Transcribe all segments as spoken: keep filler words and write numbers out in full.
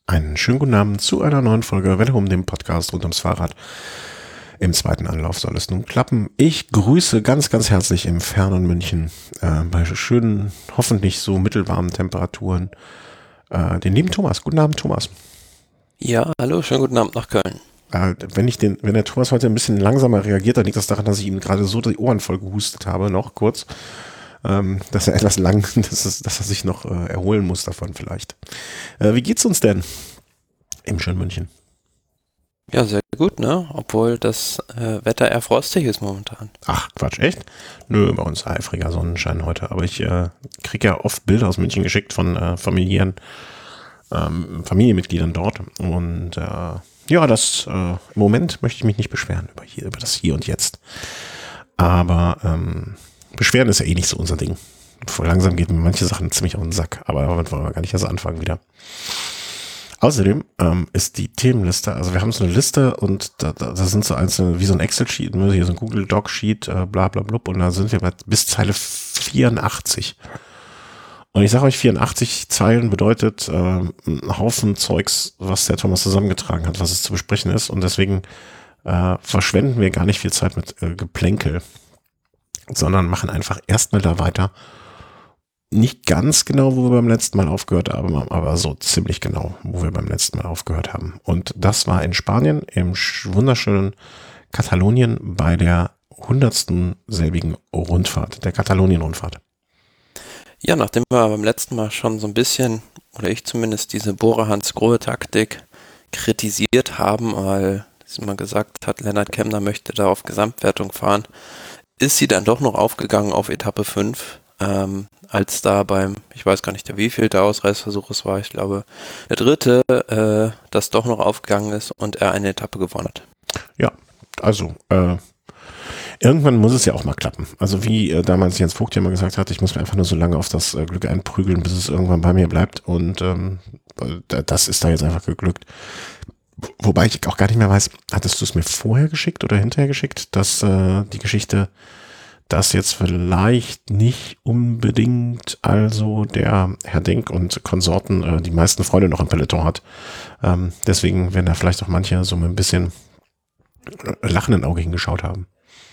Einen schönen guten Abend zu einer neuen Folge Welle um, dem Podcast rund ums Fahrrad. Im zweiten Anlauf soll es nun klappen. Ich grüße ganz, ganz herzlich im fernen München äh, bei schönen, hoffentlich so mittelwarmen Temperaturen äh, den lieben Thomas. Guten Abend, Thomas. Ja, hallo, schönen guten Abend nach Köln. Äh, wenn ich den, wenn der Thomas heute ein bisschen langsamer reagiert, dann liegt das daran, dass ich ihm gerade so die Ohren voll gehustet habe, noch kurz. Ähm, dass er etwas lang, dass, es, dass er sich noch äh, erholen muss davon vielleicht. Äh, wie geht's uns denn im schönen München? Ja, sehr gut, ne? Obwohl das äh, Wetter eher frostig ist momentan. Ach, Quatsch, echt? Nö, bei uns eifriger Sonnenschein heute. Aber ich äh, kriege ja oft Bilder aus München geschickt von äh, familiären ähm, Familienmitgliedern dort. Und äh, ja, das äh, im Moment möchte ich mich nicht beschweren über, hier, über das Hier und Jetzt. Aber ähm, Beschweren ist ja eh nicht so unser Ding. Voll langsam geht mir manche Sachen ziemlich auf den Sack, aber damit wollen wir gar nicht erst anfangen wieder. Außerdem ähm, ist die Themenliste, also wir haben so eine Liste und da, da, da sind so einzelne, wie so ein Excel-Sheet, hier so ein Google-Doc-Sheet, äh, bla bla blub, und da sind wir bei, bis Zeile vierundachtzig. Und ich sage euch, vierundachtzig Zeilen bedeutet äh, ein Haufen Zeugs, was der Thomas zusammengetragen hat, was es zu besprechen ist, und deswegen äh, verschwenden wir gar nicht viel Zeit mit äh, Geplänkel, sondern machen einfach erstmal da weiter. Nicht ganz genau, wo wir beim letzten Mal aufgehört haben, aber so ziemlich genau, wo wir beim letzten Mal aufgehört haben. Und das war in Spanien, im wunderschönen Katalonien bei der hundertsten selbigen Rundfahrt, der Katalonien-Rundfahrt. Ja, nachdem wir beim letzten Mal schon so ein bisschen, oder ich zumindest, diese Bora-Hansgrohe-Taktik kritisiert haben, weil es immer gesagt hat, Lennart Kämna möchte da auf Gesamtwertung fahren, ist sie dann doch noch aufgegangen auf Etappe fünf, ähm, als da beim, ich weiß gar nicht, der wievielte Ausreißversuch es war, ich glaube, der dritte, äh, das doch noch aufgegangen ist und er eine Etappe gewonnen hat. Ja, also, äh, irgendwann muss es ja auch mal klappen. Also wie äh, damals Jens Vogt ja mal gesagt hat, ich muss mir einfach nur so lange auf das äh, Glück einprügeln, bis es irgendwann bei mir bleibt, und ähm, das ist da jetzt einfach geglückt. Wobei ich auch gar nicht mehr weiß, hattest du es mir vorher geschickt oder hinterher geschickt, dass äh, die Geschichte, dass jetzt vielleicht nicht unbedingt also der Herr Denk und Konsorten äh, die meisten Freunde noch im Peloton hat. Ähm, deswegen werden da vielleicht auch manche so mit ein bisschen lachenden Auge hingeschaut haben.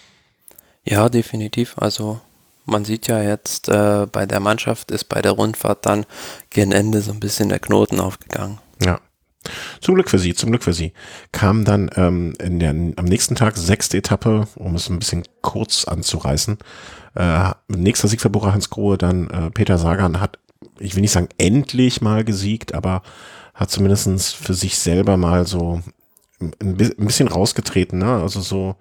Ja, definitiv. Also man sieht ja jetzt, äh, bei der Mannschaft ist bei der Rundfahrt dann gegen Ende so ein bisschen der Knoten aufgegangen. Ja. Zum Glück für sie, zum Glück für sie. Kam dann ähm, in der, am nächsten Tag sechste Etappe, um es ein bisschen kurz anzureißen. Äh, nächster Sieg für Bora Hansgrohe, dann äh, Peter Sagan hat, ich will nicht sagen endlich mal gesiegt, aber hat zumindest für sich selber mal so ein bisschen rausgetreten, ne? Also so,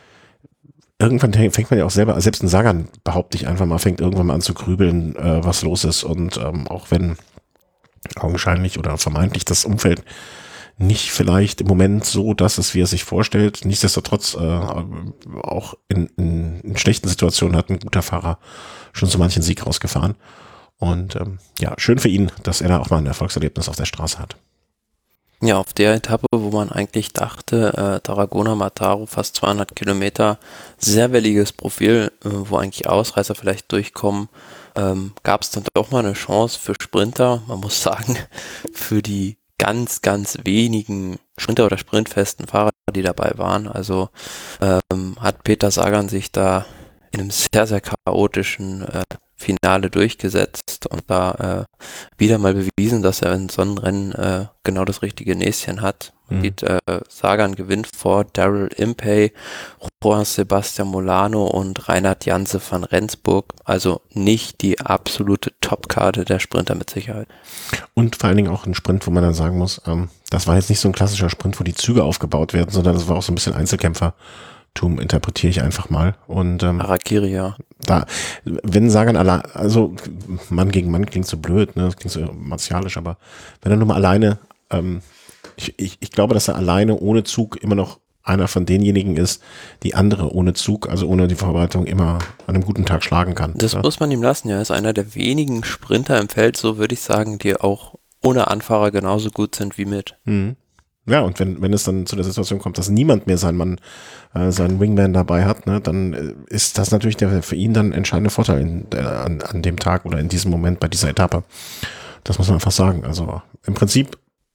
irgendwann fängt man ja auch selber, selbst ein Sagan, behaupte ich einfach mal, fängt irgendwann mal an zu grübeln, äh, was los ist, und ähm, auch wenn augenscheinlich oder vermeintlich das Umfeld nicht vielleicht im Moment so das ist, wie er sich vorstellt. Nichtsdestotrotz äh, auch in, in, in schlechten Situationen hat ein guter Fahrer schon so manchen Sieg rausgefahren. Und ähm, ja, schön für ihn, dass er da auch mal ein Erfolgserlebnis auf der Straße hat. Ja, auf der Etappe, wo man eigentlich dachte, äh, Tarragona-Mataro, fast zweihundert Kilometer, sehr welliges Profil, äh, wo eigentlich Ausreißer vielleicht durchkommen, ähm, gab es dann doch mal eine Chance für Sprinter. Man muss sagen, für die ganz, ganz wenigen Sprinter oder sprintfesten Fahrer, die dabei waren. Also ähm, hat Peter Sagan sich da in einem sehr, sehr chaotischen äh, Finale durchgesetzt und da äh, wieder mal bewiesen, dass er in so einem Rennen äh, genau das richtige Näschen hat. Mhm. Sieht, äh, Sagan gewinnt vor Daryl Impey, Juan Sebastian Molano und Reinhard Janse van Rensburg. Also nicht die absolute Topkarte der Sprinter mit Sicherheit. Und vor allen Dingen auch ein Sprint, wo man dann sagen muss, ähm, das war jetzt nicht so ein klassischer Sprint, wo die Züge aufgebaut werden, sondern das war auch so ein bisschen Einzelkämpfer. Tum interpretiere ich einfach mal. Und ähm, Harakiri, ja. Da, wenn Sagan allein, also Mann gegen Mann klingt so blöd, ne, das klingt so martialisch, aber wenn er nur mal alleine, ähm, ich, ich, ich glaube, dass er alleine ohne Zug immer noch einer von denjenigen ist, die andere ohne Zug, also ohne die Vorbereitung, immer an einem guten Tag schlagen kann. Das ja. muss man ihm lassen, ja. Er ist einer der wenigen Sprinter im Feld, so würde ich sagen, die auch ohne Anfahrer genauso gut sind wie mit. Mhm. Ja, und wenn, wenn es dann zu der Situation kommt, dass niemand mehr seinen Mann, äh, seinen Wingman dabei hat, ne, dann äh, ist das natürlich der für ihn dann entscheidende Vorteil in, äh, an, an dem Tag oder in diesem Moment bei dieser Etappe. Das muss man einfach sagen. Also im Prinzip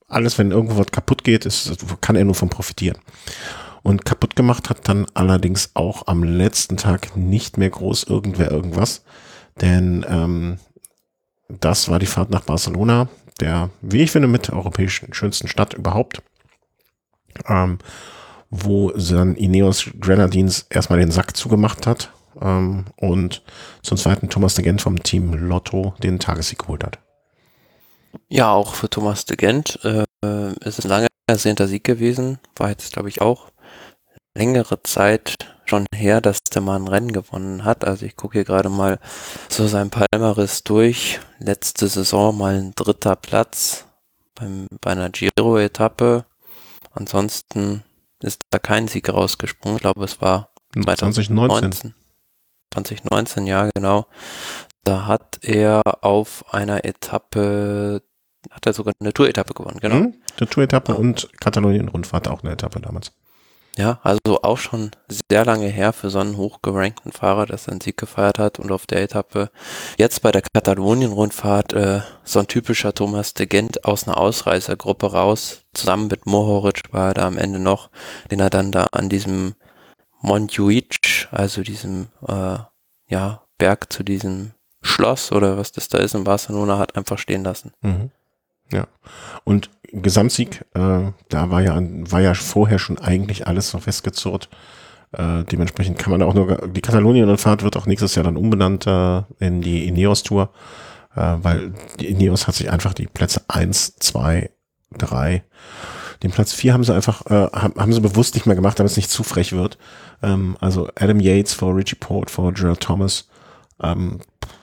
alles, wenn irgendwo was kaputt geht, ist, kann er nur von profitieren. Und kaputt gemacht hat dann allerdings auch am letzten Tag nicht mehr groß irgendwer irgendwas, denn ähm, das war die Fahrt nach Barcelona, der, wie ich finde, mit europäischen schönsten Stadt überhaupt, ähm, wo dann Ineos Grenadines erstmal den Sack zugemacht hat ähm, und zum zweiten Thomas de Gent vom Team Lotto den Tagessieg geholt hat. Ja, auch für Thomas de Gent äh, ist es ein lange ersehnter Sieg gewesen, war jetzt glaube ich auch längere Zeit schon her, dass der mal ein Rennen gewonnen hat. Also ich gucke hier gerade mal so sein Palmares durch. Letzte Saison mal ein dritter Platz beim, bei einer Giro-Etappe. Ansonsten ist da kein Sieg rausgesprungen. Ich glaube, es war zwanzig neunzehn. zwanzig neunzehn, ja genau. Da hat er auf einer Etappe, hat er sogar eine Tour-Etappe gewonnen, genau. Mhm, eine Tour-Etappe ja. Und Katalonien-Rundfahrt auch eine Etappe damals. Ja, also auch schon sehr lange her für so einen hochgerankten Fahrer, dass er einen Sieg gefeiert hat und auf der Etappe jetzt bei der Katalonien-Rundfahrt äh, so ein typischer Thomas de Gent aus einer Ausreißergruppe raus, zusammen mit Mohoric war er da am Ende noch, den er dann da an diesem Montjuïc, also diesem äh, ja Berg zu diesem Schloss oder was das da ist in Barcelona, hat einfach stehen lassen. Mhm. Ja, und Gesamtsieg, äh, da war ja war ja vorher schon eigentlich alles so festgezurrt. Äh, dementsprechend kann man auch nur, die Katalonien-Rundfahrt wird auch nächstes Jahr dann umbenannt äh, in die Ineos-Tour, äh, weil die Ineos hat sich einfach die Plätze eins, zwei, drei, den Platz vier haben sie einfach, äh, haben, haben sie bewusst nicht mehr gemacht, damit es nicht zu frech wird. Ähm, also Adam Yates vor Richie Porte vor Gerald Thomas. Ähm,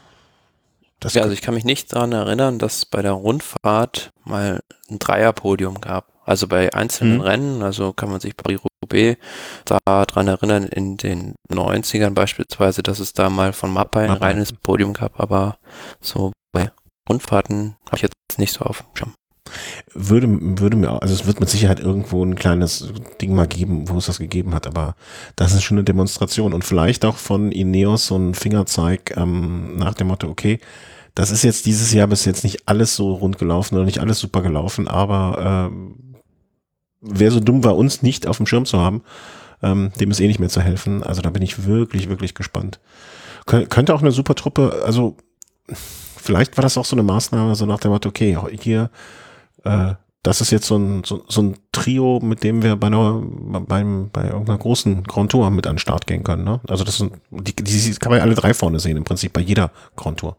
Das ja, also ich kann mich nicht daran erinnern, dass es bei der Rundfahrt mal ein Dreierpodium gab. Also bei einzelnen mhm. Rennen, also kann man sich bei Paris-Roubaix daran erinnern, in den neunzigern beispielsweise, dass es da mal von Mappa ein Mappa. reines Podium gab, aber so bei Rundfahrten habe ich jetzt nicht so auf dem Schirm. Würde, würde mir, also es wird mit Sicherheit irgendwo ein kleines Ding mal geben, wo es das gegeben hat, aber das ist schon eine Demonstration und vielleicht auch von Ineos so ein Fingerzeig ähm, nach dem Motto, okay, das ist jetzt dieses Jahr bis jetzt nicht alles so rund gelaufen oder nicht alles super gelaufen, aber ähm, wer so dumm war, uns nicht auf dem Schirm zu haben, ähm, dem ist eh nicht mehr zu helfen. Also da bin ich wirklich, wirklich gespannt. Kön- könnte auch eine super Truppe, also vielleicht war das auch so eine Maßnahme, so nach dem Motto, okay, hier, äh, das ist jetzt so ein, so, so ein Trio, mit dem wir bei einer, beim, bei irgendeiner großen Grand Tour mit an den Start gehen können. Ne? Also das sind, die, die kann man ja alle drei vorne sehen, im Prinzip bei jeder Grand Tour.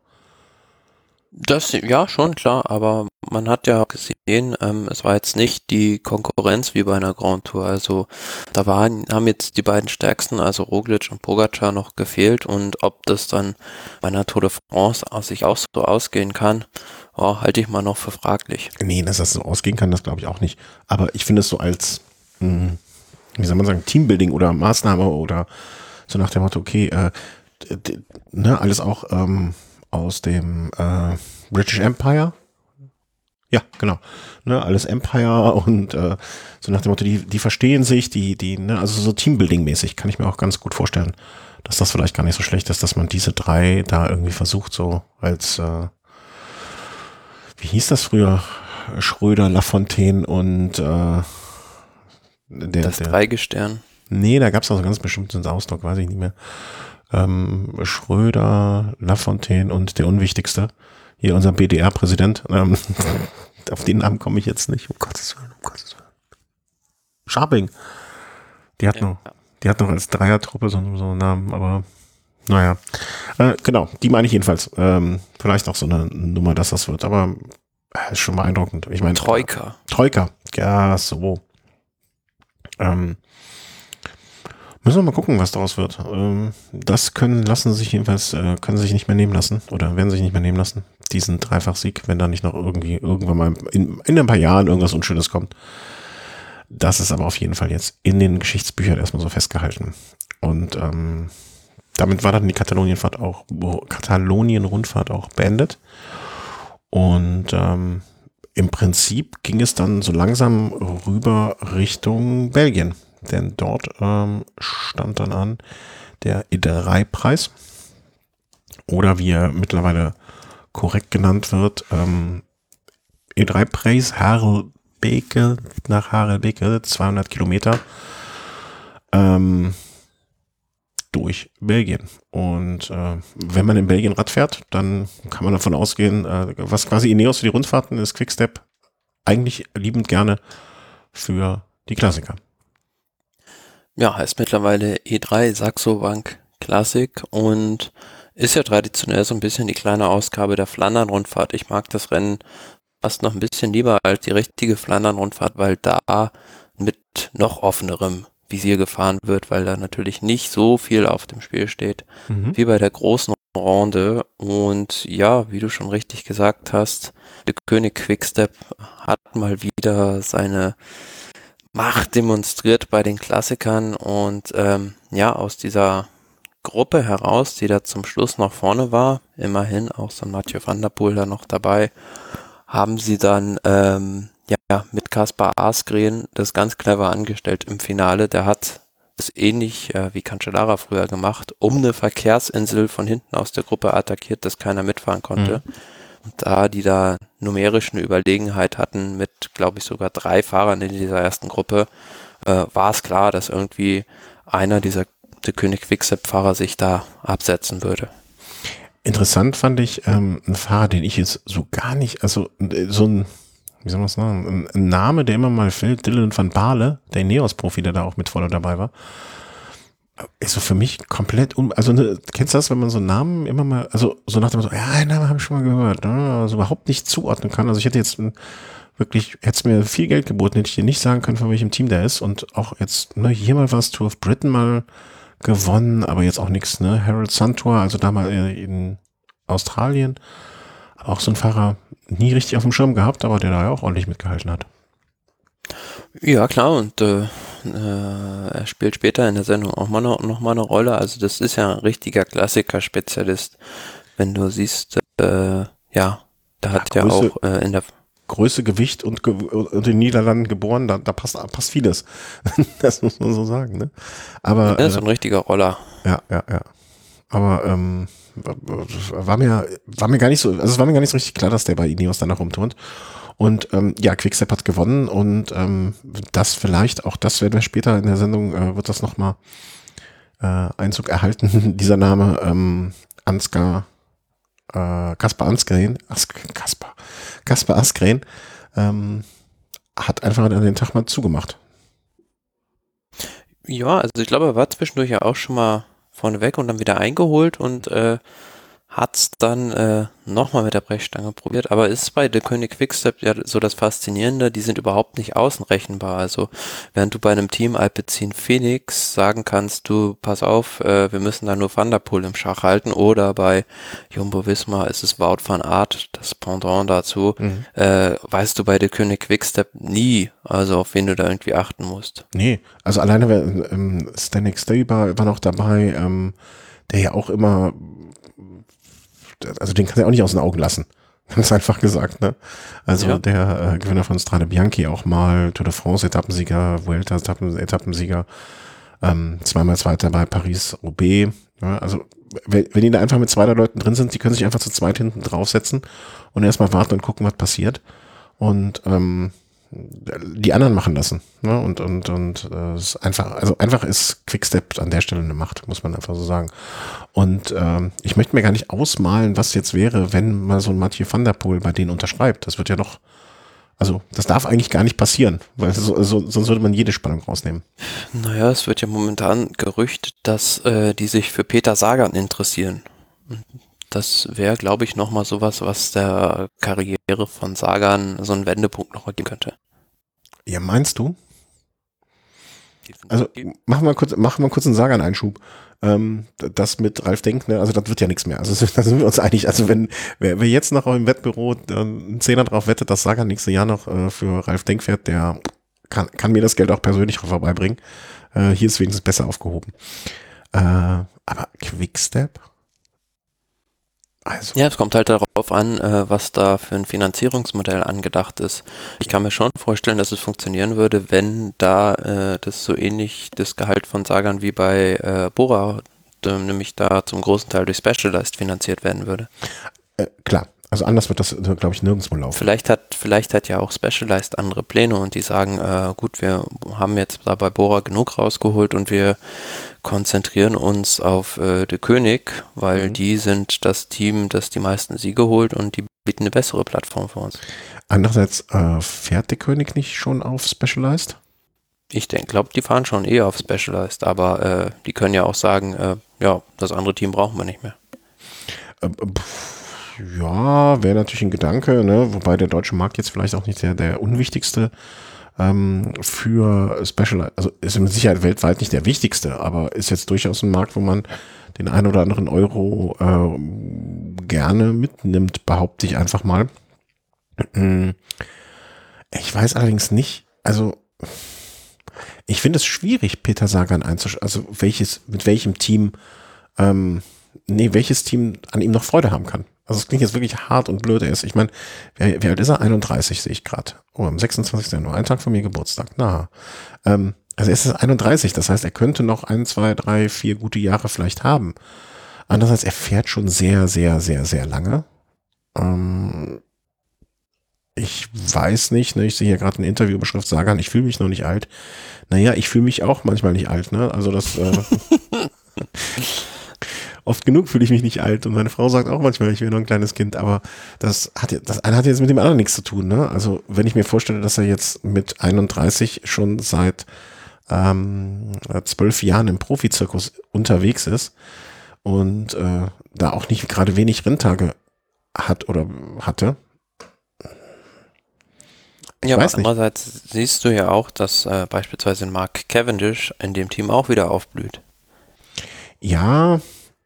Das, ja, schon, klar, aber man hat ja gesehen, ähm, es war jetzt nicht die Konkurrenz wie bei einer Grand Tour, also da waren, haben jetzt die beiden Stärksten, also Roglic und Pogacar noch gefehlt und ob das dann bei einer Tour de France aus sich auch so ausgehen kann, oh, halte ich mal noch für fraglich. Nee, dass das so ausgehen kann, das glaube ich auch nicht, aber ich finde es so als, mh, wie soll man sagen, Teambuilding oder Maßnahme oder so nach dem Motto, okay, äh, d- d- ne, alles auch, ähm, aus dem äh, British Empire. Ja, genau. Ne, alles Empire und äh, so nach dem Motto, die, die verstehen sich, die, die, ne, also so Teambuilding-mäßig kann ich mir auch ganz gut vorstellen, dass das vielleicht gar nicht so schlecht ist, dass man diese drei da irgendwie versucht, so als, äh, wie hieß das früher? Schröder, Lafontaine und äh, der, das der, Dreigestirn. Nee, da gab es auch so ganz bestimmten Ausdruck, weiß ich nicht mehr. Ähm, Schröder, Lafontaine und der Unwichtigste, hier unser B D R-Präsident, ähm, auf den Namen komme ich jetzt nicht, um Gottes Willen, um Gottes Willen. Scharping, die hat, ja, noch, die hat noch als Dreiertruppe so, so einen Namen, aber naja, äh, genau, die meine ich jedenfalls, ähm, vielleicht auch so eine Nummer, dass das wird, aber äh, ist schon beeindruckend. Ich meine, Troika. Troika, ja, so. Ähm, Müssen wir mal gucken, was daraus wird. Das können lassen sich jedenfalls, können sich nicht mehr nehmen lassen oder werden sich nicht mehr nehmen lassen, diesen Dreifachsieg, wenn da nicht noch irgendwie irgendwann mal in, in ein paar Jahren irgendwas Unschönes kommt. Das ist aber auf jeden Fall jetzt in den Geschichtsbüchern erstmal so festgehalten. Und ähm, damit war dann die Katalonienfahrt auch, Katalonien-Rundfahrt auch beendet. Und ähm, im Prinzip ging es dann so langsam rüber Richtung Belgien. Denn dort ähm, stand dann an der E drei Preis oder wie er mittlerweile korrekt genannt wird, ähm, E drei Preis Haarl Harelbeke nach Harelbeke, zweihundert Kilometer ähm, durch Belgien. Und äh, wenn man in Belgien Rad fährt, dann kann man davon ausgehen, äh, was quasi Ineos für die Rundfahrten ist, Quickstep eigentlich liebend gerne für die Klassiker. Ja, heißt mittlerweile E drei Saxo Bank Classic und ist ja traditionell so ein bisschen die kleine Ausgabe der Flandern-Rundfahrt. Ich mag das Rennen fast noch ein bisschen lieber als die richtige Flandern-Rundfahrt, weil da mit noch offenerem Visier gefahren wird, weil da natürlich nicht so viel auf dem Spiel steht, mhm. wie bei der großen Runde. Und ja, wie du schon richtig gesagt hast, der König Quickstep hat mal wieder seine Macht demonstriert bei den Klassikern und ähm, ja, aus dieser Gruppe heraus, die da zum Schluss noch vorne war, immerhin auch so ein Mathieu van der Poel da noch dabei, haben sie dann ähm, ja mit Kaspar Asgreen das ganz clever angestellt im Finale. Der hat es ähnlich äh, wie Cancellara früher gemacht, um eine Verkehrsinsel von hinten aus der Gruppe attackiert, dass keiner mitfahren konnte. Mhm. Und da die da numerisch eine Überlegenheit hatten mit, glaube ich, sogar drei Fahrern in dieser ersten Gruppe, äh, war es klar, dass irgendwie einer dieser der König Quickstep-Fahrer sich da absetzen würde. Interessant fand ich ähm, einen Fahrer, den ich jetzt so gar nicht, also so ein, wie soll man es sagen, ein Name, der immer mal fällt, Dylan van Baarle, der Ineos-Profi, der da auch mit voll dabei war, ist so für mich komplett, un also ne, kennst du das, wenn man so einen Namen immer mal, also so nach dem so, ja, einen Namen habe ich schon mal gehört, ne, also überhaupt nicht zuordnen kann. Also ich hätte jetzt wirklich, hätte es mir viel Geld geboten, hätte ich dir nicht sagen können, von welchem Team der ist und auch jetzt, ne, hier mal was, Tour of Britain mal gewonnen, aber jetzt auch nichts, ne, Harold Santor, also da mal in Australien, auch so ein Fahrer, nie richtig auf dem Schirm gehabt, aber der da ja auch ordentlich mitgehalten hat. Ja, klar, und äh, äh, er spielt später in der Sendung auch mal noch, noch mal eine Rolle. Also das ist ja ein richtiger Klassiker-Spezialist. Wenn du siehst, äh, ja, da hat ja, Größe, auch äh, in der Größe, Gewicht und, ge und in den Niederlanden geboren, da, da passt, passt vieles. Das muss man so sagen, ne? Aber er ist äh, ein richtiger Roller. Ja, ja, ja. Aber ähm, war mir, war mir gar nicht so, also es war mir gar nicht so richtig klar, dass der bei Ineos dann noch rumturnt. Und ähm, ja, Quickstep hat gewonnen und ähm, das vielleicht, auch das werden wir später in der Sendung, äh, wird das nochmal äh, Einzug erhalten, dieser Name ähm, Ansgar, äh, Kaspar Asgreen, As Kaspar, Kaspar Asgreen ähm, hat einfach an den Tag mal zugemacht. Ja, also ich glaube, er war zwischendurch ja auch schon mal vorneweg und dann wieder eingeholt und äh, hat es dann äh, nochmal mit der Brechstange probiert, aber ist bei der König Quickstep ja so das Faszinierende, die sind überhaupt nicht außenrechenbar. Also während du bei einem Team Alpecin Phoenix sagen kannst, du pass auf, äh, wir müssen da nur Van der Poel im Schach halten, oder bei Jumbo-Visma ist es Wout van Aert, das Pendant dazu, mhm. äh, weißt du bei der König Quickstep nie, also auf wen du da irgendwie achten musst. Nee, also alleine ähm, Stanek Stuyber war noch dabei, ähm, der ja auch immer, also den kann er auch nicht aus den Augen lassen. Ganz einfach gesagt, ne? Also ja. der äh, Gewinner von Strade Bianchi auch mal, Tour de France Etappensieger, Vuelta Etappen, Etappensieger, ähm, zweimal Zweiter bei Paris-Roubaix. Ja, also wenn, wenn die da einfach mit zwei der Leuten drin sind, die können sich einfach zu zweit hinten draufsetzen und erstmal warten und gucken, was passiert. Und ähm, die anderen machen lassen. Ne? Und und und äh, ist einfach, also einfach ist Quickstep an der Stelle eine Macht, muss man einfach so sagen. Und ähm, ich möchte mir gar nicht ausmalen, was jetzt wäre, wenn mal so ein Mathieu van der Poel bei denen unterschreibt. Das wird ja noch, also das darf eigentlich gar nicht passieren, weil so, so, sonst würde man jede Spannung rausnehmen. Naja, es wird ja momentan gerüchtet, dass äh, die sich für Peter Sagan interessieren. Das wäre, glaube ich, nochmal sowas, was der Karriere von Sagan so einen Wendepunkt nochmal geben könnte. Ja, meinst du? Also machen wir kurz, machen wir kurz einen Sagan-Einschub. Ähm, das mit Ralf Denk, ne, also das wird ja nichts mehr. Also da sind wir uns einig. Also wenn wer, wer jetzt noch im Wettbüro äh, einen Zehner drauf wettet, dass Sagan nächstes Jahr noch äh, für Ralf Denk fährt, der kann, kann mir das Geld auch persönlich vorbeibringen. Äh, hier ist wenigstens besser aufgehoben. Äh, aber Quickstep? Also. Ja, es kommt halt darauf an, äh, was da für ein Finanzierungsmodell angedacht ist. Ich kann mir schon vorstellen, dass es funktionieren würde, wenn da äh, das so ähnlich das Gehalt von Sagan wie bei äh, Bora, äh, nämlich da zum großen Teil durch Specialized finanziert werden würde. Äh, klar, Also anders wird das, glaube ich, nirgendwo laufen. Vielleicht hat, vielleicht hat ja auch Specialized andere Pläne und die sagen, äh, gut, wir haben jetzt da bei Bora genug rausgeholt und wir konzentrieren uns auf äh, De König, weil mhm. die sind das Team, das die meisten Siege holt und die bieten eine bessere Plattform für uns. Andererseits äh, fährt De König nicht schon auf Specialized? Ich denke, glaube, die fahren schon eher auf Specialized, aber äh, die können ja auch sagen, äh, ja, das andere Team brauchen wir nicht mehr. Äh, ja, wäre natürlich ein Gedanke, ne? Wobei der deutsche Markt jetzt vielleicht auch nicht der, der unwichtigste ähm, für Specialized, also ist mit Sicherheit weltweit nicht der wichtigste, aber ist jetzt durchaus ein Markt, wo man den ein oder anderen Euro äh, gerne mitnimmt, behaupte ich einfach mal. Ich weiß allerdings nicht, also ich finde es schwierig, Peter Sagan einzuschätzen, also welches, mit welchem Team, ähm, nee, welches Team an ihm noch Freude haben kann. Also es klingt jetzt wirklich hart und blöd. Er ist, ich meine, wie, wie alt ist er? einunddreißig sehe ich gerade. Oh, am sechsundzwanzigsten Januar, ein Tag von mir Geburtstag. Na, ähm, also er ist einunddreißig, das heißt, er könnte noch ein, zwei, drei, vier gute Jahre vielleicht haben. Andererseits, er fährt schon sehr, sehr, sehr, sehr lange. Ähm, ich weiß nicht, ne, ich sehe hier gerade eine Interviewbeschrift, Sagan, ich fühle mich noch nicht alt. Naja, ich fühle mich auch manchmal nicht alt, ne? Also das äh, oft genug fühle ich mich nicht alt und meine Frau sagt auch manchmal, ich wäre noch ein kleines Kind, aber das hat das eine hat jetzt mit dem anderen nichts zu tun, ne? Also wenn ich mir vorstelle, dass er jetzt mit einunddreißig schon seit ähm, zwölf Jahren im Profizirkus unterwegs ist und äh, da auch nicht gerade wenig Renntage hat oder hatte. Ich ja, aber andererseits siehst du ja auch, dass äh, beispielsweise Mark Cavendish in dem Team auch wieder aufblüht. Ja.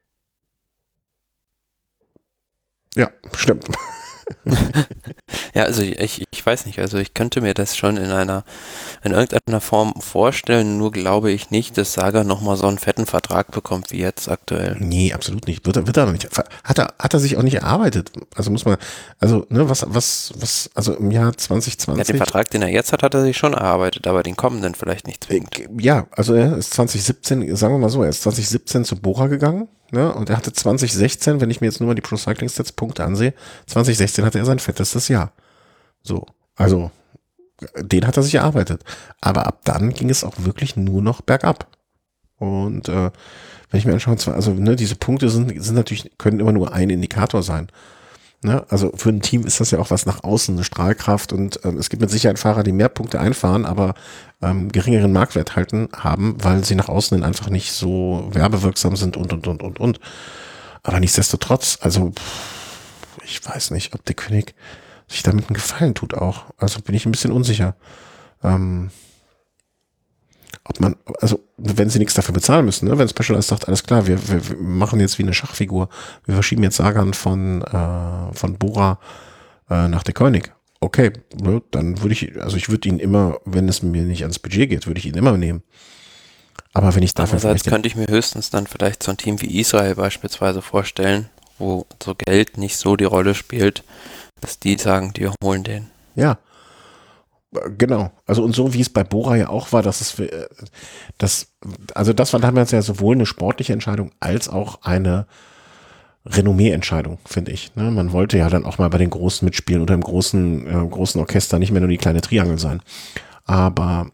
Ja, stimmt. Ja, also ich, ich weiß nicht, also ich könnte mir das schon in einer, in irgendeiner Form vorstellen, nur glaube ich nicht, dass Sagan nochmal so einen fetten Vertrag bekommt wie jetzt aktuell. Nee, absolut nicht. Wird er, wird er noch nicht. Hat er, hat er sich auch nicht erarbeitet. Also muss man, also, ne, was, was, was, also im Jahr zwanzig zwanzig. Ja, den Vertrag, den er jetzt hat, hat er sich schon erarbeitet, aber den kommenden vielleicht nicht zwingend. Ja, also er ist zwanzig siebzehn, sagen wir mal so, er ist zwanzig siebzehn zu Bora gegangen. Ne, und er hatte zwanzig sechzehn, wenn ich mir jetzt nur mal die Pro Cycling Stats Punkte ansehe, zwanzig sechzehn hatte er sein fettestes Jahr. So, also den hat er sich erarbeitet. Aber ab dann ging es auch wirklich nur noch bergab. Und äh, wenn ich mir anschaue, also ne, diese Punkte sind, sind natürlich, können immer nur ein Indikator sein. Ne? Also für ein Team ist das ja auch was nach außen, eine Strahlkraft und ähm, es gibt mit Sicherheit Fahrer, die mehr Punkte einfahren, aber ähm, geringeren Marktwert halten haben, weil sie nach außen hin einfach nicht so werbewirksam sind und und und und und. Aber nichtsdestotrotz, also pff, ich weiß nicht, ob der König sich damit einen Gefallen tut auch. Also bin ich ein bisschen unsicher. Ähm, ob man, also wenn sie nichts dafür bezahlen müssen, ne? Wenn Specialized sagt, alles klar, wir, wir, wir machen jetzt wie eine Schachfigur, wir verschieben jetzt Sagan von äh, von Bora äh, nach De König. Okay, ne? Dann würde ich, also ich würde ihn immer, wenn es mir nicht ans Budget geht, würde ich ihn immer nehmen. Aber wenn ich dafür vielleicht könnte ich mir höchstens dann vielleicht so ein Team wie Israel beispielsweise vorstellen, wo so Geld nicht so die Rolle spielt, dass die sagen, die holen den. Ja. Genau, also und so wie es bei Bora ja auch war, dass es für, das, also das war damals ja sowohl eine sportliche Entscheidung als auch eine Renommee-Entscheidung, finde ich. Ne? Man wollte ja dann auch mal bei den Großen mitspielen oder im großen, äh, großen Orchester nicht mehr nur die kleine Triangel sein. Aber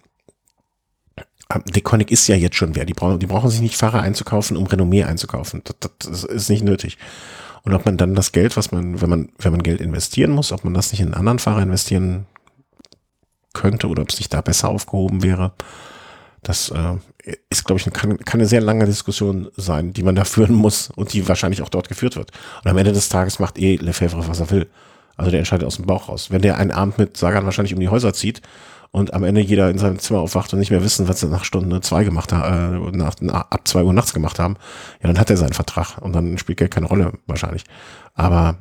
äh, De König ist ja jetzt schon wer. Die brauchen, die brauchen sich nicht Fahrer einzukaufen, um Renommee einzukaufen. Das, das ist nicht nötig. Und ob man dann das Geld, was man, wenn man, wenn man Geld investieren muss, ob man das nicht in einen anderen Fahrer investieren könnte oder ob es nicht da besser aufgehoben wäre. Das äh, ist, glaube ich, kann, kann eine sehr lange Diskussion sein, die man da führen muss und die wahrscheinlich auch dort geführt wird. Und am Ende des Tages macht eh Lefebvre, was er will. Also der entscheidet aus dem Bauch raus. Wenn der einen Abend mit Sagan wahrscheinlich um die Häuser zieht und am Ende jeder in seinem Zimmer aufwacht und nicht mehr wissen, was sie nach Stunde zwei gemacht haben, äh, nach, nach, ab zwei Uhr nachts gemacht haben, ja, dann hat er seinen Vertrag und dann spielt Geld keine Rolle wahrscheinlich. Aber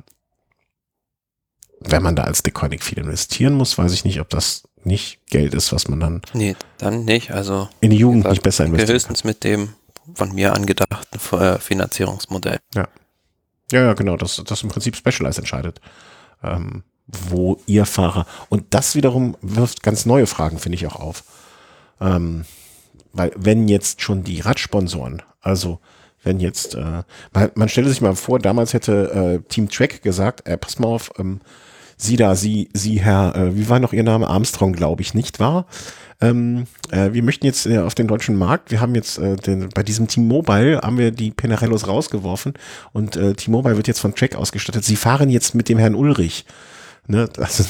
wenn man da als De König viel investieren muss, weiß ich nicht, ob das nicht Geld ist, was man dann nee, dann nicht. Also in die Jugend gesagt, nicht besser investieren höchstens kann. Mit dem von mir angedachten Finanzierungsmodell. Ja, ja, ja, genau, das, das im Prinzip Specialized entscheidet, ähm, wo ihr Fahrer, und das wiederum wirft ganz neue Fragen, finde ich, auch auf. Ähm, weil wenn jetzt schon die Radsponsoren, also wenn jetzt, äh, man, man stelle sich mal vor, damals hätte äh, Team Track gesagt, äh, pass mal auf, ähm, Sie da, Sie, Sie Herr, äh, wie war noch Ihr Name? Armstrong, glaube ich, nicht wahr? Ähm, äh, wir möchten jetzt äh, auf den deutschen Markt, wir haben jetzt äh, den, bei diesem T-Mobile haben wir die Pinarellos rausgeworfen und äh, T-Mobile wird jetzt von Track ausgestattet. Sie fahren jetzt mit dem Herrn Ulrich. Ne, das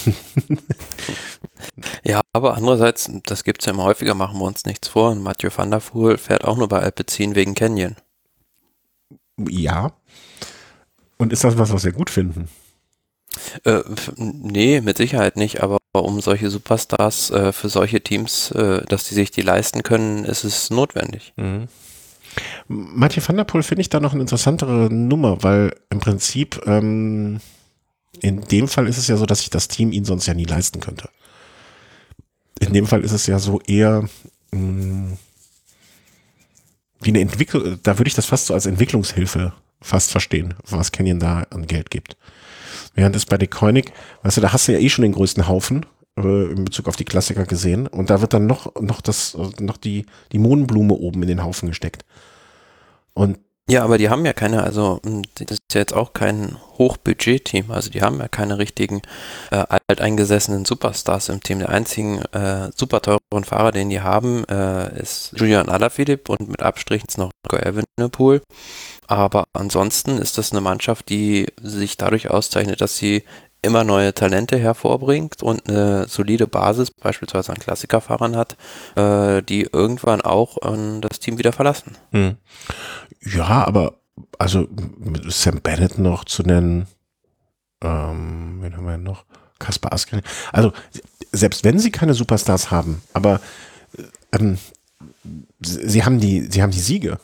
Ja, aber andererseits, das gibt's ja immer häufiger, machen wir uns nichts vor. Und Mathieu van der Poel fährt auch nur bei Alpecin wegen Canyon. ja. Und ist das was, was wir gut finden? Äh, f- nee, mit Sicherheit nicht, aber um solche Superstars äh, für solche Teams, äh, dass die sich die leisten können, ist es notwendig. Mhm. Mathieu van der Poel finde ich da noch eine interessantere Nummer, weil im Prinzip ähm, in dem Fall ist es ja so, dass sich das Team ihn sonst ja nie leisten könnte. In dem Fall ist es ja so eher mh, wie eine Entwicklung, da würde ich das fast so als Entwicklungshilfe fast verstehen, was Canyon da an Geld gibt. Während es bei De Koenig, weißt du, da hast du ja eh schon den größten Haufen äh, in Bezug auf die Klassiker gesehen und da wird dann noch noch das äh, noch die die Mohnblume oben in den Haufen gesteckt. Und Ja, aber die haben ja keine, also mh, das ist ja jetzt auch kein Hochbudget-Team, also die haben ja keine richtigen äh, alteingesessenen Superstars im Team. Der einzigen äh, super teuren Fahrer, den die haben, äh, ist Julian Alaphilippe und mit Abstrichen noch Remco Evenepoel. Aber ansonsten ist das eine Mannschaft, die sich dadurch auszeichnet, dass sie immer neue Talente hervorbringt und eine solide Basis beispielsweise an Klassikerfahrern hat, äh, die irgendwann auch äh, das Team wieder verlassen. hm. Ja, aber also mit Sam Bennett noch zu nennen, ähm, wen haben wir denn noch? Kaspar Asgreen. Also selbst wenn sie keine Superstars haben, aber ähm, sie, sie haben die, sie haben die Siege.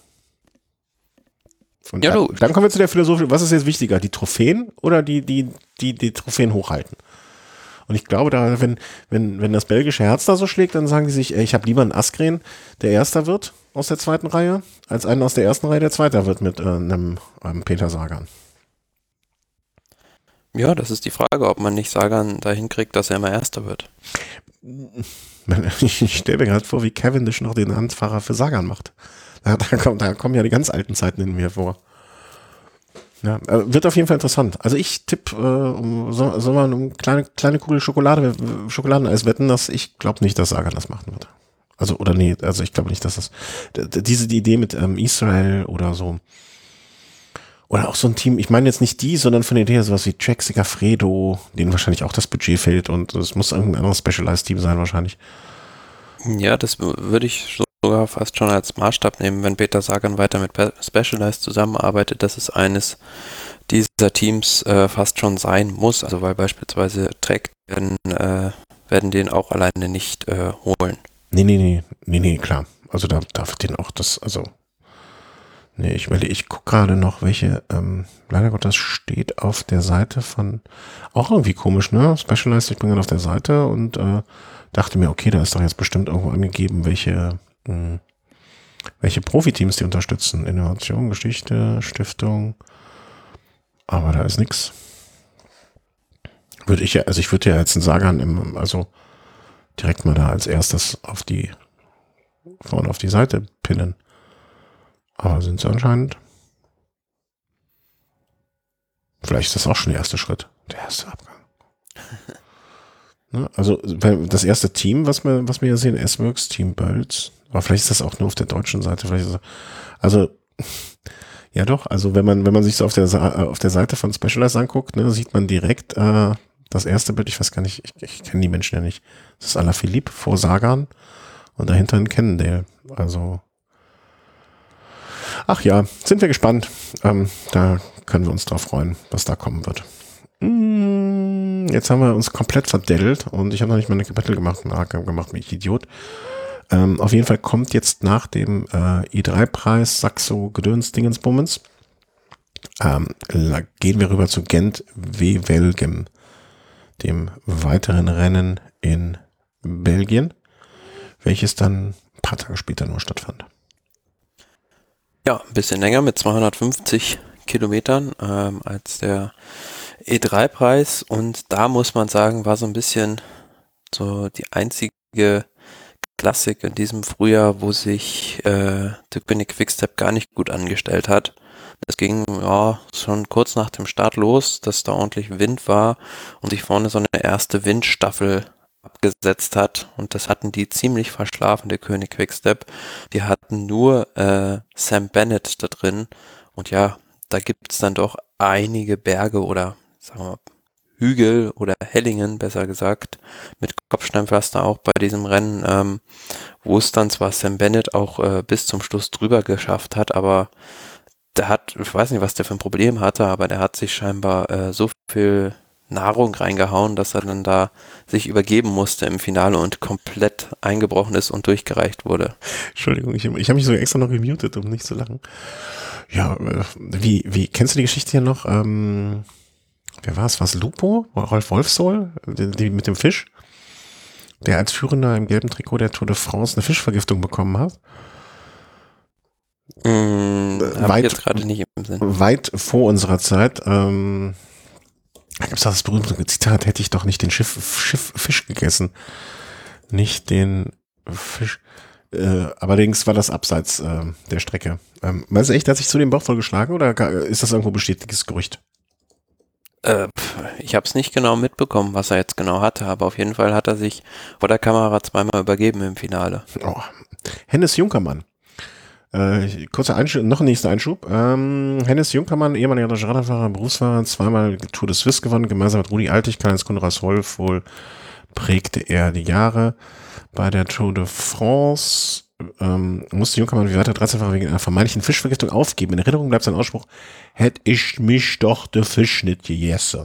Und Ja, dann, du. dann kommen wir zu der Philosophie, was ist jetzt wichtiger, die Trophäen oder die, die, die, die Trophäen hochhalten? Und ich glaube, da, wenn, wenn, wenn das belgische Herz da so schlägt, dann sagen die sich, ey, ich habe lieber einen Asgreen, der Erster wird aus der zweiten Reihe, als einen aus der ersten Reihe, der Zweiter wird mit äh, einem, einem Peter Sagan. Ja, das ist die Frage, ob man nicht Sagan dahin kriegt, dass er immer Erster wird. Ich stelle mir gerade vor, wie Cavendish noch den Handfahrer für Sagan macht. Da, da, kommt, da kommen ja die ganz alten Zeiten in mir vor. Ja, äh, wird auf jeden Fall interessant. Also ich tippe, äh, um, soll, soll man um kleine, kleine Kugel Schokolade, Schokoladeneis wetten, dass ich glaube nicht, dass Sagan das machen wird. Also, oder nee, also ich glaube nicht, dass das, d- d- diese die Idee mit ähm, Israel oder so, oder auch so ein Team, ich meine jetzt nicht die, sondern von der Idee sowas wie Trek Segafredo, denen wahrscheinlich auch das Budget fehlt und es muss irgendein anderes Specialized-Team sein wahrscheinlich. Ja, das w- würde ich sogar fast schon als Maßstab nehmen, wenn Peter Sagan weiter mit Pe- Specialized zusammenarbeitet, dass es eines dieser Teams äh, fast schon sein muss. Also weil beispielsweise Trek werden, äh, werden den auch alleine nicht äh, holen. Nee, nee, nee, nee, nee, klar. Also da darf den auch das, also nee, ich will, ich gucke gerade noch, welche, ähm, leider Gottes steht auf der Seite von, auch irgendwie komisch, ne? Specialized, ich bin gerade auf der Seite und äh, dachte mir, okay, da ist doch jetzt bestimmt irgendwo angegeben, welche, mh, welche Profiteams die unterstützen. Innovation, Geschichte, Stiftung, aber da ist nix. Würde ich ja, also ich würde ja jetzt einen Sagan im, also direkt mal da als erstes auf die, vorne auf die Seite pinnen. Aber sind sie anscheinend. Vielleicht ist das auch schon der erste Schritt. Der erste Abgang. Ne? Also weil das erste Team, was wir, was wir hier sehen, S-Works, Team Bölz. Aber vielleicht ist das auch nur auf der deutschen Seite. Vielleicht ist das, also ja doch, also wenn man, wenn man sich so auf der, Sa- auf der Seite von Specialized anguckt, ne, sieht man direkt äh, das erste Bild, ich weiß gar nicht, ich, ich kenne die Menschen ja nicht. Das ist Alaphilippe vor Sagan und dahinter ein Cannondale. Also ach ja, sind wir gespannt. Ähm, da können wir uns drauf freuen, was da kommen wird. Mm, Jetzt haben wir uns komplett verdettelt und ich habe noch nicht mal eine Kapitel gemacht, einen Haken gemacht, wie ich Idiot. Ähm, auf jeden Fall kommt jetzt nach dem äh, E drei Preis Saxo Gedöns Dingensbummens, ähm, la- gehen wir rüber zu Gent Wevelgem, dem weiteren Rennen in Belgien, welches dann ein paar Tage später nur stattfand. Ja, ein bisschen länger mit zweihundertfünfzig Kilometern ähm, als der E drei Preis und da muss man sagen, war so ein bisschen so die einzige Classic in diesem Frühjahr, wo sich äh, der König Quickstep gar nicht gut angestellt hat. Es ging ja schon kurz nach dem Start los, dass da ordentlich Wind war und sich vorne so eine erste Windstaffel abgesetzt hat, und das hatten die ziemlich verschlafen, der König Quickstep. Die hatten nur äh, Sam Bennett da drin, und ja, da gibt es dann doch einige Berge oder sagen wir mal Hügel oder Hellingen, besser gesagt, mit Kopfsteinpflaster auch bei diesem Rennen, ähm, wo es dann zwar Sam Bennett auch äh, bis zum Schluss drüber geschafft hat, aber der hat, ich weiß nicht, was der für ein Problem hatte, aber der hat sich scheinbar äh, so viel Nahrung reingehauen, dass er dann da sich übergeben musste im Finale und komplett eingebrochen ist und durchgereicht wurde. Entschuldigung, ich, ich habe mich sogar extra noch gemutet, um nicht zu lachen. Ja, äh, wie, wie, kennst du die Geschichte hier noch? Ähm, wer war es? War es Lupo? Rolf Wolfsohl? Die, die mit dem Fisch? Der als Führender im gelben Trikot der Tour de France eine Fischvergiftung bekommen hat? Mm, hab ich jetzt gerade nicht im Sinn. Weit vor unserer Zeit. Ähm, da gibt es das berühmte Zitat: Hätte ich doch nicht den Schiff, Schiff Fisch gegessen. Nicht den Fisch. Äh, allerdings war das abseits äh, der Strecke. Ähm, meinst du echt, hat sich zu dem Bauch voll geschlagen, oder ist das irgendwo bestätigtes Gerücht? Äh, ich habe es nicht genau mitbekommen, was er jetzt genau hatte, aber auf jeden Fall hat er sich vor der Kamera zweimal übergeben im Finale. Oh. Hennes Junkermann. Äh, kurzer Einschub, noch ein nächster Einschub. Ähm, Hennes Junkermann, ehemaliger Radfahrer, Berufsfahrer, zweimal Tour de Suisse gewonnen, gemeinsam mit Rudi Altig, Karl-Heinz Konrads Wolf, wohl prägte er die Jahre. Bei der Tour de France ähm, musste Junkermann wie weiter dreizehnfach wegen einer vermeintlichen Fischvergiftung aufgeben. In Erinnerung bleibt sein Ausspruch: Hätt ich mich doch der Fisch nicht gegessen.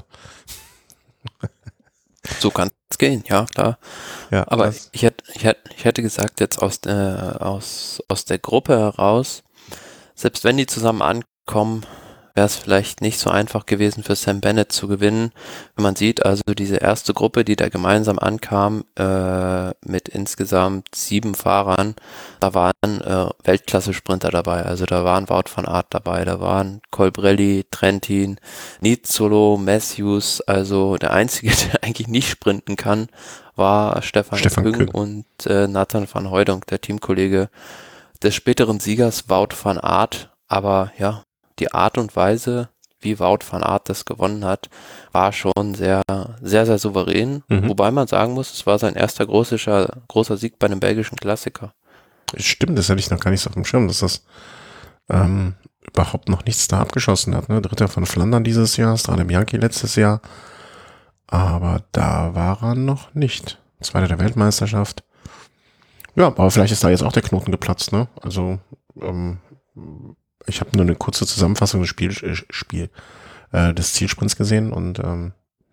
So kann es gehen, ja, klar. Ja, aber ich hätte, ich hätte, ich hätte gesagt, jetzt aus der, aus, aus der Gruppe heraus, selbst wenn die zusammen ankommen, wäre es vielleicht nicht so einfach gewesen für Sam Bennett zu gewinnen. Wenn man sieht, also diese erste Gruppe, die da gemeinsam ankam, äh, mit insgesamt sieben Fahrern, da waren äh, Weltklasse-Sprinter dabei. Also da waren Wout van Aert dabei, da waren Colbrelli, Trentin, Nizzolo, Matthews. Also der Einzige, der eigentlich nicht sprinten kann, war Stefan, Stefan Küng Küng und äh, Nathan van Hooydonk, der Teamkollege des späteren Siegers Wout van Aert. Aber ja, die Art und Weise, wie Wout van Aert das gewonnen hat, war schon sehr, sehr, sehr souverän. Mhm. Wobei man sagen muss, es war sein erster großer, großer Sieg bei einem belgischen Klassiker. Stimmt, das hatte ich noch gar nicht so auf dem Schirm, dass das ähm, überhaupt noch nichts da abgeschossen hat. Ne? Dritter von Flandern dieses Jahr, Strade Bianchi letztes Jahr. Aber da war er noch nicht. Zweiter der Weltmeisterschaft. Ja, aber vielleicht ist da jetzt auch der Knoten geplatzt. Ne? Also ähm, ich habe nur eine kurze Zusammenfassung des Spiel, Spiel äh, des Zielsprints gesehen, und ähm,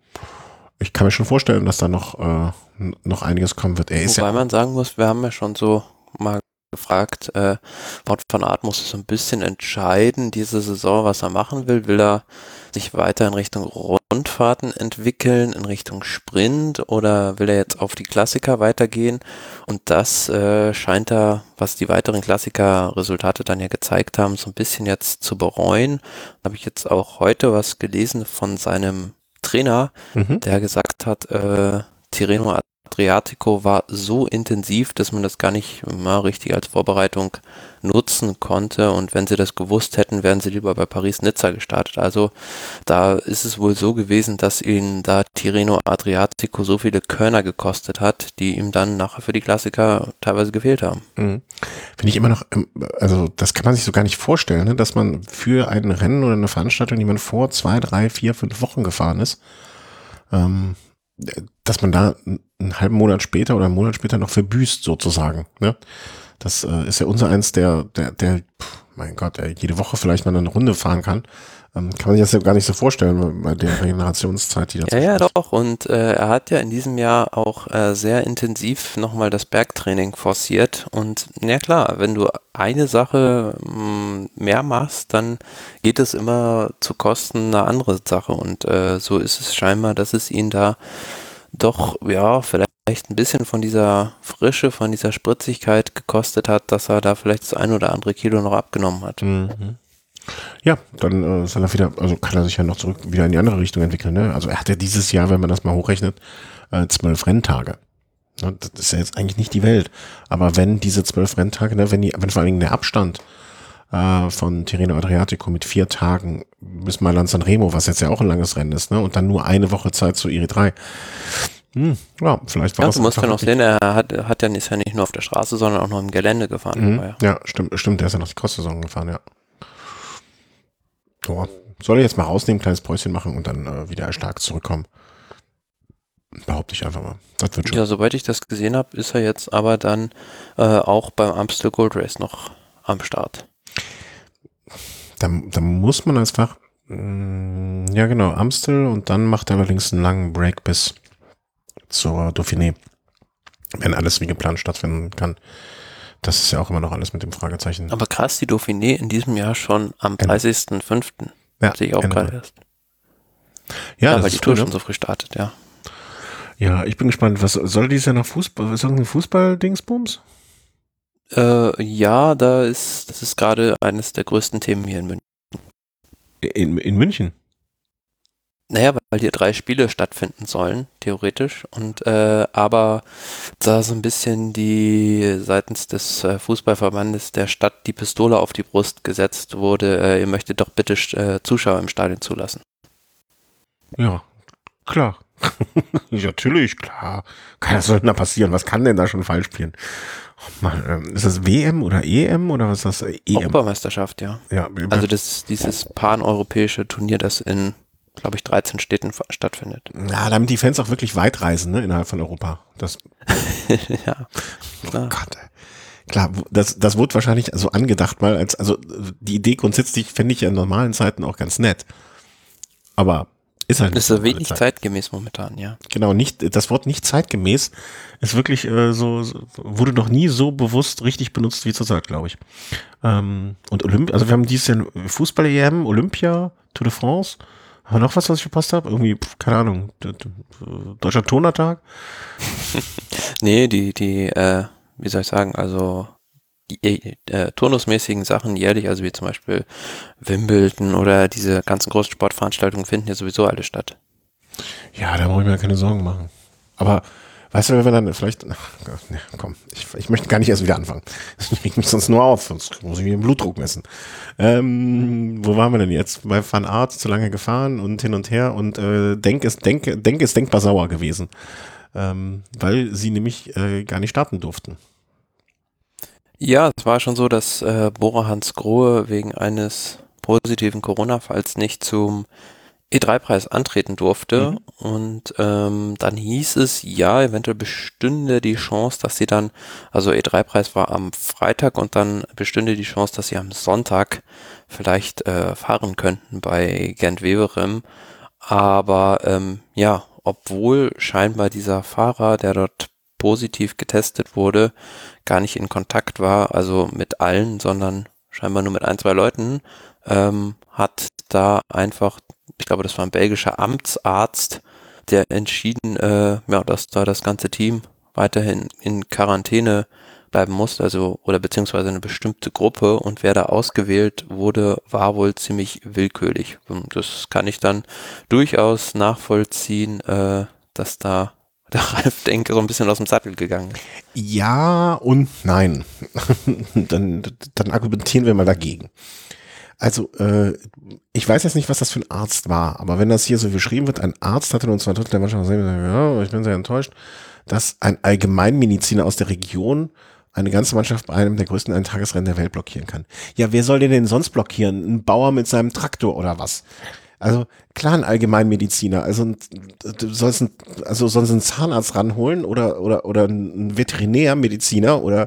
ich kann mir schon vorstellen, dass da noch äh, noch einiges kommen wird. Er ist Wobei ja man sagen muss, wir haben ja schon so mal gefragt, äh, Wout van Aert muss so ein bisschen entscheiden, diese Saison, was er machen will. Will er sich weiter in Richtung Rundfahrten entwickeln, in Richtung Sprint, oder will er jetzt auf die Klassiker weitergehen? Und das äh, scheint er, was die weiteren Klassiker-Resultate dann ja gezeigt haben, so ein bisschen jetzt zu bereuen. Da habe ich jetzt auch heute was gelesen von seinem Trainer, mhm. der gesagt hat, äh, Tirreno Adriatico war so intensiv, dass man das gar nicht mal richtig als Vorbereitung nutzen konnte, und wenn sie das gewusst hätten, wären sie lieber bei Paris-Nizza gestartet. Also da ist es wohl so gewesen, dass ihn da Tirreno Adriatico so viele Körner gekostet hat, die ihm dann nachher für die Klassiker teilweise gefehlt haben. Mhm. Finde ich immer noch, also das kann man sich so gar nicht vorstellen, ne? Dass man für ein Rennen oder eine Veranstaltung, die man vor zwei, drei, vier, fünf Wochen gefahren ist, ähm, dass man da einen halben Monat später oder einen Monat später noch verbüßt, sozusagen. Ne? Das äh, ist ja unser eins, der, der, der, pff, mein Gott, der jede Woche vielleicht mal eine Runde fahren kann. Ähm, kann man sich das ja gar nicht so vorstellen bei der Regenerationszeit, die dazu Ja, ja, doch. Und äh, er hat ja in diesem Jahr auch äh, sehr intensiv nochmal das Bergtraining forciert. Und ja klar, wenn du eine Sache mh, mehr machst, dann geht es immer zu Kosten einer anderen Sache. Und äh, so ist es scheinbar, dass es ihn da doch, ja, vielleicht ein bisschen von dieser Frische, von dieser Spritzigkeit gekostet hat, dass er da vielleicht das ein oder andere Kilo noch abgenommen hat. Mhm. Ja, dann äh, soll er wieder, also kann er sich ja noch zurück wieder in die andere Richtung entwickeln. Ne? Also er hat ja dieses Jahr, wenn man das mal hochrechnet, äh, zwölf Renntage. Das ist ja jetzt eigentlich nicht die Welt. Aber wenn diese zwölf Renntage, ne, wenn die, wenn vor allen Dingen der Abstand äh, von Tirreno Adriatico mit vier Tagen bis Mailand Sanremo, was jetzt ja auch ein langes Rennen ist, ne, und dann nur eine Woche Zeit zu I R I drei. Hm, ja, vielleicht war Ja, das du musst ja noch wirklich- sehen, er hat, hat ja nicht, ist ja nicht nur auf der Straße, sondern auch noch im Gelände gefahren. Mhm. vorher. Ja, stimmt, stimmt, der ist ja noch die Cross-Saison gefahren, ja. So, soll er jetzt mal rausnehmen, kleines Päuschen machen und dann äh, wieder stark zurückkommen? Behaupte ich einfach mal. Das wird schon. Ja, soweit ich das gesehen habe, ist er jetzt aber dann äh, auch beim Amstel Gold Race noch am Start. Da, da muss man einfach, mh, ja genau, Amstel und dann macht er allerdings einen langen Break bis zur Dauphiné, wenn alles wie geplant stattfinden kann. Das ist ja auch immer noch alles mit dem Fragezeichen. Aber krass, die Dauphiné in diesem Jahr schon am Ende. dreißigsten fünften Ja, Sehe ich auch Ende. gerade erst. Ja, Ja, das weil die ist Tour cool, schon ne? so früh startet, ja. Ja, ich bin gespannt. Was soll dieses Jahr noch Fußball? Ist irgendein Fußball-Dingsbums? Äh, ja, da ist, das ist gerade eines der größten Themen hier in München. In, in München? Naja, weil hier drei Spiele stattfinden sollen, theoretisch. Und äh, aber da so ein bisschen die seitens des äh, Fußballverbandes der Stadt die Pistole auf die Brust gesetzt wurde, äh, ihr möchtet doch bitte äh, Zuschauer im Stadion zulassen. Ja, klar. Ja, natürlich, klar. Was soll denn da passieren? Was kann denn da schon falsch spielen? Oh Mann, ähm, ist das W M oder E M oder was ist das? E M? Europameisterschaft, ja. Ja, Also das ist dieses paneuropäische Turnier, das in, glaube ich, dreizehn Städten fa- stattfindet. ja, damit die Fans auch wirklich weit reisen, ne, innerhalb von Europa. Das, Ja, oh klar. Gott, ey. Klar, das, das wurde wahrscheinlich so angedacht mal als, also die Idee grundsätzlich fände ich ja in normalen Zeiten auch ganz nett. Aber ist halt Das ist nicht ja so wenig alle Zeit. zeitgemäß momentan, ja. Genau, nicht, das Wort nicht zeitgemäß ist wirklich äh, so, so, wurde noch nie so bewusst richtig benutzt wie zurzeit, glaube ich. Ähm, und Olymp, also wir haben dieses Jahr Fußball-E M, Olympia, Tour de France. Haben wir noch was, was ich verpasst habe? Irgendwie, pf, keine Ahnung, d- d- Deutscher Turnertag? Nee, die, die, äh, wie soll ich sagen, also die äh, turnusmäßigen Sachen jährlich, also wie zum Beispiel Wimbledon oder diese ganzen großen Sportveranstaltungen finden ja sowieso alle statt. Ja, da brauche ich mir keine Sorgen machen. Aber, weißt du, wenn wir dann vielleicht, ach Gott, nee, komm, ich, ich möchte gar nicht erst wieder anfangen. Ich reg mich sonst nur auf, sonst muss ich mir den Blutdruck messen. Ähm, wo waren wir denn jetzt? Bei Van Aert zu lange gefahren und hin und her und äh, Denk ist, Denk, Denk ist denkbar sauer gewesen. Ähm, weil sie nämlich äh, gar nicht starten durften. Ja, es war schon so, dass äh, Bora Hansgrohe wegen eines positiven Corona-Falls nicht zum E drei Preis antreten durfte. Mhm. Und ähm, dann hieß es, ja, eventuell bestünde die Chance, dass sie dann, also E drei Preis war am Freitag und dann bestünde die Chance, dass sie am Sonntag vielleicht äh, fahren könnten bei Gent Wevelgem. Aber ähm, ja, obwohl scheinbar dieser Fahrer, der dort positiv getestet wurde, gar nicht in Kontakt war, also mit allen, sondern scheinbar nur mit ein, zwei Leuten, ähm, hat da einfach, ich glaube, das war ein belgischer Amtsarzt, der entschieden, äh, ja, dass da das ganze Team weiterhin in Quarantäne bleiben muss, also oder beziehungsweise eine bestimmte Gruppe, und wer da ausgewählt wurde, war wohl ziemlich willkürlich. Und das kann ich dann durchaus nachvollziehen, äh, dass da der Ralf Denke so ein bisschen aus dem Sattel gegangen ist. Ja und nein. dann, dann argumentieren wir mal dagegen. Also, äh, ich weiß jetzt nicht, was das für ein Arzt war, aber wenn das hier so beschrieben wird, ein Arzt hatte uns zwei Drittel der Mannschaft gesehen, ja, ich bin sehr enttäuscht, dass ein Allgemeinmediziner aus der Region eine ganze Mannschaft bei einem der größten Eintagesrennen der Welt blockieren kann. Ja, wer soll den denn sonst blockieren? Ein Bauer mit seinem Traktor oder was? Also klar, ein Allgemeinmediziner, also ein, du sollst ein, also sonst einen Zahnarzt ranholen oder oder oder ein Veterinärmediziner oder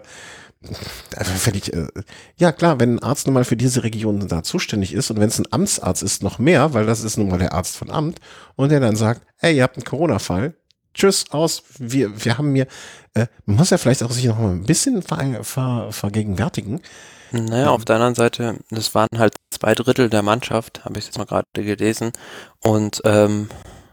also völlig, äh, ja klar, wenn ein Arzt nun mal für diese Region da zuständig ist und wenn es ein Amtsarzt ist, noch mehr, weil das ist nun mal der Arzt von Amt und der dann sagt, hey, ihr habt einen Corona-Fall, tschüss, aus, wir wir haben mir, äh, man muss ja vielleicht auch sich noch mal ein bisschen ver, ver, vergegenwärtigen. Naja, auf der anderen Seite, das waren halt zwei Drittel der Mannschaft, habe ich jetzt mal gerade gelesen. Und ähm,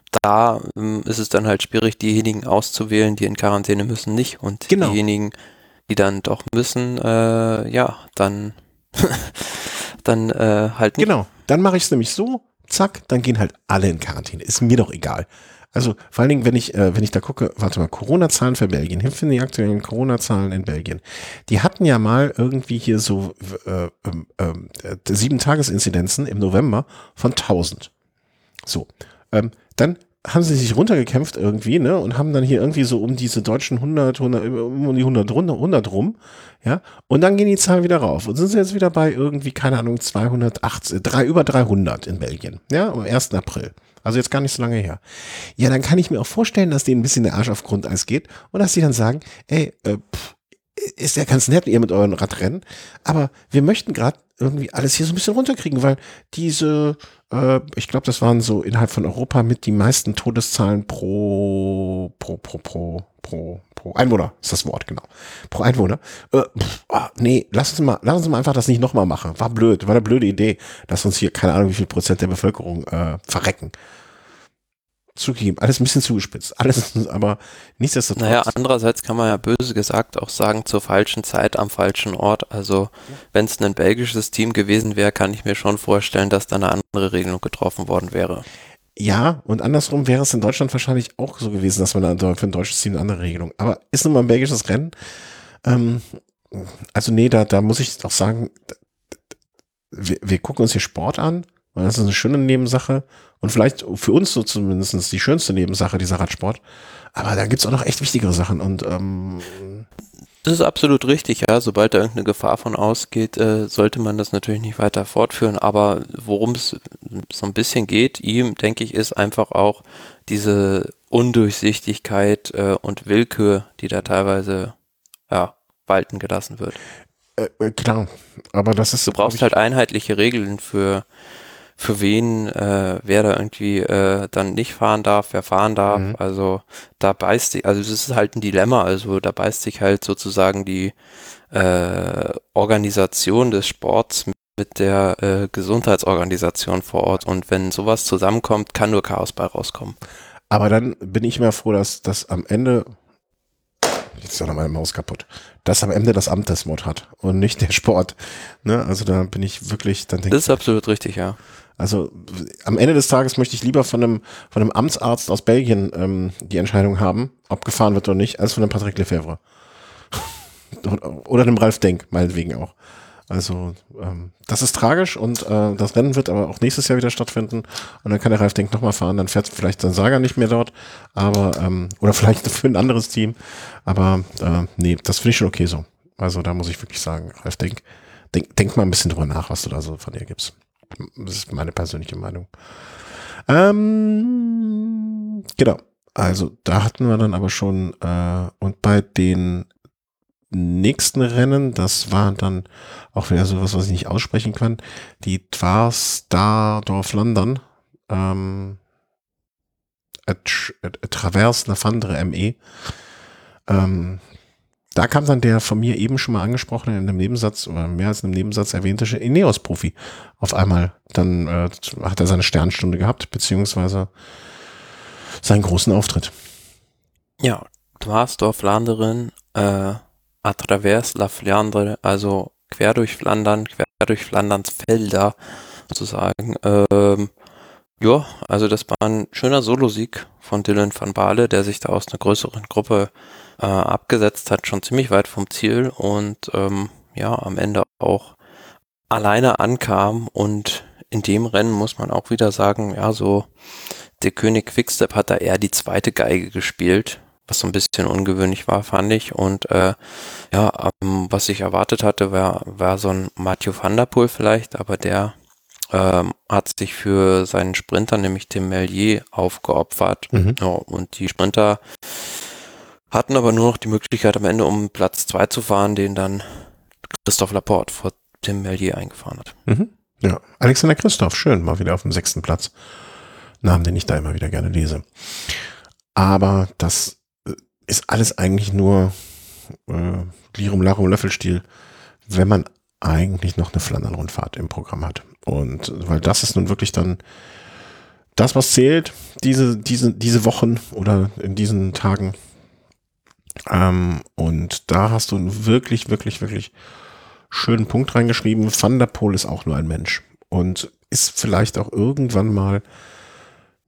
da ähm, ist es dann halt schwierig, diejenigen auszuwählen, die in Quarantäne müssen, nicht. Und Genau. diejenigen, die dann doch müssen, äh, ja, dann, dann äh, halt nicht. Genau, dann mache ich es nämlich so, zack, dann gehen halt alle in Quarantäne, ist mir doch egal. Also vor allen Dingen, wenn ich, äh, wenn ich da gucke, warte mal, Corona-Zahlen für Belgien, hilf mir die aktuellen Corona-Zahlen in Belgien. Die hatten ja mal irgendwie hier so äh, äh, äh, sieben Tagesinzidenzen im November von tausend. So, ähm, dann haben sie sich runtergekämpft irgendwie, ne, und haben dann hier irgendwie so um diese deutschen hundert, hundert um die hundert, hundert rum, ja, und dann gehen die Zahlen wieder rauf und sind sie jetzt wieder bei irgendwie, keine Ahnung, zweihundertachtzig, drei, über dreihundert in Belgien, ja, am ersten April. Also jetzt gar nicht so lange her. Ja, dann kann ich mir auch vorstellen, dass denen ein bisschen der Arsch auf Grundeis geht und dass die dann sagen, ey, äh, pff, ist ja ganz nett, ihr mit euren Radrennen, aber wir möchten gerade irgendwie alles hier so ein bisschen runterkriegen, weil diese, äh, ich glaube, das waren so innerhalb von Europa mit die meisten Todeszahlen pro, pro, pro, pro, pro, pro Einwohner, ist das Wort, genau. Pro Einwohner. Äh, pff, ah, nee, lass uns mal, lass uns mal einfach das nicht nochmal machen. War blöd, war eine blöde Idee, dass uns hier, keine Ahnung, wie viel Prozent der Bevölkerung äh, verrecken. Zugegeben, alles ein bisschen zugespitzt, alles, aber nichtsdestotrotz. Naja, andererseits kann man ja böse gesagt auch sagen, zur falschen Zeit am falschen Ort. Also ja. Wenn es ein belgisches Team gewesen wäre, kann ich mir schon vorstellen, dass da eine andere Regelung getroffen worden wäre. Ja, und andersrum wäre es in Deutschland wahrscheinlich auch so gewesen, dass man da für ein deutsches Team eine andere Regelung. Aber ist nun mal ein belgisches Rennen. Ähm, also nee, da, da muss ich auch sagen, wir, wir gucken uns hier Sport an. Das ist eine schöne Nebensache und vielleicht für uns so zumindest die schönste Nebensache, dieser Radsport. Aber da gibt's auch noch echt wichtigere Sachen und ähm das ist absolut richtig, ja. Sobald da irgendeine Gefahr von ausgeht, äh, sollte man das natürlich nicht weiter fortführen. Aber worum es so ein bisschen geht, ihm, denke ich, ist einfach auch diese Undurchsichtigkeit äh, und Willkür, die da teilweise ja, walten gelassen wird. Äh, äh, klar, aber das ist... Du brauchst halt einheitliche Regeln für für wen, äh, wer da irgendwie äh, dann nicht fahren darf, wer fahren darf. Mhm. Also da beißt sich, also das ist halt ein Dilemma, also da beißt sich halt sozusagen die äh, Organisation des Sports mit der äh, Gesundheitsorganisation vor Ort. Und wenn sowas zusammenkommt, kann nur Chaos bei rauskommen. Aber dann bin ich immer froh, dass das am Ende, jetzt ist ja noch meine Maus kaputt, dass am Ende das Amt das Wort hat und nicht der Sport. Ne? Also da bin ich wirklich, dann denke Das ist absolut richtig, ja. Also am Ende des Tages möchte ich lieber von einem, von einem Amtsarzt aus Belgien ähm, die Entscheidung haben, ob gefahren wird oder nicht, als von einem Patrick Lefevre. Oder einem Ralf Denk, meinetwegen auch. Also ähm, das ist tragisch und äh, das Rennen wird aber auch nächstes Jahr wieder stattfinden und dann kann der Ralf Denk nochmal fahren, dann fährt vielleicht sein Saga nicht mehr dort, aber ähm, oder vielleicht für ein anderes Team, aber äh, nee, das finde ich schon okay so. Also da muss ich wirklich sagen, Ralf Denk, denk, denk mal ein bisschen drüber nach, was du da so von dir gibst. Das ist meine persönliche Meinung. Ähm, genau. Also da hatten wir dann aber schon äh, und bei den nächsten Rennen, das war dann auch wieder sowas, was ich nicht aussprechen kann, die Dwars-Dar-Dorf-Landern ähm, Travers Lafandre M E ähm, da kam dann der von mir eben schon mal angesprochen in einem Nebensatz oder mehr als einem Nebensatz erwähnte Ineos-Profi auf einmal. Dann äh, hat er seine Sternstunde gehabt, beziehungsweise seinen großen Auftritt. Ja, Dwars-Dorf-Landerin äh, à travers la Flandre, also quer durch Flandern, quer durch Flanderns Felder sozusagen. Ähm, ja, also das war ein schöner Solosieg von Dylan van Baarle, der sich da aus einer größeren Gruppe äh, abgesetzt hat, schon ziemlich weit vom Ziel und ähm, ja, am Ende auch alleine ankam und in dem Rennen muss man auch wieder sagen, ja, so der König Quickstep hat da eher die zweite Geige gespielt, was so ein bisschen ungewöhnlich war, fand ich. Und äh, ja, ähm, was ich erwartet hatte, war, war so ein Mathieu van der Poel vielleicht, aber der ähm, hat sich für seinen Sprinter, nämlich den Merlier, aufgeopfert. Mhm. Ja, und die Sprinter hatten aber nur noch die Möglichkeit, am Ende um Platz zwei zu fahren, den dann Christophe Laporte vor Tim Merlier eingefahren hat. Mhm. Ja, Alexander Christoph, schön, mal wieder auf dem sechsten Platz. Namen, den ich da immer wieder gerne lese. Aber das ist alles eigentlich nur äh, Lirum Larum Löffelstiel, wenn man eigentlich noch eine Flandern-Rundfahrt im Programm hat. Und weil das ist nun wirklich dann das, was zählt, diese, diese, diese Wochen oder in diesen Tagen. Ähm, und da hast du einen wirklich, wirklich, wirklich schönen Punkt reingeschrieben. Van der Poel ist auch nur ein Mensch und ist vielleicht auch irgendwann mal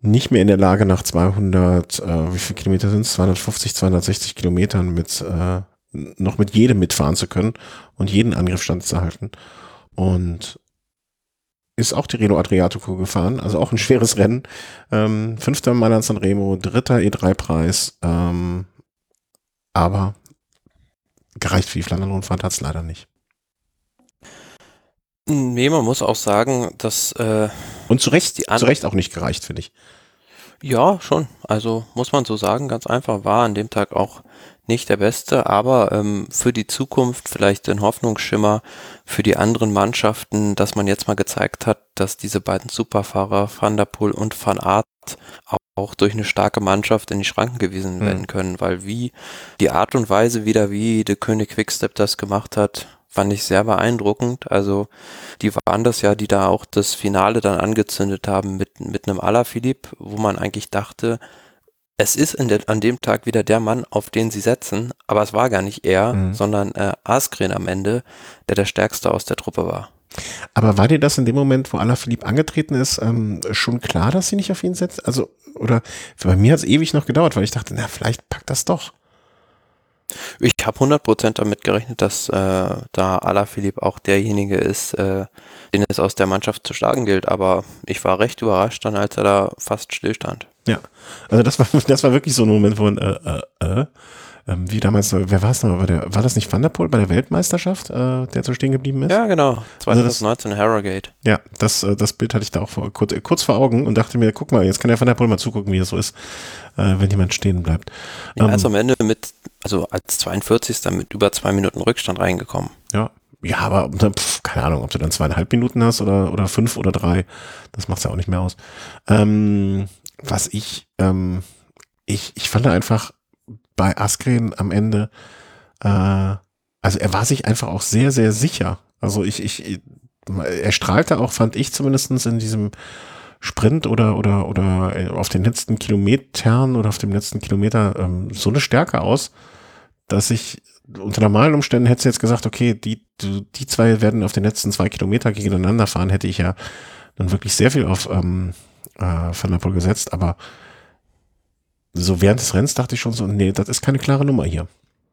nicht mehr in der Lage, nach zweihundert, äh, wie viele Kilometer sind es? zweihundertfünfzig, zweihundertsechzig Kilometern mit, äh, noch mit jedem mitfahren zu können und jeden Angriff standzuhalten. Und ist auch die Reno Adriatico gefahren, also auch ein schweres Rennen. Ähm, fünfter Mailand Sanremo, dritter E drei Preis, ähm, aber gereicht für die Flandern-Rundfahrt hat es leider nicht. Nee, man muss auch sagen, dass äh, Und zu Recht, die An- zu Recht auch nicht gereicht, finde ich. ja, schon. Also muss man so sagen, ganz einfach, war an dem Tag auch nicht der Beste, aber ähm, für die Zukunft vielleicht ein Hoffnungsschimmer für die anderen Mannschaften, dass man jetzt mal gezeigt hat, dass diese beiden Superfahrer, Van der Poel und Van Aert, auch, auch durch eine starke Mannschaft in die Schranken gewiesen Mhm. werden können, weil wie die Art und Weise wieder, wie der König Quickstep das gemacht hat, fand ich sehr beeindruckend. Also die waren das ja, die da auch das Finale dann angezündet haben mit, mit einem Alaphilippe, wo man eigentlich dachte, es ist in der, an dem Tag wieder der Mann, auf den sie setzen, aber es war gar nicht er, Mhm. sondern äh, Asgreen am Ende, der der Stärkste aus der Truppe war. Aber war dir das in dem Moment, wo Alaphilippe angetreten ist, ähm, schon klar, dass sie nicht auf ihn setzt? Also, oder bei mir hat es ewig noch gedauert, weil ich dachte, na, vielleicht packt das doch. Ich habe hundert Prozent damit gerechnet, dass äh, da Alaphilippe auch derjenige ist, äh, den es aus der Mannschaft zu schlagen gilt, aber ich war recht überrascht dann, als er da fast stillstand. Ja, also das war, das war wirklich so ein Moment, wo man, äh, äh, äh, ähm, wie damals, wer war es noch, war, der, war das nicht Van der Poel bei der Weltmeisterschaft, äh, der so stehen geblieben ist? Ja, genau, Also das- zwanzig neunzehn Harrogate. Ja, das, äh, das Bild hatte ich da auch vor, kurz, kurz vor Augen und dachte mir, guck mal, jetzt kann der Van der Poel mal zugucken, wie es so ist, äh, wenn jemand stehen bleibt. Ja, Ähm, er ist am Ende mit, also als zweiundvierzigster mit über zwei Minuten Rückstand reingekommen. Ja, ja, aber pf, keine Ahnung, ob du dann zweieinhalb Minuten hast oder, oder fünf oder drei, das macht's ja auch nicht mehr aus. Ähm, was ich, ähm, ich, ich fand einfach bei Asgreen am Ende, äh, also er war sich einfach auch sehr, sehr sicher. Also ich, ich, er strahlte auch, fand ich zumindestens in diesem Sprint oder, oder, oder auf den letzten Kilometern oder auf dem letzten Kilometer ähm, so eine Stärke aus, dass ich unter normalen Umständen hätte jetzt gesagt, okay, die, die zwei werden auf den letzten zwei Kilometer gegeneinander fahren, hätte ich ja dann wirklich sehr viel auf ähm, äh, Van der Poel gesetzt, aber so während des Rennens dachte ich schon so, nee, das ist keine klare Nummer hier.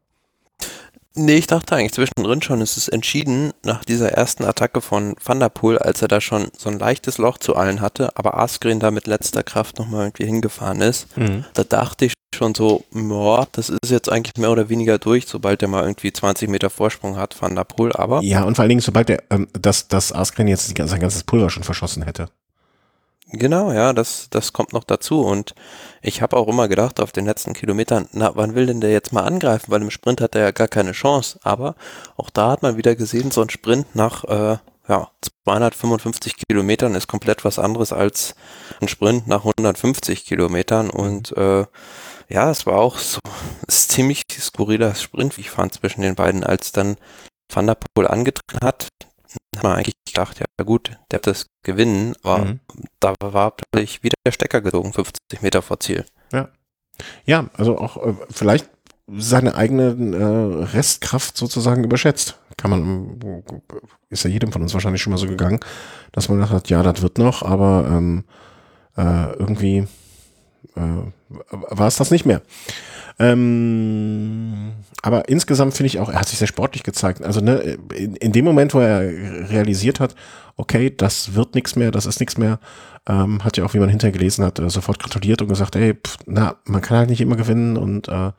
Nee, ich dachte eigentlich zwischendrin schon, es ist entschieden nach dieser ersten Attacke von Van der Poel, als er da schon so ein leichtes Loch zu allen hatte, aber Asgreen da mit letzter Kraft nochmal irgendwie hingefahren ist. Mhm. Da dachte ich schon so, boah, das ist jetzt eigentlich mehr oder weniger durch, sobald er mal irgendwie zwanzig Meter Vorsprung hat, Van der Poel, aber Ja, und vor allen Dingen, sobald der, ähm, dass, dass Asgreen jetzt die, sein ganzes Pulver schon verschossen hätte. genau, ja, das, das kommt noch dazu und ich habe auch immer gedacht auf den letzten Kilometern, na, wann will denn der jetzt mal angreifen, weil im Sprint hat er ja gar keine Chance, aber auch da hat man wieder gesehen, so ein Sprint nach äh, ja, zweihundertfünfundfünfzig Kilometern ist komplett was anderes als ein Sprint nach hundertfünfzig Kilometern und äh, ja, es war auch so ein ziemlich skurriler Sprint, wie ich fand, zwischen den beiden, als dann Van der Poel angetreten hat, hat man eigentlich gedacht, ja gut, der wird das gewinnen, aber Mhm. da war plötzlich wieder der Stecker gezogen, fünfzig Meter vor Ziel. Ja, also auch äh, vielleicht seine eigene äh, Restkraft sozusagen überschätzt. Kann man, ist ja jedem von uns wahrscheinlich schon mal so gegangen, dass man gedacht hat, ja, das wird noch, aber ähm, äh, irgendwie äh, war es das nicht mehr. Ähm, aber insgesamt finde ich auch, er hat sich sehr sportlich gezeigt. Also ne, in, in dem Moment, wo er realisiert hat, okay, das wird nichts mehr, das ist nichts mehr, ähm, hat ja auch, wie man hinterher gelesen hat, äh, sofort gratuliert und gesagt, ey, pff, na, man kann halt nicht immer gewinnen und äh,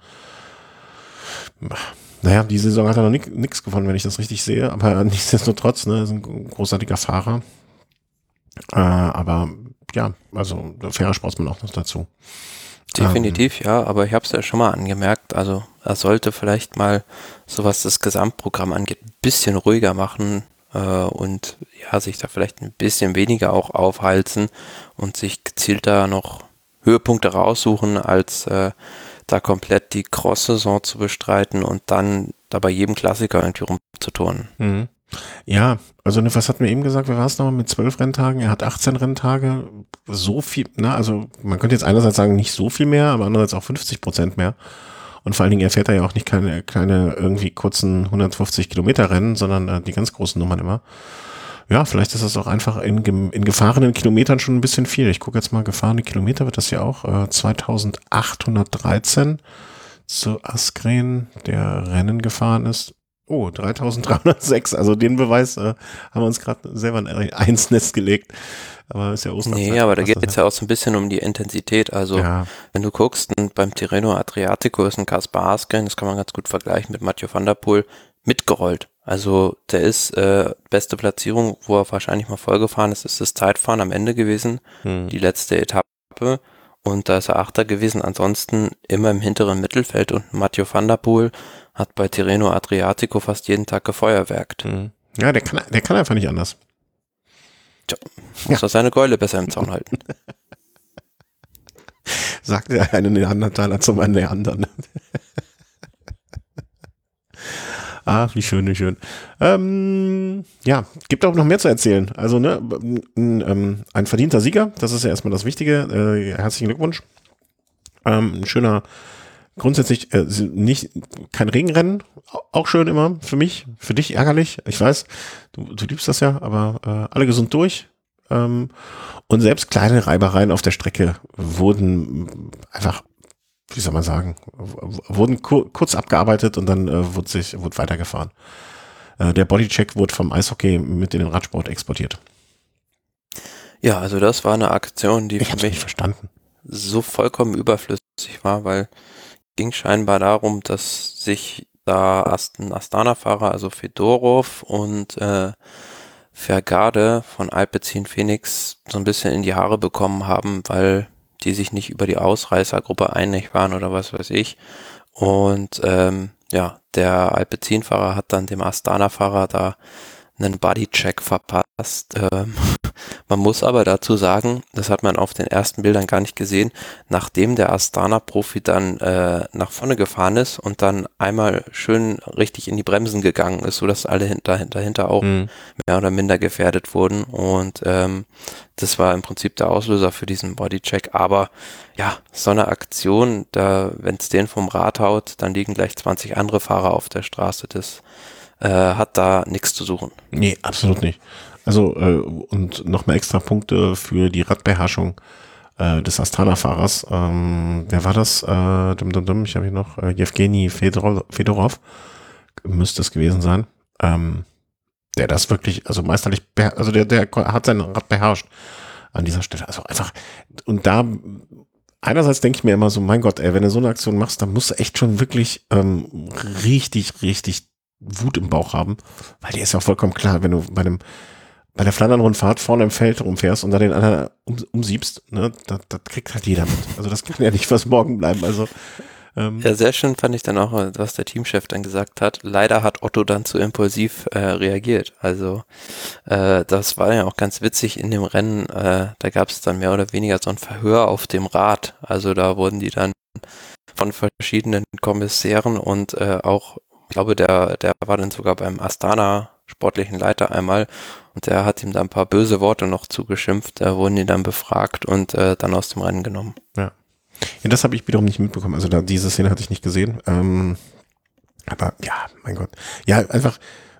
naja, die Saison hat er noch nichts gewonnen, wenn ich das richtig sehe, aber nichtsdestotrotz, ne, ist ein großartiger Fahrer. Äh, aber ja, also fairer Sportsmann auch noch dazu. Definitiv, ähm, ja, aber ich habe es ja schon mal angemerkt, also er sollte vielleicht mal, so was das Gesamtprogramm angeht, ein bisschen ruhiger machen äh, und ja, sich da vielleicht ein bisschen weniger auch aufhalten und sich gezielter noch Höhepunkte raussuchen, als äh, da komplett die Cross-Saison zu bestreiten und dann da bei jedem Klassiker irgendwie rumzuturnen. Mhm. Ja, also ne, was hat mir eben gesagt, wer war es nochmal mit zwölf Renntagen? Er hat achtzehn Renntage, so viel, na, also man könnte jetzt einerseits sagen, nicht so viel mehr, aber andererseits auch fünfzig Prozent mehr. Und vor allen Dingen, er fährt da ja auch nicht keine kleine, irgendwie kurzen hundertfünfzig Kilometer Rennen, sondern äh, die ganz großen Nummern immer. Ja, vielleicht ist das auch einfach in, in gefahrenen Kilometern schon ein bisschen viel. Ich gucke jetzt mal, gefahrene Kilometer wird das ja auch äh, zweitausendachthundertdreizehn zu Askren, der Rennen gefahren ist. Oh, dreitausenddreihundertsechs, also den Beweis äh, haben wir uns gerade selber ins Netz gelegt. Aber ist ja Osterzeit. Nee, aber da geht es ja auch so ein bisschen um die Intensität. Also ja. Wenn du guckst, beim Tirreno Adriatico ist ein Kaspar Asgreen, das kann man ganz gut vergleichen mit Mathieu van der Poel, mitgerollt. Also der ist äh, beste Platzierung, wo er wahrscheinlich mal vollgefahren ist, ist das Zeitfahren am Ende gewesen, hm. die letzte Etappe. Und da ist er Achter gewesen, ansonsten immer im hinteren Mittelfeld. Und Mathieu van der Poel hat bei Tirreno Adriatico fast jeden Tag gefeuerwerkt. Hm. Ja, der kann, der kann einfach nicht anders. Tja, muss ja. er seine Keule besser im Zaun halten. Sagt der eine Neandertaler zum anderen. Ah, wie schön, wie schön. Ähm, ja, gibt auch noch mehr zu erzählen. Also, ne, ein, ein verdienter Sieger, das ist ja erstmal das Wichtige. Äh, herzlichen Glückwunsch. Ähm, ein schöner, grundsätzlich äh, nicht kein Regenrennen, auch schön immer für mich, für dich ärgerlich. Ich weiß, du, du liebst das ja, aber äh, alle gesund durch. Ähm, und selbst kleine Reibereien auf der Strecke wurden einfach, wie soll man sagen, wurden kur kurz abgearbeitet und dann äh, wurde sich wurde weitergefahren. Äh, der Bodycheck wurde vom Eishockey mit in den Radsport exportiert. Ja, also das war eine Aktion, die ich für mich verstanden. so vollkommen überflüssig war, weil ging scheinbar darum, dass sich da ein Astana-Fahrer, also Fedorov und äh, Vergade von Alpecin Phoenix so ein bisschen in die Haare bekommen haben, weil die sich nicht über die Ausreißergruppe einig waren oder was weiß ich. Und ähm, ja, der Alpecin-Fahrer hat dann dem Astana-Fahrer da einen Bodycheck verpasst. Ähm, man muss aber dazu sagen, das hat man auf den ersten Bildern gar nicht gesehen, nachdem der Astana-Profi dann äh, nach vorne gefahren ist und dann einmal schön richtig in die Bremsen gegangen ist, sodass alle hinter, dahinter auch mhm. mehr oder minder gefährdet wurden. Und ähm, das war im Prinzip der Auslöser für diesen Bodycheck. Aber ja, so eine Aktion, da, wenn es den vom Rad haut, dann liegen gleich zwanzig andere Fahrer auf der Straße. Das hat da nichts zu suchen. Nee, absolut nicht. Also äh, und nochmal extra Punkte für die Radbeherrschung äh, des Astana-Fahrers. Ähm, wer war das? Äh, dum, dum, dum, ich habe hier noch äh, Jewgeni Fedorov, Fedorov müsste es gewesen sein. Ähm, der das wirklich, also meisterlich, also der, der hat sein Rad beherrscht an dieser Stelle. Also einfach, und da einerseits denke ich mir immer so, mein Gott, ey, wenn du so eine Aktion machst, dann musst du echt schon wirklich ähm, richtig, richtig Wut im Bauch haben, weil dir ist ja auch vollkommen klar, wenn du bei einem bei der Flandern-Rundfahrt vorne im Feld rumfährst und da den anderen um, umsiebst, ne, das, das kriegt halt jeder mit. Also das kann ja nicht was morgen bleiben. Also ähm. Ja, sehr schön fand ich dann auch, was der Teamchef dann gesagt hat. Leider hat Otto dann zu impulsiv äh, reagiert. Also äh, das war ja auch ganz witzig in dem Rennen. Äh, da gab es dann mehr oder weniger so ein Verhör auf dem Rad. Also da wurden die dann von verschiedenen Kommissären und äh, auch ich glaube, der, der war dann sogar beim Astana sportlichen Leiter einmal und der hat ihm da ein paar böse Worte noch zugeschimpft. Da wurden die dann befragt und äh, dann aus dem Rennen genommen. Ja, ja das habe ich wiederum nicht mitbekommen. Also da, diese Szene hatte ich nicht gesehen. Ähm, aber ja, mein Gott. Ja, einfach,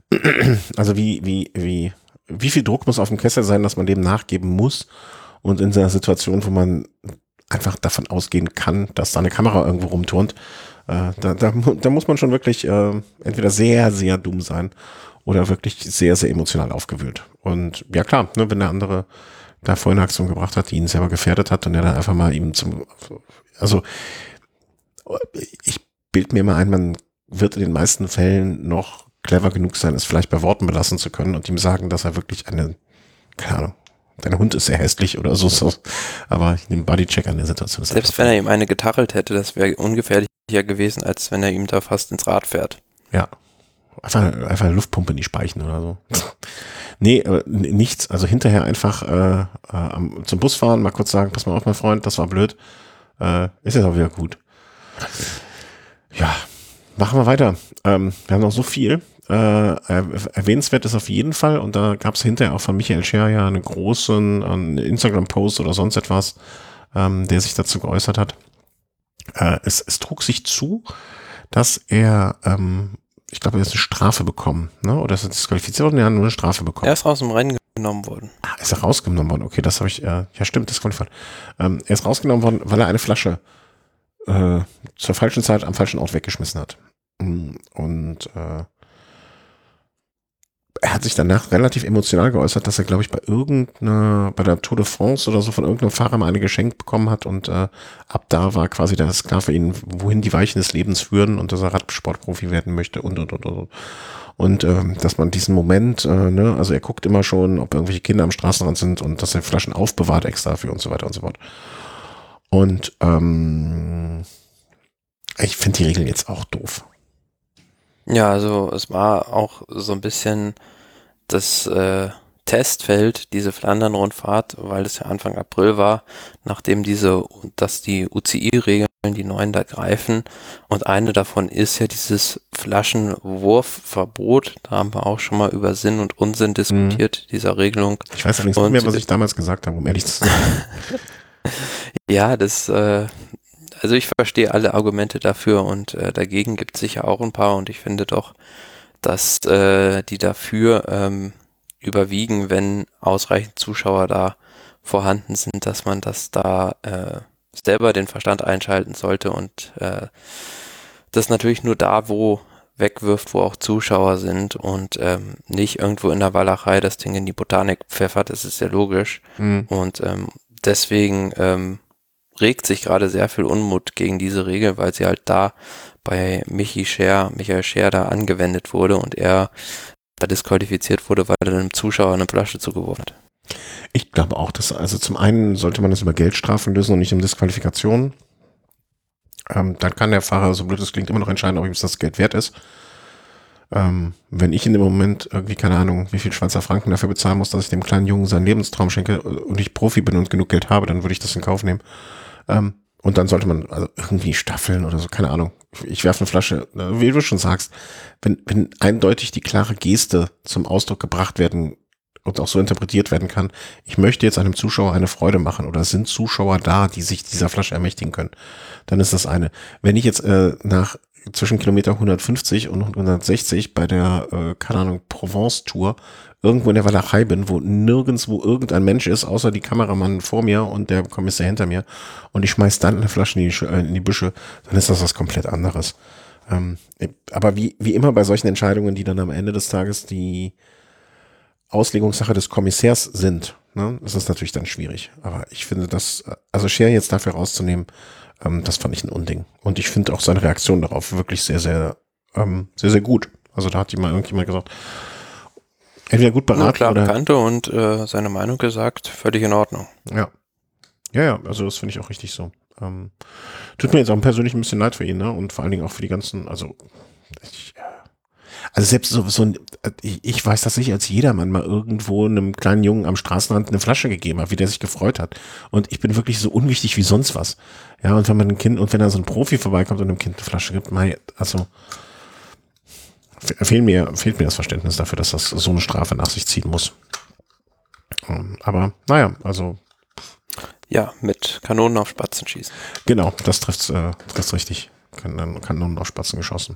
also wie, wie, wie, wie viel Druck muss auf dem Kessel sein, dass man dem nachgeben muss und in so einer Situation, wo man einfach davon ausgehen kann, dass da eine Kamera irgendwo rumturnt, Äh, da, da, da muss man schon wirklich äh, entweder sehr, sehr dumm sein oder wirklich sehr, sehr emotional aufgewühlt. Und ja klar, ne, wenn der andere da vorhin eine Aktion gebracht hat, die ihn selber gefährdet hat und er dann einfach mal ihm zum, also ich bild mir mal ein, man wird in den meisten Fällen noch clever genug sein, es vielleicht bei Worten belassen zu können und ihm sagen, dass er wirklich eine, keine Ahnung, dein Hund ist sehr hässlich oder so, so. Aber ich nehme Bodycheck an der Situation. Selbst wenn er ihm eine getackelt hätte, das wäre ungefährlicher gewesen, als wenn er ihm da fast ins Rad fährt. Ja, einfach, einfach eine Luftpumpe in die Speichen oder so. Nee, äh, nichts. Also hinterher einfach äh, äh, zum Bus fahren, mal kurz sagen, pass mal auf, mein Freund, das war blöd. Äh, ist jetzt auch wieder gut. Ja, machen wir weiter. Ähm, wir haben noch so viel. Äh, erwähnenswert ist auf jeden Fall, und da gab es hinterher auch von Michael Scher ja einen großen einen Instagram-Post oder sonst etwas, ähm, der sich dazu geäußert hat. Äh, es, es trug sich zu, dass er ähm, ich glaube, er hat eine Strafe bekommen, ne? Oder ist er disqualifiziert worden? Er hat nur eine Strafe bekommen. Er ist aus dem Rennen genommen worden. Ah, ist er rausgenommen worden? Okay, das habe ich, äh, ja stimmt, disqualifiziert. Ähm, er ist rausgenommen worden, weil er eine Flasche äh, zur falschen Zeit am falschen Ort weggeschmissen hat. Und äh, er hat sich danach relativ emotional geäußert, dass er, glaube ich, bei irgendeiner, bei der Tour de France oder so von irgendeinem Fahrer mal eine geschenkt bekommen hat und äh, ab da war quasi das klar für ihn, wohin die Weichen des Lebens führen und dass er Radsportprofi werden möchte und und und und. Und ähm, dass man diesen Moment, äh, ne, also er guckt immer schon, ob irgendwelche Kinder am Straßenrand sind und dass er Flaschen aufbewahrt extra dafür und so weiter und so fort. Und ähm, ich finde die Regeln jetzt auch doof. Ja, also es war auch so ein bisschen das äh, Testfeld, diese Flandern-Rundfahrt, weil es ja Anfang April war, nachdem diese, dass die U C I-Regeln, die neuen da greifen. Und eine davon ist ja dieses Flaschenwurfverbot. Da haben wir auch schon mal über Sinn und Unsinn diskutiert, mhm. dieser Regelung. Ich weiß allerdings nicht mehr, was ich damals gesagt habe, um ehrlich zu sein. Ja, das, äh, also ich verstehe alle Argumente dafür und äh, dagegen gibt es sicher auch ein paar und ich finde doch, dass äh, die dafür ähm, überwiegen, wenn ausreichend Zuschauer da vorhanden sind, dass man das da äh, selber den Verstand einschalten sollte und äh, das natürlich nur da, wo wegwirft, wo auch Zuschauer sind und ähm, nicht irgendwo in der Walachei das Ding in die Botanik pfeffert, das ist ja logisch. Mhm. Und ähm, deswegen ähm, regt sich gerade sehr viel Unmut gegen diese Regel, weil sie halt da bei Michi Scher, Michael Scher da angewendet wurde und er da disqualifiziert wurde, weil er einem Zuschauer eine Flasche zugeworfen hat. Ich glaube auch, dass, also zum einen sollte man das über Geldstrafen lösen und nicht um Disqualifikation. Ähm, dann kann der Fahrer, so blöd es klingt, immer noch entscheiden, ob ihm das Geld wert ist. Ähm, wenn ich in dem Moment irgendwie, keine Ahnung, wie viel Schweizer Franken dafür bezahlen muss, dass ich dem kleinen Jungen seinen Lebenstraum schenke und ich Profi bin und genug Geld habe, dann würde ich das in Kauf nehmen. Ähm, und dann sollte man also irgendwie staffeln oder so, keine Ahnung. Ich, ich werfe eine Flasche, wie du schon sagst, wenn, wenn eindeutig die klare Geste zum Ausdruck gebracht werden und auch so interpretiert werden kann, ich möchte jetzt einem Zuschauer eine Freude machen oder es sind Zuschauer da, die sich dieser Flasche ermächtigen können, dann ist das eine. Wenn ich jetzt äh, nach zwischen Kilometer hundertfünfzig und hundertsechzig bei der, äh, keine Ahnung, Provence-Tour irgendwo in der Walachei bin, wo nirgendwo irgendein Mensch ist, außer die Kameramann vor mir und der Kommissar hinter mir und ich schmeiß dann eine Flasche in die, äh, in die Büsche, dann ist das was komplett anderes. Ähm, aber wie, wie immer bei solchen Entscheidungen, die dann am Ende des Tages die Auslegungssache des Kommissärs sind, ne, ist das natürlich dann schwierig. Aber ich finde das, also Scher jetzt dafür rauszunehmen, ähm, das fand ich ein Unding. Und ich finde auch seine Reaktion darauf wirklich sehr, sehr, ähm, sehr, sehr gut. Also da hat mal irgendjemand gesagt, entweder gut beraten Nur klar oder kannte und äh, seine Meinung gesagt, völlig in Ordnung. Ja. Ja, ja, also das finde ich auch richtig so. Ähm, tut mir jetzt auch persönlich ein bisschen leid für ihn, ne? Und vor allen Dingen auch für die ganzen, also ich, also selbst so, so ein, ich, ich weiß, dass ich als jedermann mal irgendwo einem kleinen Jungen am Straßenrand eine Flasche gegeben habe, wie der sich gefreut hat. Und ich bin wirklich so unwichtig wie sonst was. Ja, und wenn man ein Kind, und wenn da so ein Profi vorbeikommt und einem Kind eine Flasche gibt, mal, also fehlt mir, fehlt mir das Verständnis dafür, dass das so eine Strafe nach sich ziehen muss. Aber naja, also ja, mit Kanonen auf Spatzen schießen. Genau, das trifft's, äh, trifft's richtig. Kann, Kanonen auf Spatzen geschossen.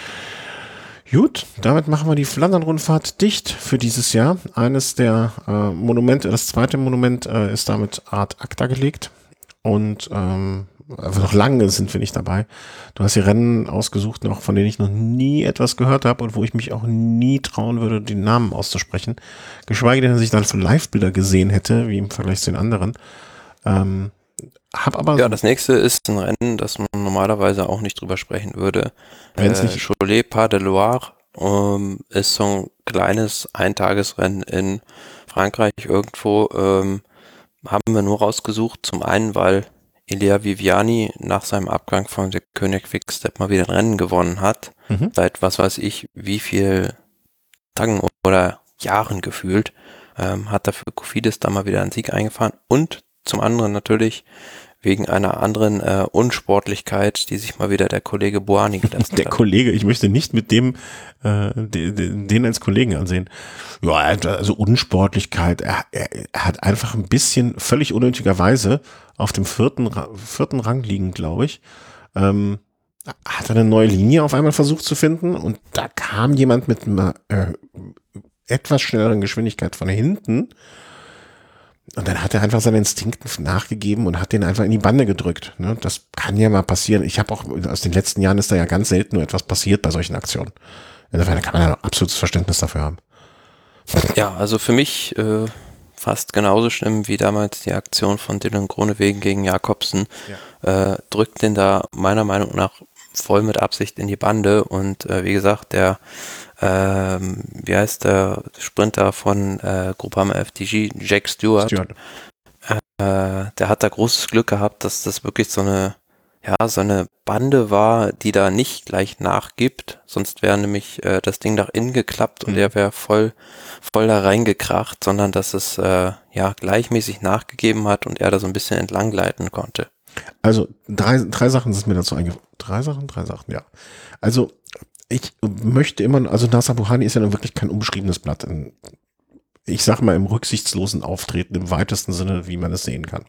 Gut, damit machen wir die Flandern-Rundfahrt dicht für dieses Jahr. Eines der äh, Monumente, das zweite Monument äh, ist damit ad acta gelegt. Und ähm, noch lange sind wir nicht dabei. Du hast die Rennen ausgesucht, noch von denen ich noch nie etwas gehört habe und wo ich mich auch nie trauen würde, die Namen auszusprechen. Geschweige denn, dass ich dann für Live-Bilder gesehen hätte, wie im Vergleich zu den anderen. Ähm, hab aber ja, das nächste ist ein Rennen, das man normalerweise auch nicht drüber sprechen würde. Wenn's äh, nicht Cholet Pas de Loire ähm, ist so ein kleines Eintagesrennen in Frankreich irgendwo. Ähm, haben wir nur rausgesucht. Zum einen, weil Elia Viviani nach seinem Abgang von der König Quick-Step mal wieder ein Rennen gewonnen hat. Mhm. Seit was weiß ich, wie viel Tagen oder Jahren gefühlt. Ähm, hat dafür Cofidis da mal wieder einen Sieg eingefahren. Und zum anderen natürlich wegen einer anderen äh, Unsportlichkeit, die sich mal wieder der Kollege Boani gelassen der hat. Der Kollege, ich möchte nicht mit dem äh, de, de, den als Kollegen ansehen. Ja, also Unsportlichkeit. Er, er, er hat einfach ein bisschen völlig unnötigerweise auf dem vierten vierten Rang liegen, glaube ich. Ähm, hat er eine neue Linie auf einmal versucht zu finden und da kam jemand mit einer äh, etwas schnelleren Geschwindigkeit von hinten und dann hat er einfach seinen Instinkten nachgegeben und hat den einfach in die Bande gedrückt. Ne? Das kann ja mal passieren. Ich habe auch, aus den letzten Jahren ist da ja ganz selten nur etwas passiert bei solchen Aktionen. Insofern kann man ja absolutes Verständnis dafür haben. Ja, also für mich äh, fast genauso schlimm wie damals die Aktion von Dylan Groenewegen gegen Jakobsen. Ja. Äh, drückt den da meiner Meinung nach voll mit Absicht in die Bande und äh, wie gesagt, der ähm, wie heißt der Sprinter von äh, Groupama F D G, Jack Stewart, Stewart. Äh, der hat da großes Glück gehabt, dass das wirklich so eine ja, so eine Bande war, die da nicht gleich nachgibt, sonst wäre nämlich äh, das Ding nach innen geklappt und mhm. der wäre voll, voll da reingekracht, sondern dass es äh, ja gleichmäßig nachgegeben hat und er da so ein bisschen entlang gleiten konnte. Also drei, drei Sachen sind mir dazu eingefallen. Drei Sachen? Drei Sachen, ja. Also ich möchte immer, also Naser Bouhanni ist ja nun wirklich kein unbeschriebenes Blatt. Ich sage mal im rücksichtslosen Auftreten im weitesten Sinne, wie man es sehen kann.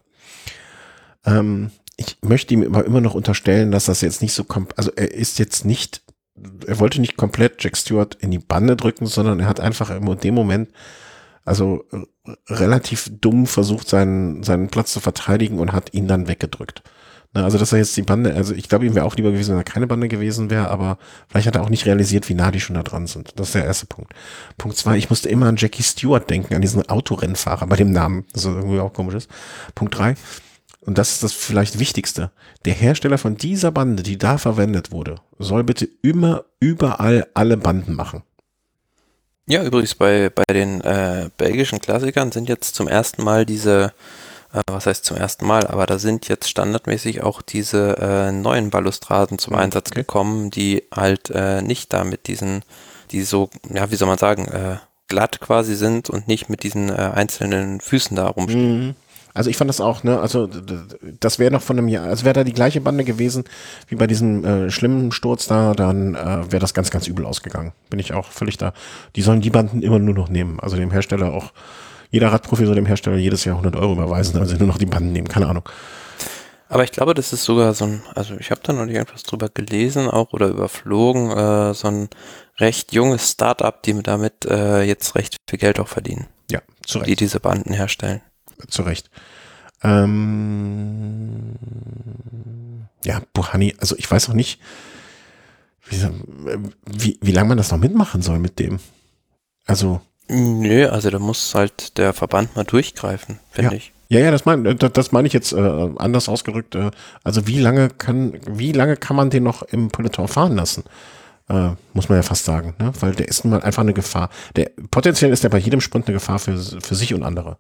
Ähm, Ich möchte ihm immer, immer noch unterstellen, dass das jetzt nicht so kommt. Also er ist jetzt nicht, er wollte nicht komplett Jack Stewart in die Bande drücken, sondern er hat einfach in dem Moment, also relativ dumm versucht, seinen, seinen Platz zu verteidigen und hat ihn dann weggedrückt. Ne, also dass er jetzt die Bande, also ich glaube, ihm wäre auch lieber gewesen, wenn er keine Bande gewesen wäre, aber vielleicht hat er auch nicht realisiert, wie nah die schon da dran sind. Das ist der erste Punkt. Punkt zwei, ich musste immer an Jackie Stewart denken, an diesen Autorennfahrer bei dem Namen, das irgendwie auch komisch ist. Punkt drei, und das ist das vielleicht Wichtigste, der Hersteller von dieser Bande, die da verwendet wurde, soll bitte immer überall alle Banden machen. Ja, übrigens bei, bei den äh, belgischen Klassikern sind jetzt zum ersten Mal diese, äh, was heißt zum ersten Mal, aber da sind jetzt standardmäßig auch diese äh, neuen Balustraden zum Einsatz okay. gekommen, die halt äh, nicht da mit diesen, die so, ja, wie soll man sagen, äh, glatt quasi sind und nicht mit diesen äh, einzelnen Füßen da rumstehen. Mhm. Also ich fand das auch, ne, also das wäre noch von einem Jahr, also wäre da die gleiche Bande gewesen wie bei diesem äh, schlimmen Sturz da, dann äh, wäre das ganz, ganz übel ausgegangen. Bin ich auch völlig da. Die sollen die Banden immer nur noch nehmen. Also dem Hersteller auch, jeder Radprofi soll dem Hersteller jedes Jahr hundert Euro überweisen, also nur noch die Banden nehmen, keine Ahnung. Aber ich glaube, das ist sogar so ein, also ich habe da noch nicht etwas drüber gelesen auch oder überflogen, äh, so ein recht junges Start-up, die damit äh, jetzt recht viel Geld auch verdienen. Ja, zu Recht. Die diese Banden herstellen. Zu Recht. Ähm, ja, Bouhanni, also ich weiß auch nicht, wie, wie, wie lange man das noch mitmachen soll mit dem. Also. Nö, also da muss halt der Verband mal durchgreifen, finde ja. ich. Ja, ja, das meine das meine ich jetzt äh, anders ausgerückt. Äh, also wie lange kann, wie lange kann man den noch im Peloton fahren lassen? Äh, muss man ja fast sagen, ne? Weil der ist nun mal einfach eine Gefahr. Der, potenziell ist der bei jedem Sprint eine Gefahr für, für sich und andere.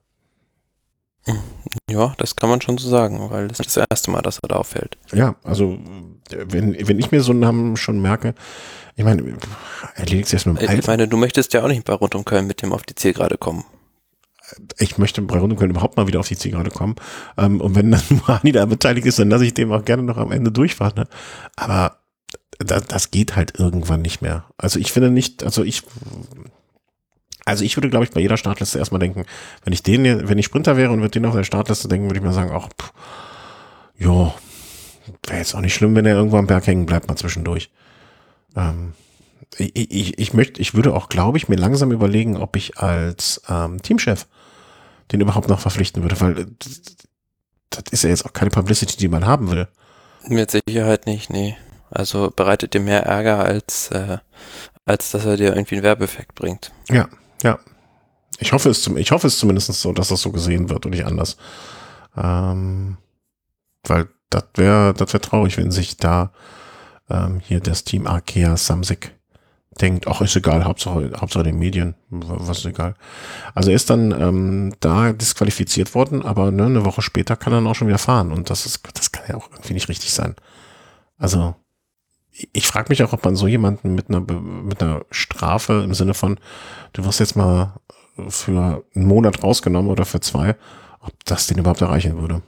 Ja, das kann man schon so sagen, weil das ist das erste Mal, dass er da auffällt. Ja, also wenn, wenn ich mir so einen Namen schon merke, ich meine, erledigt es erst mit dem Alter. Ich meine, du möchtest ja auch nicht bei Rund um Köln mit dem auf die Zielgerade kommen. Ich möchte bei Rund um Köln überhaupt mal wieder auf die Zielgerade kommen. Ähm, und wenn dann Bouhanni da beteiligt ist, dann lasse ich dem auch gerne noch am Ende durchfahren. Ne? Aber das, das geht halt irgendwann nicht mehr. Also ich finde nicht, also ich Also ich würde, glaube ich, bei jeder Startliste erstmal denken, wenn ich den, wenn ich Sprinter wäre und würde den auf der Startliste denken, würde ich mir sagen, ach, pff, jo, wäre jetzt auch nicht schlimm, wenn er irgendwo am Berg hängen bleibt, mal zwischendurch. Ähm, ich, ich, ich möchte, ich würde auch, glaube ich, mir langsam überlegen, ob ich als ähm, Teamchef den überhaupt noch verpflichten würde, weil das, das ist ja jetzt auch keine Publicity, die man haben will. Mit Sicherheit nicht, nee. Also bereitet dir mehr Ärger, als, äh, als dass er dir irgendwie einen Werbeeffekt bringt. Ja. Ja, ich hoffe es zum, ich hoffe es zumindest so, dass das so gesehen wird und nicht anders. Ähm, weil das wäre, das wäre traurig, wenn sich da ähm, hier das Team Arkea Samsic denkt, ach, ist egal, Hauptsache, Hauptsache den Medien, was ist egal. Also er ist dann ähm, da disqualifiziert worden, aber ne, eine Woche später kann er dann auch schon wieder fahren und das ist, das kann ja auch irgendwie nicht richtig sein. Also ich frage mich auch, ob man so jemanden mit einer, mit einer Strafe im Sinne von, du wirst jetzt mal für einen Monat rausgenommen oder für zwei, ob das den überhaupt erreichen würde.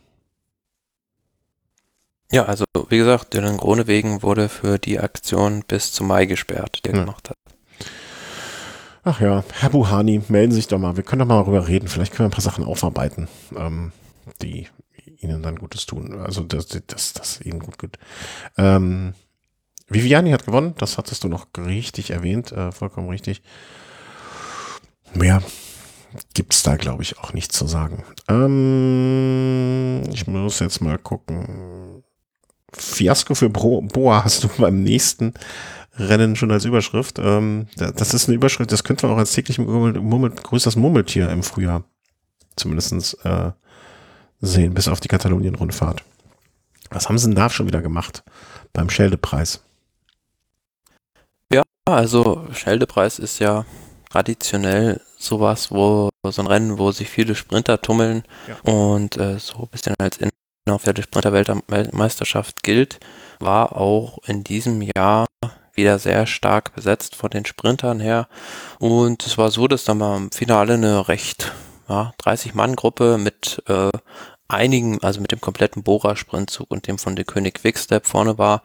Ja, also wie gesagt, Dylan Groenewegen wurde für die Aktion bis zum Mai gesperrt, die er ja. gemacht hat. Ach ja, Herr Bouhanni, melden Sie sich doch mal. Wir können doch mal darüber reden. Vielleicht können wir ein paar Sachen aufarbeiten, ähm, die Ihnen dann Gutes tun. Also, dass das, das Ihnen gut geht. Ähm, Viviani hat gewonnen, das hattest du noch richtig erwähnt, äh, vollkommen richtig. Mehr gibt es da, glaube ich, auch nichts zu sagen. Ähm, ich muss jetzt mal gucken. Fiasko für Bro Boa hast du beim nächsten Rennen schon als Überschrift. Ähm, das ist eine Überschrift, das könnte man auch als täglich Murmel, Murmel, größtes Murmeltier im Frühjahr zumindest äh, sehen, bis auf die Katalonien-Rundfahrt. Was haben sie denn da schon wieder gemacht beim Scheldepreis? Ja, also Scheldepreis ist ja traditionell sowas, wo so ein Rennen, wo sich viele Sprinter tummeln ja. und äh, so ein bisschen als inoffizielle Sprinter-Weltmeisterschaft gilt, war auch in diesem Jahr wieder sehr stark besetzt von den Sprintern her. Und es war so, dass dann mal im Finale eine recht ja, dreißig-Mann-Gruppe mit äh, einigen, also mit dem kompletten Bora-Sprintzug und dem von der König Quickstep vorne war.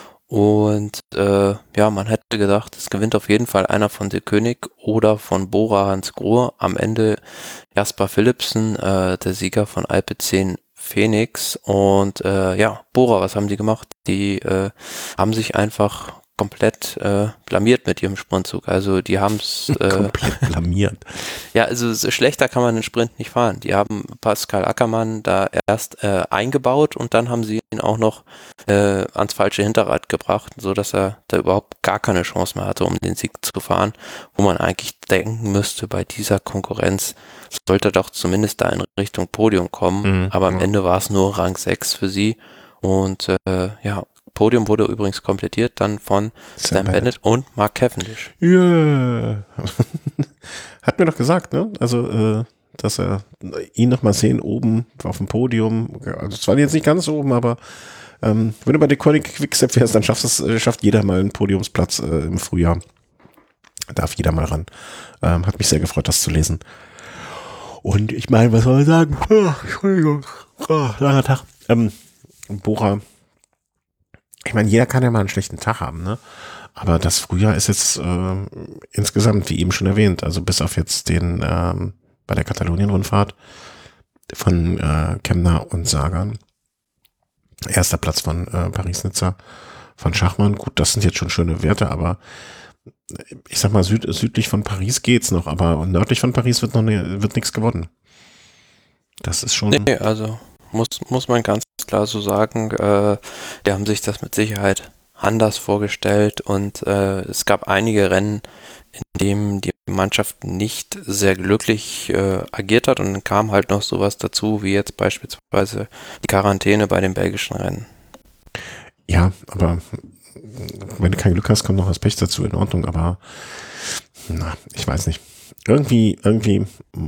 Und äh, ja, man hätte gedacht, es gewinnt auf jeden Fall einer von der König oder von Bora Hansgrohe. Am Ende Jasper Philipsen, äh, der Sieger von Alpecin Phoenix. Und äh, ja, Bora, was haben die gemacht? Die äh, haben sich einfach komplett äh, blamiert mit ihrem Sprintzug. Also die haben es äh, komplett blamiert. Ja, also so schlechter kann man den Sprint nicht fahren. Die haben Pascal Ackermann da erst äh, eingebaut und dann haben sie ihn auch noch äh, ans falsche Hinterrad gebracht, so dass er da überhaupt gar keine Chance mehr hatte, um den Sieg zu fahren, wo man eigentlich denken müsste, bei dieser Konkurrenz sollte er doch zumindest da in Richtung Podium kommen, mhm, aber am ja. Ende war es nur Rang sechs für sie und äh, ja, Podium wurde übrigens komplettiert dann von Sam, Sam Bennett. Bennett und Mark Cavendish. Ja. Yeah. Hat mir doch gesagt, ne? Also, äh, dass er ihn noch mal sehen oben auf dem Podium. Also zwar jetzt nicht ganz oben, aber ähm, wenn du bei der König Quickstep fährst, dann schafft es, schafft jeder mal einen Podiumsplatz äh, im Frühjahr. Darf jeder mal ran. Ähm, hat mich sehr gefreut, das zu lesen. Und ich meine, was soll man sagen? Oh, Entschuldigung. Oh, langer Tag. Ähm, Bora. Ich meine, jeder kann ja mal einen schlechten Tag haben, ne? Aber das Frühjahr ist jetzt äh, insgesamt, wie eben schon erwähnt, also bis auf jetzt den ähm, bei der Katalonien-Rundfahrt von äh, Kemna und Sagan. Erster Platz von äh, Paris-Nizza, von Schachmann. Gut, das sind jetzt schon schöne Werte, aber ich sag mal, süd, südlich von Paris geht's noch, aber nördlich von Paris wird noch ne, wird nichts gewonnen. Das ist schon... Nee, also muss, muss man ganz klar so sagen, äh, die haben sich das mit Sicherheit anders vorgestellt und äh, es gab einige Rennen, in denen die Mannschaft nicht sehr glücklich äh, agiert hat und dann kam halt noch sowas dazu, wie jetzt beispielsweise die Quarantäne bei den belgischen Rennen. Ja, aber wenn du kein Glück hast, kommt noch das Pech dazu, in Ordnung, aber na, ich weiß nicht. Irgendwie, irgendwie,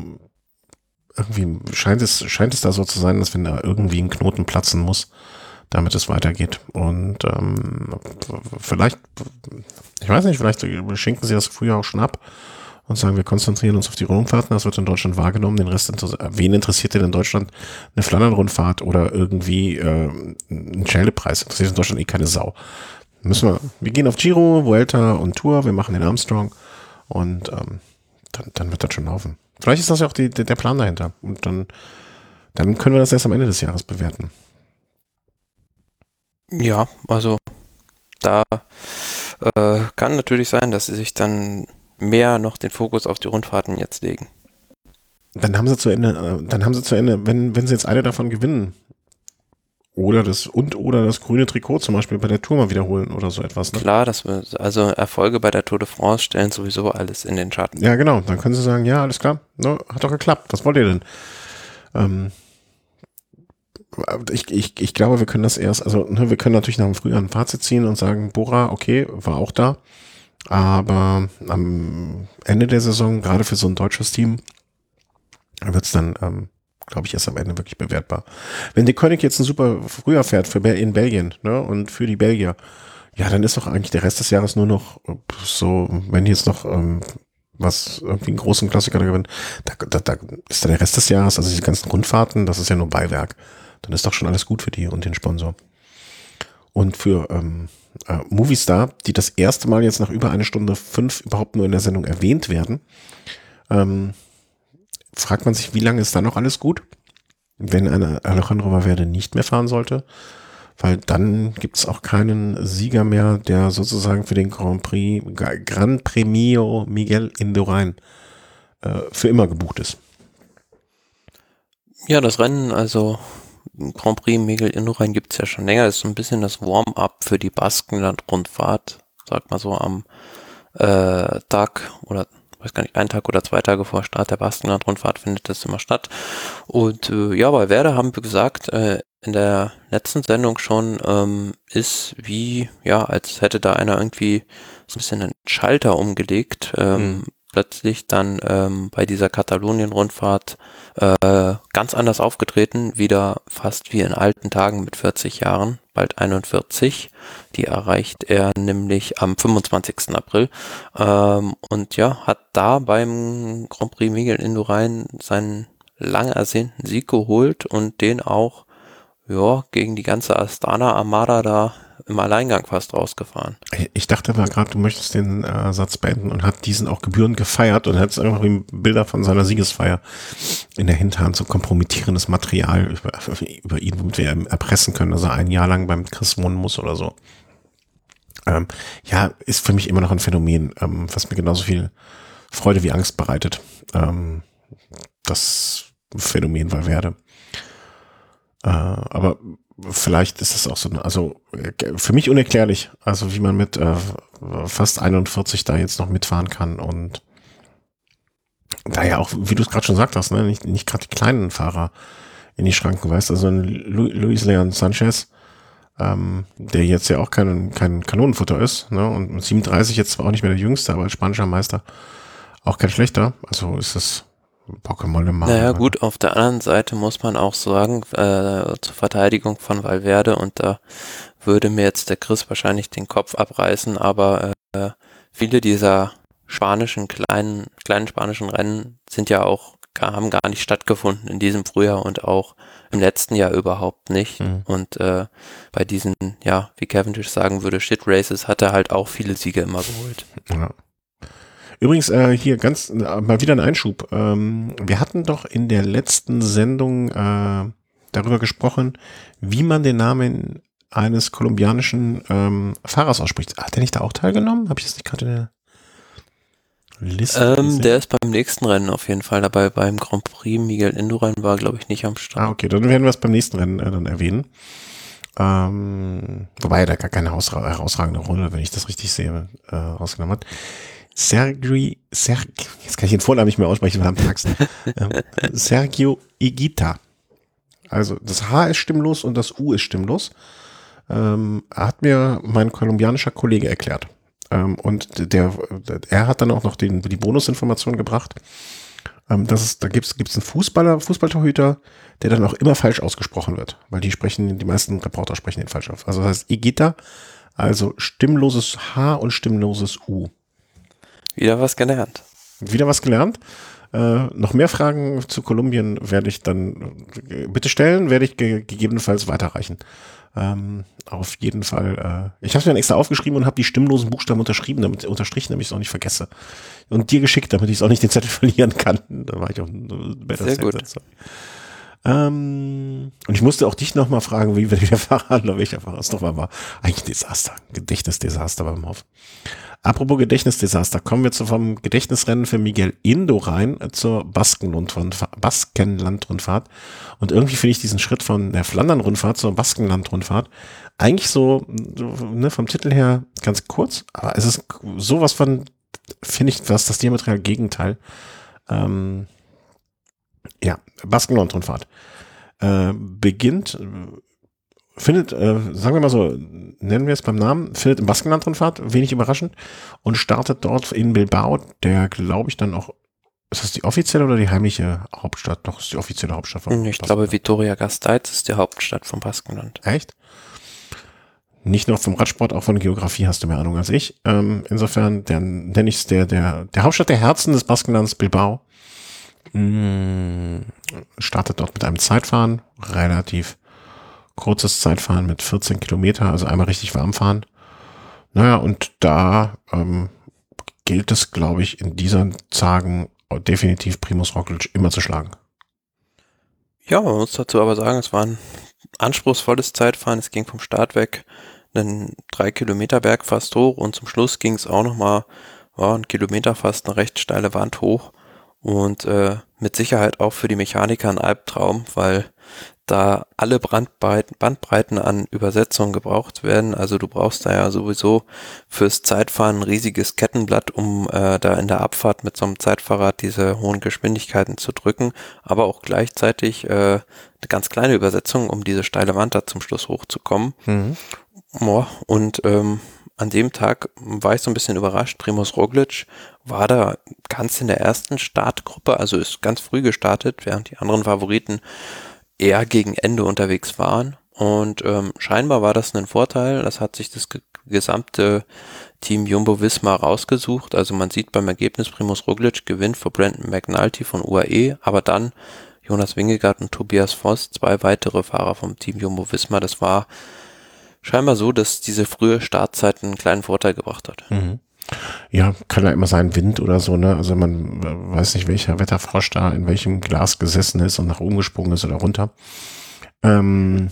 irgendwie scheint es, scheint es da so zu sein, dass wenn da irgendwie ein Knoten platzen muss, damit es weitergeht. Und ähm, vielleicht, ich weiß nicht, vielleicht schenken sie das früher auch schon ab und sagen, wir konzentrieren uns auf die Rundfahrten, das wird in Deutschland wahrgenommen, den Rest, wen interessiert denn in Deutschland eine Flandern-Rundfahrt oder irgendwie äh, ein Scheldepreis? Interessiert in Deutschland eh keine Sau. Müssen wir, wir gehen auf Giro, Vuelta und Tour, wir machen den Armstrong und ähm, dann, dann wird das schon laufen. Vielleicht ist das ja auch die, der Plan dahinter und dann, dann können wir das erst am Ende des Jahres bewerten. Ja, also da äh, kann natürlich sein, dass sie sich dann mehr noch den Fokus auf die Rundfahrten jetzt legen. Dann haben sie zu Ende, äh, dann haben sie zu Ende, wenn, wenn sie jetzt eine davon gewinnen oder das und oder das grüne Trikot zum Beispiel bei der Tour mal wiederholen oder so etwas. Ne? Klar, dass wir, also Erfolge bei der Tour de France stellen sowieso alles in den Schatten. Ja, genau. Dann können sie sagen, ja, alles klar, no, hat doch geklappt. Was wollt ihr denn? Ähm, Ich, ich, ich glaube, wir können das erst, also ne, wir können natürlich nach dem Frühjahr ein Fazit ziehen und sagen, Bora, okay, war auch da, aber am Ende der Saison, gerade für so ein deutsches Team, wird es dann, ähm, glaube ich, erst am Ende wirklich bewertbar. Wenn die König jetzt ein super Frühjahr fährt für Bel- in Belgien, ne, und für die Belgier, ja, dann ist doch eigentlich der Rest des Jahres nur noch so, wenn die jetzt noch ähm, was irgendwie einen großen Klassiker da gewinnen, da, da, da ist dann der Rest des Jahres, also diese ganzen Rundfahrten, das ist ja nur Beiwerk. Dann ist doch schon alles gut für die und den Sponsor. Und für ähm, äh, Movistar, die das erste Mal jetzt nach über eine Stunde fünf überhaupt nur in der Sendung erwähnt werden, ähm, fragt man sich, wie lange ist da noch alles gut? Wenn eine Alejandro Valverde nicht mehr fahren sollte, weil dann gibt es auch keinen Sieger mehr, der sozusagen für den Grand Prix, Gran Premio Miguel Indurain äh, für immer gebucht ist. Ja, das Rennen, also Grand Prix Miguel Indurain gibt es ja schon länger. Das ist so ein bisschen das Warm-up für die Baskenland-Rundfahrt, sag mal so am äh, Tag oder weiß gar nicht, einen Tag oder zwei Tage vor Start der Baskenland-Rundfahrt findet das immer statt. Und äh, ja, bei Werder haben wir gesagt, äh, in der letzten Sendung schon, ähm, ist wie, ja, als hätte da einer irgendwie so ein bisschen einen Schalter umgelegt, ähm, mhm. plötzlich dann ähm, bei dieser Katalonien-Rundfahrt äh, ganz anders aufgetreten, wieder fast wie in alten Tagen mit vierzig Jahren, bald einundvierzig. Die erreicht er nämlich am fünfundzwanzigsten April ähm, und ja, hat da beim Grand Prix Miguel Indurain seinen lang ersehnten Sieg geholt und den auch ja, gegen die ganze Astana-Armada da im Alleingang fast rausgefahren. Ich dachte mal gerade, du möchtest den äh, Satz beenden und hat diesen auch gebührend gefeiert und hat einfach Bilder von seiner Siegesfeier in der Hinterhand, so kompromittierendes Material über, über ihn, womit wir erpressen können, dass er ein Jahr lang beim Chris wohnen muss oder so. Ähm, ja, ist für mich immer noch ein Phänomen, ähm, was mir genauso viel Freude wie Angst bereitet. Ähm, das Phänomen Valverde. Äh, aber vielleicht ist es auch so, also für mich unerklärlich, also wie man mit äh, fast einundvierzig da jetzt noch mitfahren kann und da ja auch, wie du es gerade schon gesagt hast, ne, nicht, nicht gerade die kleinen Fahrer in die Schranken weist, also ein Lu Luis Leon Sanchez, ähm, der jetzt ja auch kein, kein Kanonenfutter ist, ne, und mit siebenunddreißig jetzt zwar auch nicht mehr der Jüngste, aber als spanischer Meister auch kein schlechter, also ist es Pokémon machen. Naja gut, auf der anderen Seite muss man auch sagen, äh, zur Verteidigung von Valverde, und da würde mir jetzt der Chris wahrscheinlich den Kopf abreißen, aber äh, viele dieser spanischen, kleinen, kleinen spanischen Rennen sind ja auch, haben gar nicht stattgefunden in diesem Frühjahr und auch im letzten Jahr überhaupt nicht. Mhm. Und äh, bei diesen, ja, wie Cavendish sagen würde, Shit Races hat er halt auch viele Siege immer geholt. Ja. Übrigens, äh, hier ganz, äh, mal wieder ein Einschub. Ähm, wir hatten doch in der letzten Sendung äh, darüber gesprochen, wie man den Namen eines kolumbianischen ähm, Fahrers ausspricht. Hat der nicht da auch teilgenommen? Habe ich das nicht gerade in der Liste ähm, Der ist beim nächsten Rennen auf jeden Fall dabei. Beim Grand Prix Miguel Indurain war, glaube ich, nicht am Start. Ah, okay, dann werden wir es beim nächsten Rennen äh, dann erwähnen. Ähm, wobei er da gar keine herausragende Rolle, wenn ich das richtig sehe, äh, rausgenommen hat. Sergio, Ser, jetzt kann ich den Vornamen nicht mehr aussprechen, verdammt Axt. ähm, Sergio Higuita. Also das H ist stimmlos und das U ist stimmlos. Ähm, hat mir mein kolumbianischer Kollege erklärt. Ähm, und der, der, er hat dann auch noch den, die Bonusinformation gebracht. Ähm, dass es, da gibt es einen Fußballer, Fußballtorhüter, der dann auch immer falsch ausgesprochen wird. Weil die sprechen, die meisten Reporter sprechen den falsch auf. Also das heißt Higuita, also stimmloses H und stimmloses U. Wieder was gelernt. Wieder was gelernt. Äh, noch mehr Fragen zu Kolumbien werde ich dann äh, bitte stellen, werde ich ge gegebenenfalls weiterreichen. Ähm, auf jeden Fall. Äh, ich habe es mir dann extra aufgeschrieben und habe die stimmlosen Buchstaben unterschrieben, damit unterstrichen, damit ich es auch nicht vergesse. Und dir geschickt, damit ich es auch nicht den Zettel verlieren kann. Da war ich auch ein better Sehr gut. Ähm, und ich musste auch dich nochmal fragen, wie der Fahrer oder welcher Fahrer es nochmal war. Eigentlich ein Desaster. Gedächtnisdesaster beim Hof. Apropos Gedächtnisdesaster, kommen wir zu vom Gedächtnisrennen für Miguel Indurain zur Baskenland-Rundfahrt. Baskenland-Rundfahrt. Und irgendwie finde ich diesen Schritt von der Flandern-Rundfahrt zur Baskenland-Rundfahrt eigentlich so, ne, vom Titel her ganz kurz, aber es ist sowas von, finde ich, was das diametral Gegenteil. Ähm, ja, Baskenland-Rundfahrt. Äh, beginnt, findet, äh, sagen wir mal so, nennen wir es beim Namen, findet im Baskenland-Rundfahrt, wenig überraschend, und startet dort in Bilbao, der, glaube ich, dann auch, ist das die offizielle oder die heimliche Hauptstadt? Doch, ist die offizielle Hauptstadt von Ich glaube, Vitoria-Gasteiz ist die Hauptstadt von Baskenland. Echt? Nicht nur vom Radsport, auch von Geografie hast du mehr Ahnung als ich. Ähm, insofern, der nenne ich es der, der, der Hauptstadt der Herzen des Baskenlands, Bilbao. Mmh, startet dort mit einem Zeitfahren, relativ kurzes Zeitfahren mit vierzehn Kilometer, also einmal richtig warm fahren. Naja, und da ähm, gilt es, glaube ich, in diesen Tagen definitiv Primož Roglič immer zu schlagen. Ja, man muss dazu aber sagen, es waren anspruchsvolles Zeitfahren. Es ging vom Start weg einen drei Kilometer Berg fast hoch und zum Schluss ging es auch nochmal ja, einen Kilometer fast eine recht steile Wand hoch und äh, mit Sicherheit auch für die Mechaniker ein Albtraum, weil da alle Bandbreiten, Bandbreiten an Übersetzungen gebraucht werden. Also du brauchst da ja sowieso fürs Zeitfahren ein riesiges Kettenblatt, um äh, da in der Abfahrt mit so einem Zeitfahrrad diese hohen Geschwindigkeiten zu drücken, aber auch gleichzeitig äh, eine ganz kleine Übersetzung, um diese steile Wand da zum Schluss hochzukommen. Mhm. Ja, und ähm, an dem Tag war ich so ein bisschen überrascht. Primož Roglič war da ganz in der ersten Startgruppe, also ist ganz früh gestartet, während die anderen Favoriten eher gegen Ende unterwegs waren. Und ähm, scheinbar war das ein Vorteil. Das hat sich das ge- gesamte Team Jumbo-Visma rausgesucht. Also man sieht beim Ergebnis, Primož Roglič gewinnt vor Brandon McNulty von U A E, aber dann Jonas Vingegaard und Tobias Voss, zwei weitere Fahrer vom Team Jumbo-Visma. Das war scheinbar so, dass diese frühe Startzeit einen kleinen Vorteil gebracht hat. Mhm. Ja, kann ja immer sein, Wind oder so, ne? Also man weiß nicht, welcher Wetterfrosch da in welchem Glas gesessen ist und nach oben gesprungen ist oder runter. Ähm,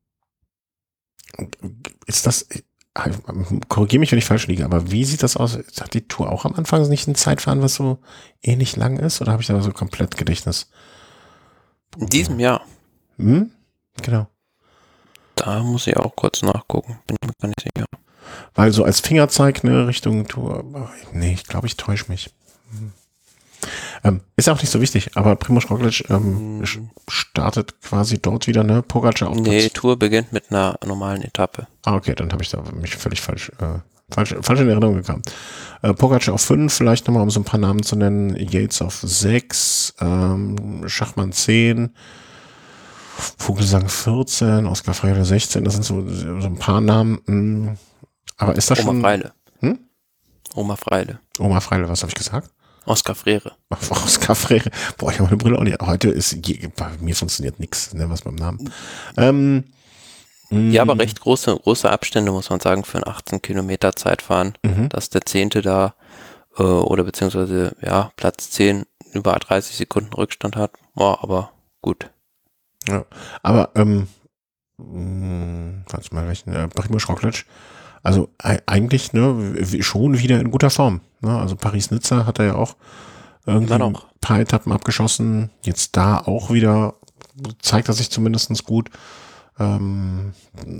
ist das, korrigiere mich, wenn ich falsch liege, aber wie sieht das aus? Hat die Tour auch am Anfang nicht ein Zeitfahren, was so ähnlich lang ist? Oder habe ich da so komplett Gedächtnis? In diesem Jahr. Hm? Genau. Da muss ich auch kurz nachgucken. Bin mir gar nicht sicher. Weil so als Fingerzeig eine Richtung Tour, nee, ich glaube, ich täusche mich. Hm. Ähm, ist auch nicht so wichtig, aber Primož Roglič ähm, hm. startet quasi dort wieder, ne? Pogačar auf Nee, Platz. Tour beginnt mit einer normalen Etappe. Ah, okay, dann habe ich da mich völlig falsch, äh, falsch, falsch in Erinnerung gekommen. Äh, Pogačar auf fünf, vielleicht nochmal, um so ein paar Namen zu nennen. Yates auf sechs, ähm, Schachmann zehn, Vogelsang vierzehn, Oskar Freire sechzehn, das sind so, so ein paar Namen. Mh. Aber ist das Oma schon... Freile. Hm? Oma Freile. Oma Freile, was habe ich gesagt? Oskar Freire. Oskar Freire. Boah, ich habe meine Brille auch nicht. Heute ist, bei mir funktioniert nichts, ne, was beim Namen. Ähm, ja, aber recht große, große Abstände, muss man sagen, für ein achtzehn Kilometer Zeitfahren, mhm. dass der Zehnte da, äh, oder beziehungsweise, ja, Platz zehn über dreißig Sekunden Rückstand hat. Boah, aber gut. Ja, aber, ähm, mh, warte mal, welchen, äh, Primož Roglič, also e- eigentlich, ne, schon wieder in guter Form, ne, also Paris-Nizza hat er ja auch irgendwie ein paar Etappen abgeschossen, jetzt da auch wieder zeigt er sich zumindest gut. Ähm,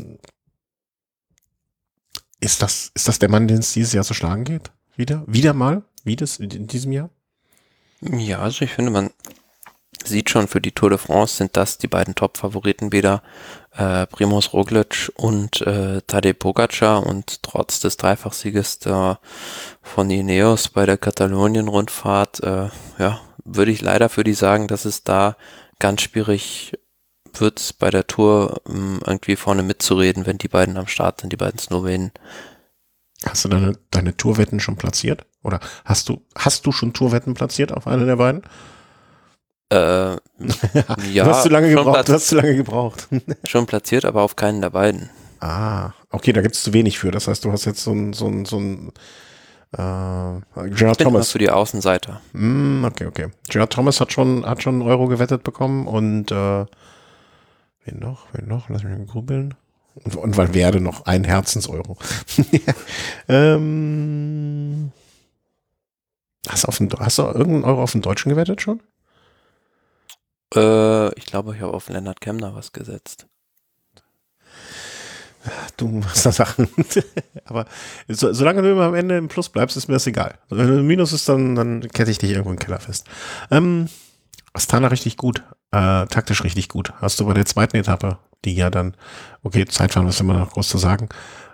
ist das, ist das der Mann, den es dieses Jahr zu schlagen geht? Wieder? Wieder mal? Wie das in diesem Jahr? Ja, also ich finde, man sieht schon, für die Tour de France sind das die beiden Top-Favoriten wieder, äh, Primož Roglič und äh, Tadej Pogačar, und trotz des Dreifachsieges da von Ineos bei der Katalonien-Rundfahrt, äh, ja, würde ich leider für die sagen, dass es da ganz schwierig wird, bei der Tour ähm, irgendwie vorne mitzureden, wenn die beiden am Start sind, die beiden Slowenen. Hast du deine, deine Tourwetten schon platziert? Oder hast du, hast du schon Tourwetten platziert auf eine der beiden? Äh, ja, du hast zu lange gebraucht, du hast zu lange gebraucht. Schon platziert, aber auf keinen der beiden. Ah, okay, da gibt es zu wenig für. Das heißt, du hast jetzt so ein, so ein, so ein äh, Gerard Thomas. Für die Außenseiter. Mm, okay, okay. Gerard Thomas hat schon, hat schon einen Euro gewettet bekommen und äh, wen noch? Wen noch? Lass mich mal grübeln. Und, und Valverde noch ein Herzenseuro. ähm, hast, du auf den, hast du irgendeinen Euro auf den Deutschen gewettet schon? Äh, ich glaube, ich habe auf Lennart Kemner was gesetzt. Du machst da Sachen. Aber so, solange du immer am Ende im Plus bleibst, ist mir das egal. Wenn du im Minus ist, dann, dann kette ich dich irgendwo im Keller fest. Ähm, Astana richtig gut. Äh, taktisch richtig gut. Hast du bei der zweiten Etappe, die ja dann, okay, Zeitfahren ist immer noch groß zu sagen,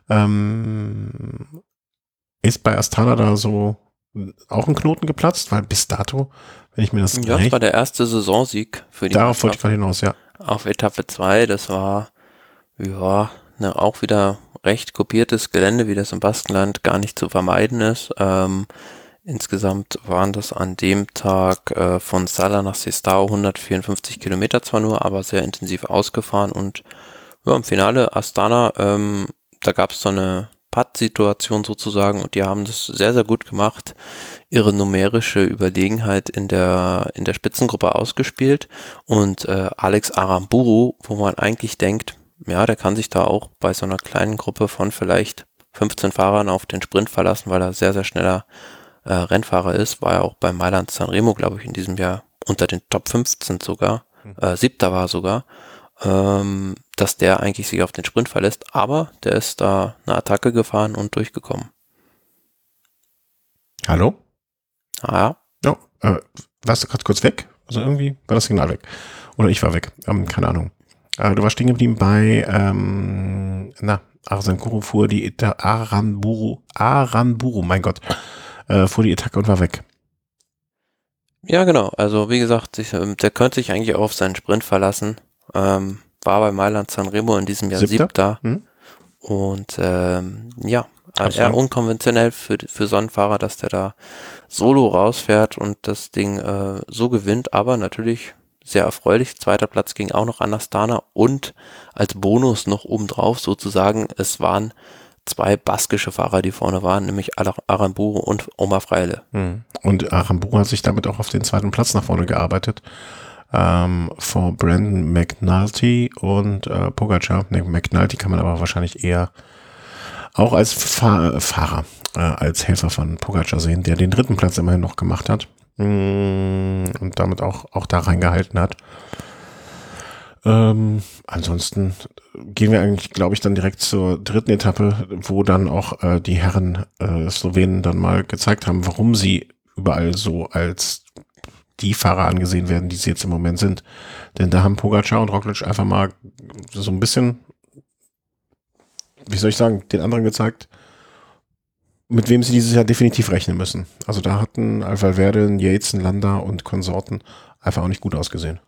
ähm, ist bei Astana da so auch ein Knoten geplatzt? Weil bis dato, wenn ich mir das Ja, das war der erste Saisonsieg für die Darauf wollte ich gerade hinaus, ja. Auf Etappe zwei, das war, ja, ne, auch wieder recht kopiertes Gelände, wie das im Baskenland gar nicht zu vermeiden ist. Ähm, insgesamt waren das an dem Tag äh, von Sala nach Sestao hundertvierundfünfzig Kilometer zwar nur, aber sehr intensiv ausgefahren, und ja, im Finale Astana, ähm, da gab es so eine Pattsituation sozusagen und die haben das sehr, sehr gut gemacht, ihre numerische Überlegenheit in der in der Spitzengruppe ausgespielt und äh, Alex Aramburu, wo man eigentlich denkt, ja, der kann sich da auch bei so einer kleinen Gruppe von vielleicht fünfzehn Fahrern auf den Sprint verlassen, weil er sehr, sehr schneller äh, Rennfahrer ist, war ja auch bei Mailand Sanremo, glaube ich, in diesem Jahr unter den Top fünfzehn sogar, äh, siebter war sogar, ähm, dass der eigentlich sich auf den Sprint verlässt, aber der ist da eine Attacke gefahren und durchgekommen. Hallo? Ah ja. Ja, äh, warst du gerade kurz weg? Also irgendwie war das Signal weg. Oder ich war weg, ähm, keine Ahnung. Äh, du warst stehen geblieben bei, ähm, na, Arsenguru fuhr die Eta Aranburu, Aranburu, mein Gott, äh, fuhr die Attacke und war weg. Ja, genau. Also wie gesagt, ich, ähm, der könnte sich eigentlich auch auf seinen Sprint verlassen. Ähm, war bei Mailand Sanremo in diesem Jahr Siebter? Siebter. Hm? Und ähm, ja, Absolut. eher unkonventionell für, für so einen Fahrer, dass der da solo rausfährt und das Ding äh, so gewinnt. Aber natürlich sehr erfreulich. Zweiter Platz ging auch noch an Astana und als Bonus noch obendrauf sozusagen, es waren zwei baskische Fahrer, die vorne waren, nämlich Aramburu und Omar Fraile. Hm. Und Aramburu hat sich damit auch auf den zweiten Platz nach vorne gearbeitet. Ähm, vor Brandon McNulty und äh, Pogacar. Ne, McNulty kann man aber wahrscheinlich eher auch als Fahr Fahrer, äh, als Helfer von Pogacar sehen, der den dritten Platz immerhin noch gemacht hat. Mm, und damit auch, auch da reingehalten hat. Ähm, ansonsten gehen wir eigentlich, glaube ich, dann direkt zur dritten Etappe, wo dann auch äh, die Herren äh, Slowenen dann mal gezeigt haben, warum sie überall so als die Fahrer angesehen werden, die sie jetzt im Moment sind. Denn da haben Pogacar und Roglic einfach mal so ein bisschen, wie soll ich sagen, den anderen gezeigt, mit wem sie dieses Jahr definitiv rechnen müssen. Also da hatten Valverde, Yates, Landa und Konsorten einfach auch nicht gut ausgesehen.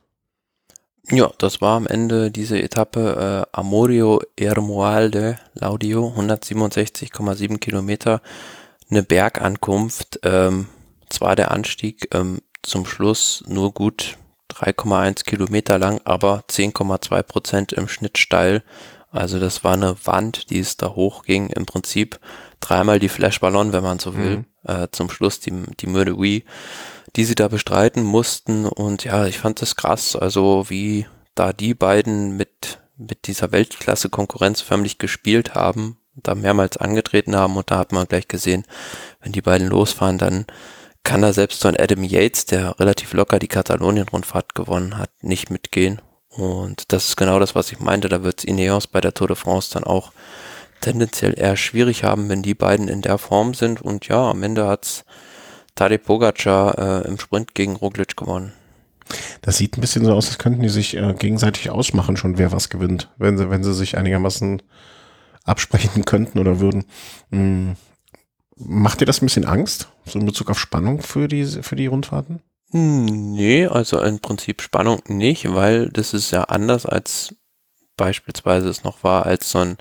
Ja, das war am Ende diese Etappe äh, Amorio Ermualde Laudio, hundertsiebenundsechzig Komma sieben Kilometer, eine Bergankunft, ähm, zwar der Anstieg ähm, zum Schluss nur gut drei Komma eins Kilometer lang, aber zehn Komma zwei Prozent im Schnitt steil. Also das war eine Wand, die es da hochging. Im Prinzip dreimal die Flashballon, wenn man so will. Mhm. Äh, zum Schluss die, die Mur Huy, die sie da bestreiten mussten. Und ja, ich fand das krass. Also wie da die beiden mit, mit dieser Weltklasse-Konkurrenz förmlich gespielt haben, da mehrmals angetreten haben. Und da hat man gleich gesehen, wenn die beiden losfahren, dann kann da selbst so ein Adam Yates, der relativ locker die Katalonien-Rundfahrt gewonnen hat, nicht mitgehen. Und das ist genau das, was ich meinte. Da wird es Ineos bei der Tour de France dann auch tendenziell eher schwierig haben, wenn die beiden in der Form sind. Und ja, am Ende hat es Tadej Pogacar äh, im Sprint gegen Roglic gewonnen. Das sieht ein bisschen so aus, als könnten die sich äh, gegenseitig ausmachen, schon wer was gewinnt, wenn sie, wenn sie sich einigermaßen absprechen könnten oder würden. Hm. Macht dir das ein bisschen Angst, so in Bezug auf Spannung für die, für die Rundfahrten? Nee, also im Prinzip Spannung nicht, weil das ist ja anders als beispielsweise es noch war, als so ein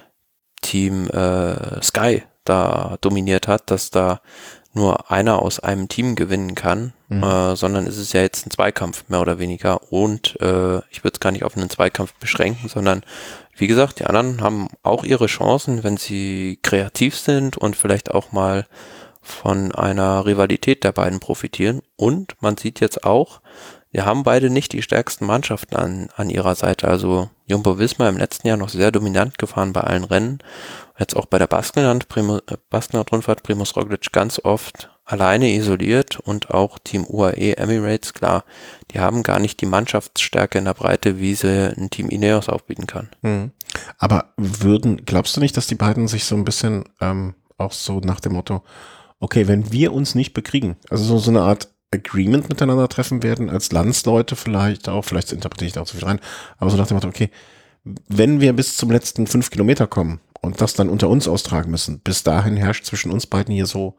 Team äh, Sky da dominiert hat, dass da nur einer aus einem Team gewinnen kann, mhm. äh, sondern es ist ja jetzt ein Zweikampf mehr oder weniger und äh, ich würde es gar nicht auf einen Zweikampf beschränken, sondern wie gesagt, die anderen haben auch ihre Chancen, wenn sie kreativ sind und vielleicht auch mal von einer Rivalität der beiden profitieren. Und man sieht jetzt auch, wir haben beide nicht die stärksten Mannschaften an, an ihrer Seite. Also Jumbo-Visma im letzten Jahr noch sehr dominant gefahren bei allen Rennen. Jetzt auch bei der Baskenland, Primo, Baskenland-Rundfahrt Primož Roglic ganz oft alleine isoliert und auch Team U A E Emirates, klar, die haben gar nicht die Mannschaftsstärke in der Breite, wie sie ein Team Ineos aufbieten kann. Mhm. Aber würden, glaubst du nicht, dass die beiden sich so ein bisschen ähm, auch so nach dem Motto, okay, wenn wir uns nicht bekriegen, also so, so eine Art Agreement miteinander treffen werden, als Landsleute vielleicht auch, vielleicht interpretiere ich da auch zu viel rein, aber so nach dem Motto, okay, wenn wir bis zum letzten fünf Kilometer kommen und das dann unter uns austragen müssen, bis dahin herrscht zwischen uns beiden hier so,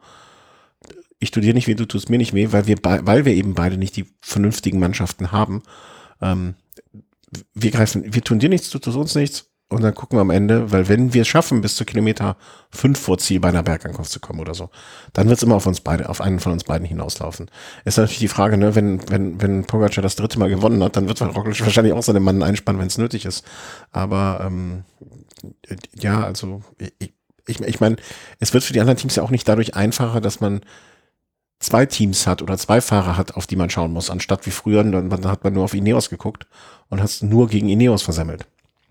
ich tue dir nicht weh, du tust mir nicht weh, weil wir, weil wir eben beide nicht die vernünftigen Mannschaften haben. Ähm, wir greifen, wir tun dir nichts, du tust uns nichts. Und dann gucken wir am Ende, weil wenn wir es schaffen, bis zu Kilometer fünf vor Ziel bei einer Bergankunft zu kommen oder so, dann wird es immer auf uns beide, auf einen von uns beiden hinauslaufen. Ist natürlich die Frage, ne, wenn, wenn, wenn Pogacar das dritte Mal gewonnen hat, dann wird Roglic wahrscheinlich auch seine Mann einspannen, wenn es nötig ist. Aber ähm, ja, also ich, ich, ich meine, es wird für die anderen Teams ja auch nicht dadurch einfacher, dass man zwei Teams hat oder zwei Fahrer hat, auf die man schauen muss, anstatt wie früher, dann, dann hat man nur auf Ineos geguckt und hat es nur gegen Ineos versemmelt.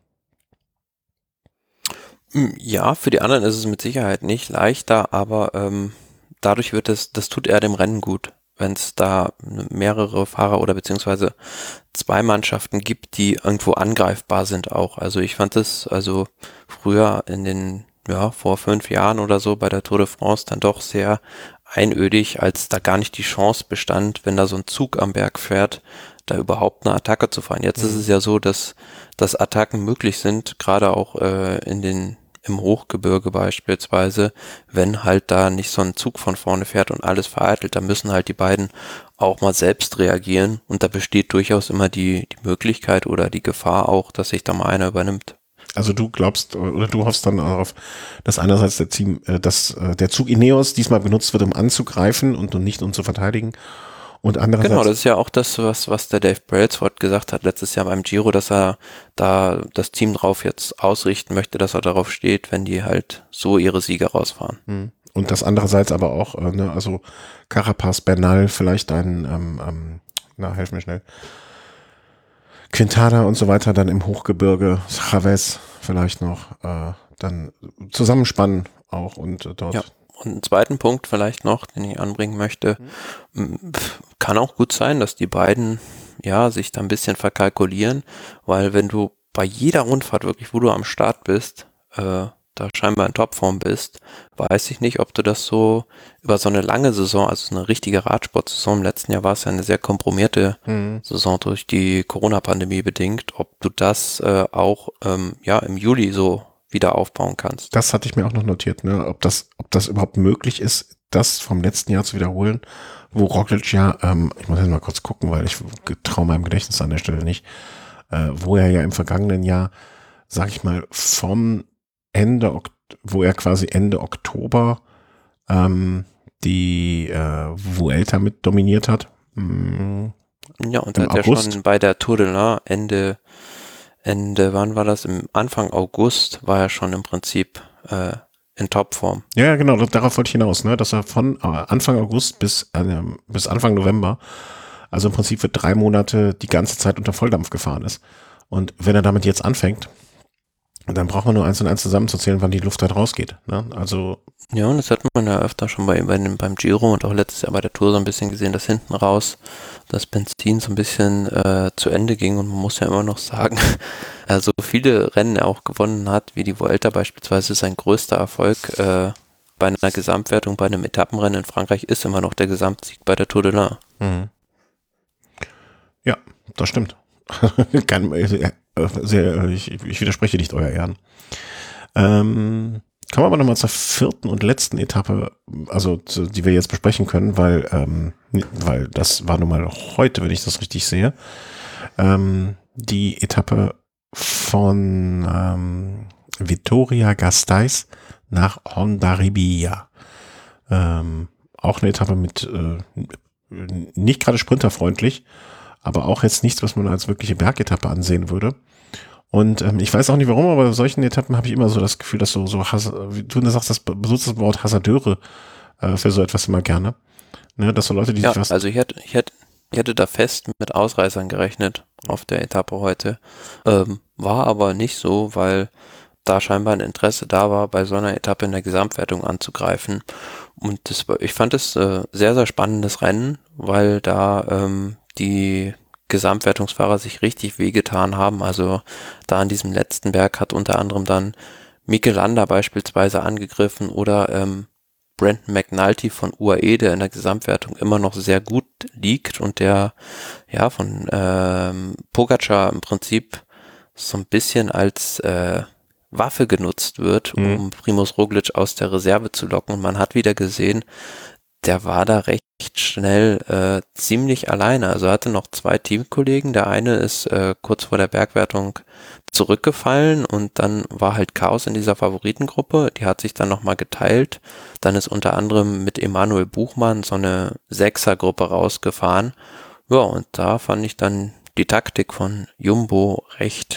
Ja, für die anderen ist es mit Sicherheit nicht leichter, aber ähm, dadurch wird es, das tut eher dem Rennen gut, wenn es da mehrere Fahrer oder beziehungsweise zwei Mannschaften gibt, die irgendwo angreifbar sind auch. Also ich fand es also früher in den, ja, vor fünf Jahren oder so bei der Tour de France dann doch sehr einödig, als da gar nicht die Chance bestand, wenn da so ein Zug am Berg fährt, da überhaupt eine Attacke zu fahren. Jetzt mhm. ist es ja so, dass, dass Attacken möglich sind, gerade auch äh, in den im Hochgebirge beispielsweise, wenn halt da nicht so ein Zug von vorne fährt und alles vereitelt, da müssen halt die beiden auch mal selbst reagieren und da besteht durchaus immer die, die Möglichkeit oder die Gefahr auch, dass sich da mal einer übernimmt. Also du glaubst oder du hoffst dann darauf, dass einerseits der Team, äh, dass äh, der Zug Ineos diesmal benutzt wird, um anzugreifen und nicht um zu verteidigen. Und andererseits genau, das ist ja auch das, was, was der Dave Brailsford gesagt hat letztes Jahr beim Giro, dass er da das Team drauf jetzt ausrichten möchte, dass er darauf steht, wenn die halt so ihre Siege rausfahren. Und das andererseits aber auch, äh, ne, also Carapaz, Bernal, vielleicht ein, ähm, ähm, na, helf mir schnell, Quintana und so weiter, dann im Hochgebirge, Chavez vielleicht noch, äh, dann zusammenspannen auch und äh, dort. Ja. Und einen zweiten Punkt vielleicht noch, den ich anbringen möchte, mhm. kann auch gut sein, dass die beiden ja sich da ein bisschen verkalkulieren, weil wenn du bei jeder Rundfahrt wirklich, wo du am Start bist, äh, da scheinbar in Topform bist, weiß ich nicht, ob du das so über so eine lange Saison, also eine richtige Radsportsaison, im letzten Jahr war es ja eine sehr komprimierte mhm. Saison durch die Corona-Pandemie bedingt, ob du das äh, auch ähm, ja im Juli so wieder aufbauen kannst. Das hatte ich mir auch noch notiert, ne? Ob das, ob das überhaupt möglich ist, das vom letzten Jahr zu wiederholen, wo Roglic ja, ähm, ich muss jetzt mal kurz gucken, weil ich traue meinem Gedächtnis an der Stelle nicht, äh, wo er ja im vergangenen Jahr, sag ich mal, vom Ende, wo er quasi Ende Oktober ähm, die äh, Vuelta mit dominiert hat. Mhm. Ja, und er hat August. ja schon bei der Tour de l'Ain Ende Ende, wann war das? Im Anfang August war er schon im Prinzip äh, in Topform. Ja, genau, darauf wollte ich hinaus, ne, dass er von äh, Anfang August bis, äh, bis Anfang November, also im Prinzip für drei Monate die ganze Zeit unter Volldampf gefahren ist. Und wenn er damit jetzt anfängt, dann braucht man nur eins und eins zusammenzuzählen, wann die Luft halt rausgeht. Ne? Also ja, und das hat man ja öfter schon bei, bei dem, beim Giro und auch letztes Jahr bei der Tour so ein bisschen gesehen, dass hinten raus das Benzin so ein bisschen äh, zu Ende ging und man muss ja immer noch sagen, also viele Rennen er auch gewonnen hat, wie die Vuelta beispielsweise, sein größter Erfolg äh, bei einer Gesamtwertung, bei einem Etappenrennen in Frankreich ist immer noch der Gesamtsieg bei der Tour de l'Ain. Mhm. Ja, das stimmt. Kann, sehr, ich, ich widerspreche nicht, euer Ehren. Ähm, kommen wir aber nochmal zur vierten und letzten Etappe, also zu, die wir jetzt besprechen können, weil, ähm, weil das war nun mal heute, wenn ich das richtig sehe, ähm, die Etappe von ähm, Vitoria-Gasteiz nach Hondarribia. Ähm, auch eine Etappe mit äh, nicht gerade sprinterfreundlich, aber auch jetzt nichts, was man als wirkliche Bergetappe ansehen würde. Und ähm, ich weiß auch nicht warum, aber bei solchen Etappen habe ich immer so das Gefühl, dass so, so Has- wie du sagst, das benutzt das Wort Hasardeure äh, für so etwas immer gerne. Ne, dass so Leute, die ja, sich was also ich hätte, ich hätte, ich hätte da fest mit Ausreißern gerechnet auf der Etappe heute. Ähm, war aber nicht so, weil da scheinbar ein Interesse da war, bei so einer Etappe in der Gesamtwertung anzugreifen. Und das, ich fand es äh, sehr, sehr spannendes Rennen, weil da ähm, die Gesamtwertungsfahrer sich richtig wehgetan haben. Also da an diesem letzten Berg hat unter anderem dann Mikel Landa beispielsweise angegriffen oder ähm, Brandon McNulty von U A E, der in der Gesamtwertung immer noch sehr gut liegt und der ja von ähm, Pogacar im Prinzip so ein bisschen als äh, Waffe genutzt wird, um mhm. Primož Roglič aus der Reserve zu locken. Und man hat wieder gesehen, der war da recht schnell äh, ziemlich alleine. Also er hatte noch zwei Teamkollegen. Der eine ist äh, kurz vor der Bergwertung zurückgefallen und dann war halt Chaos in dieser Favoritengruppe. Die hat sich dann nochmal geteilt. Dann ist unter anderem mit Emanuel Buchmann so eine Sechsergruppe rausgefahren. Ja, und da fand ich dann die Taktik von Jumbo recht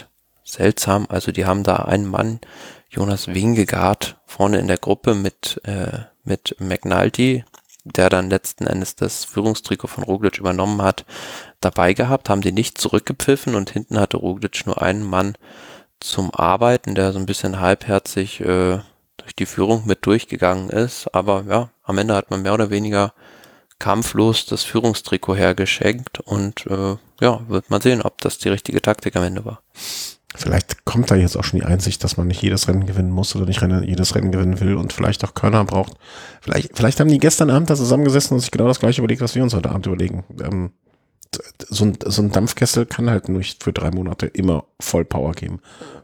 seltsam. Also die haben da einen Mann, Jonas Vingegaard, vorne in der Gruppe mit, äh, mit McNulty, der dann letzten Endes das Führungstrikot von Roglic übernommen hat, dabei gehabt, haben die nicht zurückgepfiffen und hinten hatte Roglic nur einen Mann zum Arbeiten, der so ein bisschen halbherzig äh, durch die Führung mit durchgegangen ist. Aber ja, am Ende hat man mehr oder weniger kampflos das Führungstrikot hergeschenkt und äh, ja, wird man sehen, ob das die richtige Taktik am Ende war. Vielleicht kommt da jetzt auch schon die Einsicht, dass man nicht jedes Rennen gewinnen muss oder nicht jedes Rennen gewinnen will und vielleicht auch Körner braucht. Vielleicht, vielleicht haben die gestern Abend da zusammengesessen und sich genau das gleiche überlegt, was wir uns heute Abend überlegen. Ähm, so, ein, so ein Dampfkessel kann halt nur für drei Monate immer voll Power geben.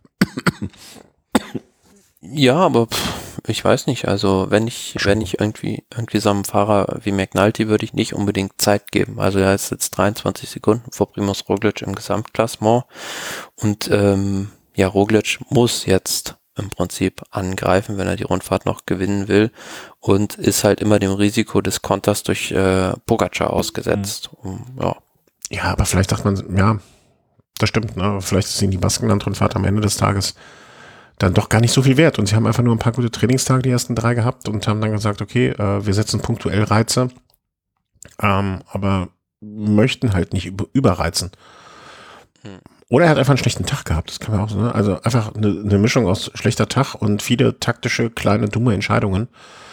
Ja, aber pff, ich weiß nicht, also wenn ich, wenn ich irgendwie, irgendwie so einem Fahrer wie McNulty würde ich nicht unbedingt Zeit geben. Also er ist jetzt dreiundzwanzig Sekunden vor Primož Roglic im Gesamtklassement und ähm, ja, Roglic muss jetzt im Prinzip angreifen, wenn er die Rundfahrt noch gewinnen will und ist halt immer dem Risiko des Konters durch äh, Pogačar ausgesetzt. Mhm. Um, ja. ja, aber vielleicht dachte man, ja, das stimmt, ne? Vielleicht ist ihnen die Baskenland-Rundfahrt am Ende des Tages dann doch gar nicht so viel wert. Und sie haben einfach nur ein paar gute Trainingstage, die ersten drei gehabt und haben dann gesagt, okay, äh, wir setzen punktuell Reize, ähm, aber möchten halt nicht über, überreizen. Hm. Oder er hat einfach einen schlechten Tag gehabt, das kann man auch so, ne? Also einfach eine, eine Mischung aus schlechter Tag und viele taktische, kleine, dumme Entscheidungen,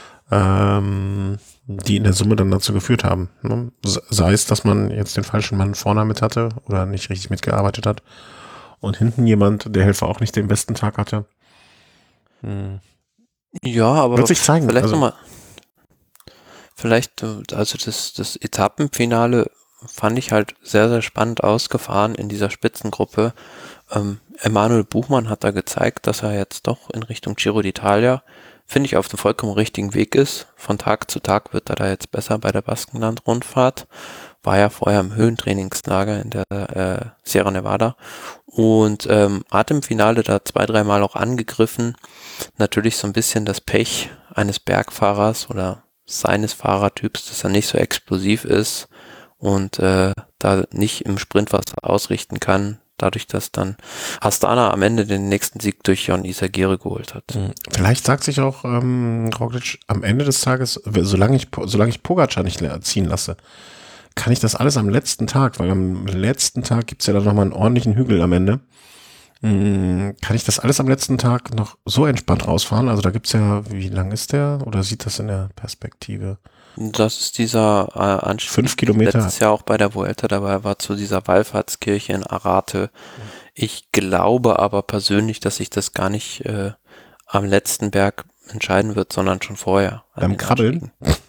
ähm, die in der Summe dann dazu geführt haben. Ne? Sei es, dass man jetzt den falschen Mann vorne mit hatte oder nicht richtig mitgearbeitet hat und hinten jemand, der Helfer auch nicht den besten Tag hatte. Hm. Ja, aber wird sich zeigen. Vielleicht also, nochmal, vielleicht, also das, das Etappenfinale fand ich halt sehr, sehr spannend ausgefahren in dieser Spitzengruppe. Ähm, Emanuel Buchmann hat da gezeigt, dass er jetzt doch in Richtung Giro d'Italia, finde ich, auf dem vollkommen richtigen Weg ist. Von Tag zu Tag wird er da jetzt besser bei der Baskenland-Rundfahrt. War ja vorher im Höhentrainingslager in der äh, Sierra Nevada und ähm, hat im Finale da zwei, dreimal auch angegriffen. Natürlich so ein bisschen das Pech eines Bergfahrers oder seines Fahrertyps, dass er nicht so explosiv ist und äh, da nicht im Sprint was ausrichten kann, dadurch, dass dann Astana am Ende den nächsten Sieg durch Jon Izagirre geholt hat. Vielleicht sagt sich auch ähm, Roglic am Ende des Tages, solange ich, solange ich Pogačar nicht ziehen lasse, kann ich das alles am letzten Tag, weil am letzten Tag gibt's ja dann nochmal einen ordentlichen Hügel am Ende, kann ich das alles am letzten Tag noch so entspannt rausfahren? Also da gibt's ja, wie lang ist der? Oder sieht das in der Perspektive? Das ist dieser äh, Anstieg, Fünf Kilometer. letztes Jahr auch bei der Vuelta dabei war, zu dieser Wallfahrtskirche in Arate. Ich glaube aber persönlich, dass sich das gar nicht äh, am letzten Berg entscheiden wird, sondern schon vorher. Beim Krabbeln?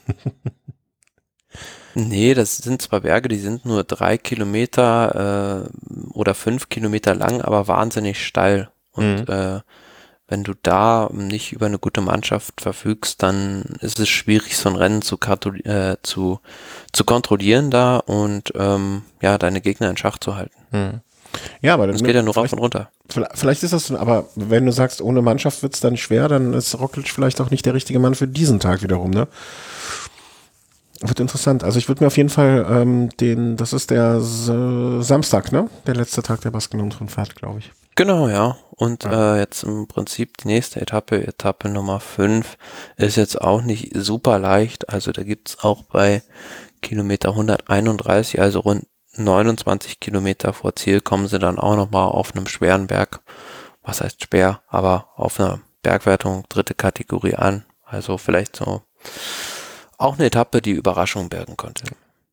Nee, das sind zwar Berge, die sind nur drei Kilometer äh, oder fünf Kilometer lang, aber wahnsinnig steil. Und mhm. äh, wenn du da nicht über eine gute Mannschaft verfügst, dann ist es schwierig, so ein Rennen zu, äh, zu, zu kontrollieren da und ähm, ja, deine Gegner in Schach zu halten. Mhm. Ja, aber das geht ja nur rauf und runter. Vielleicht ist das, aber wenn du sagst, ohne Mannschaft wird es dann schwer, dann ist Roglic vielleicht auch nicht der richtige Mann für diesen Tag wiederum, ne? Wird interessant. Also ich würde mir auf jeden Fall ähm, den, das ist der S- Samstag, ne? Der letzte Tag der Baskenland-Rundfahrt, glaube ich. Genau, ja. Und Ja. äh, jetzt im Prinzip die nächste Etappe, Etappe Nummer fünf, ist jetzt auch nicht super leicht. Also da gibt's auch bei Kilometer hunderteinunddreißig, also rund neunundzwanzig Kilometer vor Ziel, kommen sie dann auch nochmal auf einem schweren Berg. Was heißt schwer? Aber auf einer Bergwertung dritte Kategorie an. Also vielleicht so auch eine Etappe, die Überraschung bergen konnte.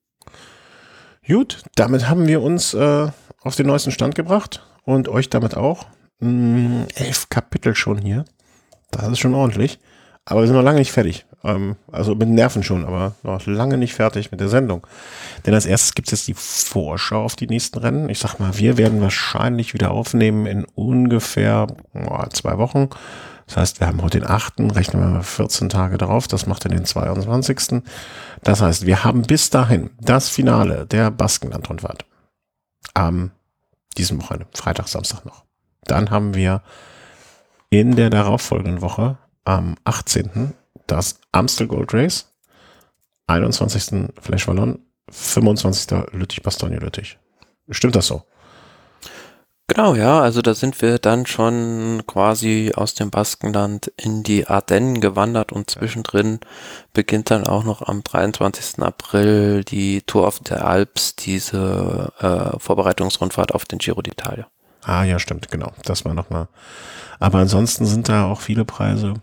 Gut, damit haben wir uns äh, auf den neuesten Stand gebracht und euch damit auch. Mm, elf Kapitel schon hier. Das ist schon ordentlich. Aber wir sind noch lange nicht fertig. Ähm, also mit Nerven schon, aber noch lange nicht fertig mit der Sendung. Denn als erstes gibt es jetzt die Vorschau auf die nächsten Rennen. Ich sag mal, wir werden wahrscheinlich wieder aufnehmen in ungefähr oh, zwei Wochen. Das heißt, wir haben heute den achten, rechnen wir mal vierzehn Tage drauf, das macht dann den zweiundzwanzigsten Das heißt, wir haben bis dahin das Finale der Baskenland-Rundfahrt am diesem Wochenende, Freitag, Samstag noch. Dann haben wir in der darauffolgenden Woche am achtzehnten das Amstel Gold Race, einundzwanzigsten Flash Wallon, fünfundzwanzigsten Lüttich-Bastogne-Lüttich. Stimmt das so? Genau, ja, also da sind wir dann schon quasi aus dem Baskenland in die Ardennen gewandert und zwischendrin beginnt dann auch noch am dreiundzwanzigsten April die Tour of the Alps, diese äh, Vorbereitungsrundfahrt auf den Giro d'Italia. Ah ja, stimmt, genau. Das war nochmal. Aber ansonsten sind da auch viele Preise,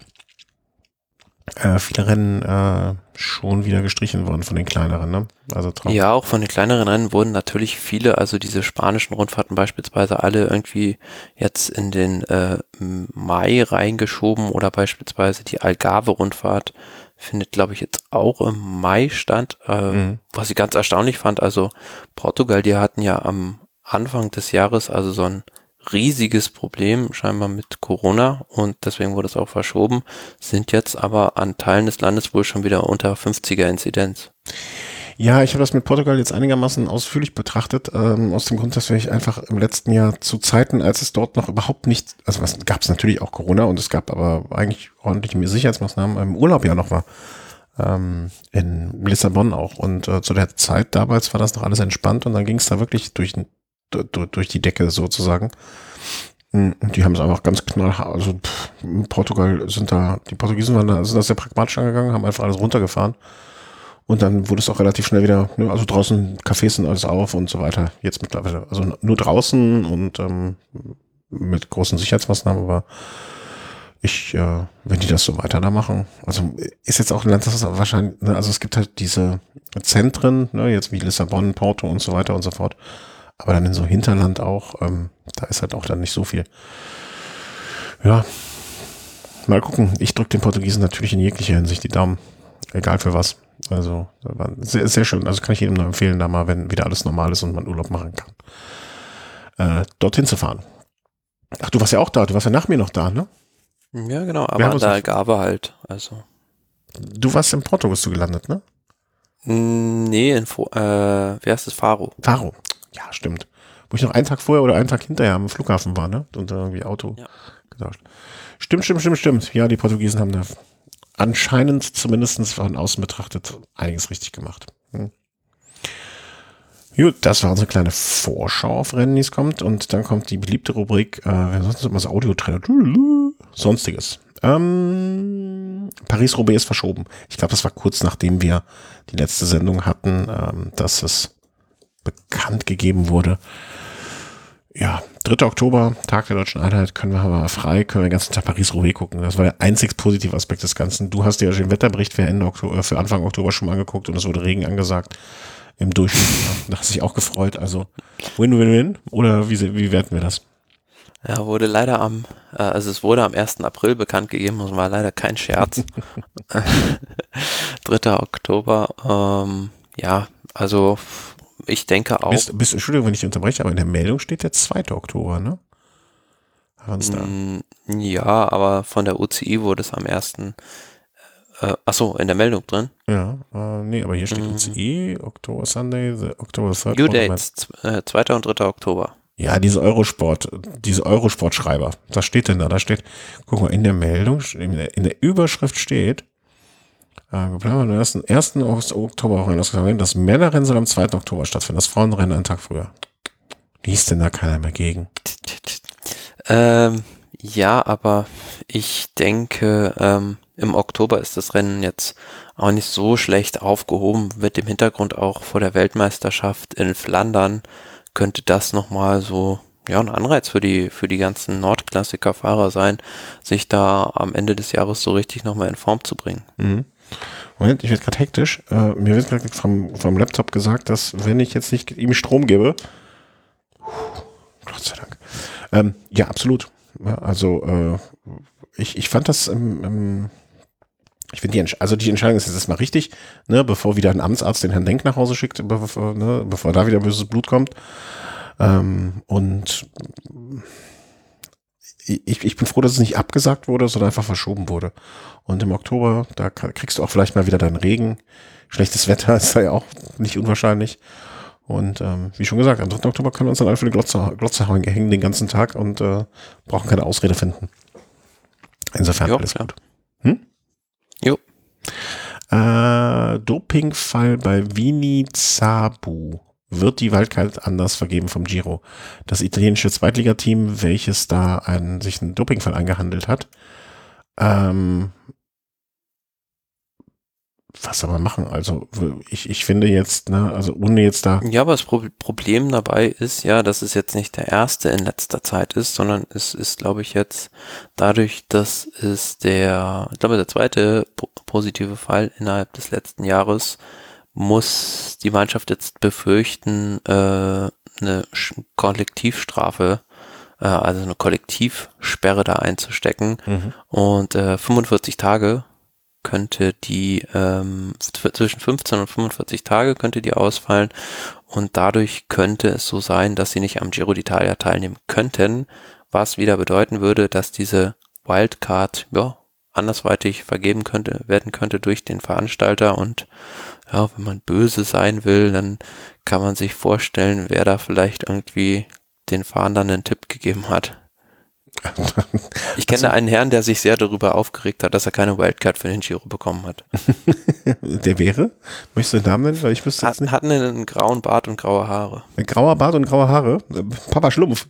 äh, viele Rennen äh, schon wieder gestrichen worden von den kleineren, ne? Also traurig. Ja, auch von den kleineren Rennen wurden natürlich viele, also diese spanischen Rundfahrten beispielsweise alle irgendwie jetzt in den äh, Mai reingeschoben oder beispielsweise die Algarve-Rundfahrt findet, glaube ich, jetzt auch im Mai statt, äh, mhm. was ich ganz erstaunlich fand. Also Portugal, die hatten ja am Anfang des Jahres also so ein riesiges Problem scheinbar mit Corona und deswegen wurde es auch verschoben, sind jetzt aber an Teilen des Landes wohl schon wieder unter fünfziger Inzidenz. Ja, ich habe das mit Portugal jetzt einigermaßen ausführlich betrachtet, ähm, aus dem Grund, dass ich einfach im letzten Jahr zu Zeiten, als es dort noch überhaupt nicht, also was gab es natürlich auch Corona und es gab aber eigentlich ordentliche Sicherheitsmaßnahmen, im Urlaub ja noch war, ähm, in Lissabon auch und äh, zu der Zeit damals war das noch alles entspannt und dann ging es da wirklich durch, durch, durch die Decke sozusagen. Und die haben es einfach ganz knallhart, also pff, in Portugal sind da, die Portugiesen waren da, sind da sehr pragmatisch angegangen, haben einfach alles runtergefahren. Und dann wurde es auch relativ schnell wieder, ne, also draußen Cafés sind alles auf und so weiter. Jetzt mittlerweile, also nur draußen und ähm, mit großen Sicherheitsmaßnahmen, aber ich, äh, wenn die das so weiter da machen, also ist jetzt auch ein Land, das ist wahrscheinlich, ne, also es gibt halt diese Zentren, ne, jetzt wie Lissabon, Porto und so weiter und so fort. Aber dann in so Hinterland auch, ähm, da ist halt auch dann nicht so viel. Ja, mal gucken. Ich drücke den Portugiesen natürlich in jeglicher Hinsicht die Daumen. Egal für was. Also, war sehr, sehr schön. Also kann ich jedem nur empfehlen, da mal, wenn wieder alles normal ist und man Urlaub machen kann, äh, dorthin zu fahren. Ach, du warst ja auch da. Du warst ja nach mir noch da, ne? Ja, genau. Aber an der Algarve halt. Also. Du warst in Porto, bist du gelandet, ne? Nee, in, äh, wie heißt das? Faro. Faro. Ja, stimmt. Wo ich noch einen Tag vorher oder einen Tag hinterher am Flughafen war, ne? Und da irgendwie Auto ja. getauscht. Stimmt, stimmt, stimmt, stimmt. Ja, die Portugiesen haben da anscheinend zumindest von außen betrachtet einiges richtig gemacht. Hm. Gut, das war unsere kleine Vorschau auf Rennen, die es kommt. Und dann kommt die beliebte Rubrik, äh, wir sonst immer so Audio-Trailer, Sonstiges. Ähm, Paris-Roubaix ist verschoben. Ich glaube, das war kurz nachdem wir die letzte Sendung hatten, ähm, dass es bekannt gegeben wurde. Ja, dritter Oktober, Tag der Deutschen Einheit, können wir aber frei, können wir den ganzen Tag Paris-Roubaix gucken. Das war der einzig positive Aspekt des Ganzen. Du hast dir ja den Wetterbericht für, Ende Oktober, für Anfang Oktober schon mal angeguckt und es wurde Regen angesagt im Durchschnitt. Da hast du dich auch gefreut. Also Win-Win-Win oder wie, wie werten wir das? Ja, wurde leider am, äh, also es wurde am ersten April bekannt gegeben und war leider kein Scherz. dritter Oktober, ähm, ja, also ich denke auch. Bist, bist, Entschuldigung, wenn ich unterbreche, aber in der Meldung steht der zweite Oktober, ne? Mm, ja, aber von der U C I wurde es am ersten Äh, achso, in der Meldung drin? Ja, äh, nee, aber hier steht mm. U C I, Oktober Sunday, the October third. New Dates, äh, zweiter und dritter Oktober. Ja, diese Eurosport, diese Eurosport-Schreiber. Was steht denn da? Da steht, guck mal, in der Meldung, in der, in der Überschrift steht, äh, geplant am ersten ersten Oktober auch das Männerrennen soll am zweiten Oktober stattfinden, das Frauenrennen einen Tag früher. Liest denn da keiner mehr gegen? Ähm, ja, aber ich denke, ähm, im Oktober ist das Rennen jetzt auch nicht so schlecht aufgehoben, mit dem Hintergrund auch vor der Weltmeisterschaft in Flandern könnte das nochmal so, ja, ein Anreiz für die, für die ganzen Nordklassiker-Fahrer sein, sich da am Ende des Jahres so richtig nochmal in Form zu bringen. Mhm. Moment, ich werde gerade hektisch. Äh, mir wird gerade vom, vom Laptop gesagt, dass wenn ich jetzt nicht ihm Strom gebe, Gott sei Dank. Ähm, ja, absolut. Ja, also äh, ich, ich fand das im, im ich finde die, Entsch- also die Entscheidung ist jetzt erstmal richtig, ne, bevor wieder ein Amtsarzt den Herrn Denk nach Hause schickt, bevor, ne, bevor da wieder böses Blut kommt. Ähm, und ich, ich bin froh, dass es nicht abgesagt wurde, sondern einfach verschoben wurde. Und im Oktober, da kriegst du auch vielleicht mal wieder deinen Regen. Schlechtes Wetter ist da ja auch nicht unwahrscheinlich. Und ähm, wie schon gesagt, am dritten Oktober können wir uns dann einfach die Glotze, Glotze hängen den ganzen Tag und äh, brauchen keine Ausrede finden. Insofern jo, alles klar. gut. Hm? Jo. Äh, Dopingfall bei Vini Zabu. wird die Wildcard anders vergeben vom Giro. Das italienische Zweitligateam, welches da einen, sich einen Dopingfall eingehandelt hat, ähm, was soll man machen? Also ich, ich finde jetzt, ne, also ohne jetzt da... Ja, aber das Pro Problem dabei ist ja, dass es jetzt nicht der erste in letzter Zeit ist, sondern es ist, glaube ich, jetzt dadurch, dass es der, ich glaube, der zweite po positive Fall innerhalb des letzten Jahres, muss die Mannschaft jetzt befürchten, äh, eine Kollektivstrafe, äh, also eine Kollektivsperre da einzustecken. Mhm. Und äh, fünfundvierzig Tage könnte die, ähm, zwischen fünfzehn und fünfundvierzig Tage könnte die ausfallen und dadurch könnte es so sein, dass sie nicht am Giro d'Italia teilnehmen könnten, was wieder bedeuten würde, dass diese Wildcard, ja, andersweitig vergeben könnte, werden könnte durch den Veranstalter und ja, wenn man böse sein will, dann kann man sich vorstellen, wer da vielleicht irgendwie den Fahrern einen Tipp gegeben hat. Ich kenne also, einen Herrn, der sich sehr darüber aufgeregt hat, dass er keine Wildcard für den Giro bekommen hat. Der wäre? Möchtest du den Namen nennen? Weil ich wüsste hat, jetzt nicht. Hat einen grauen Bart und graue Haare. Ein grauer Bart und graue Haare? Papa Schlumpf.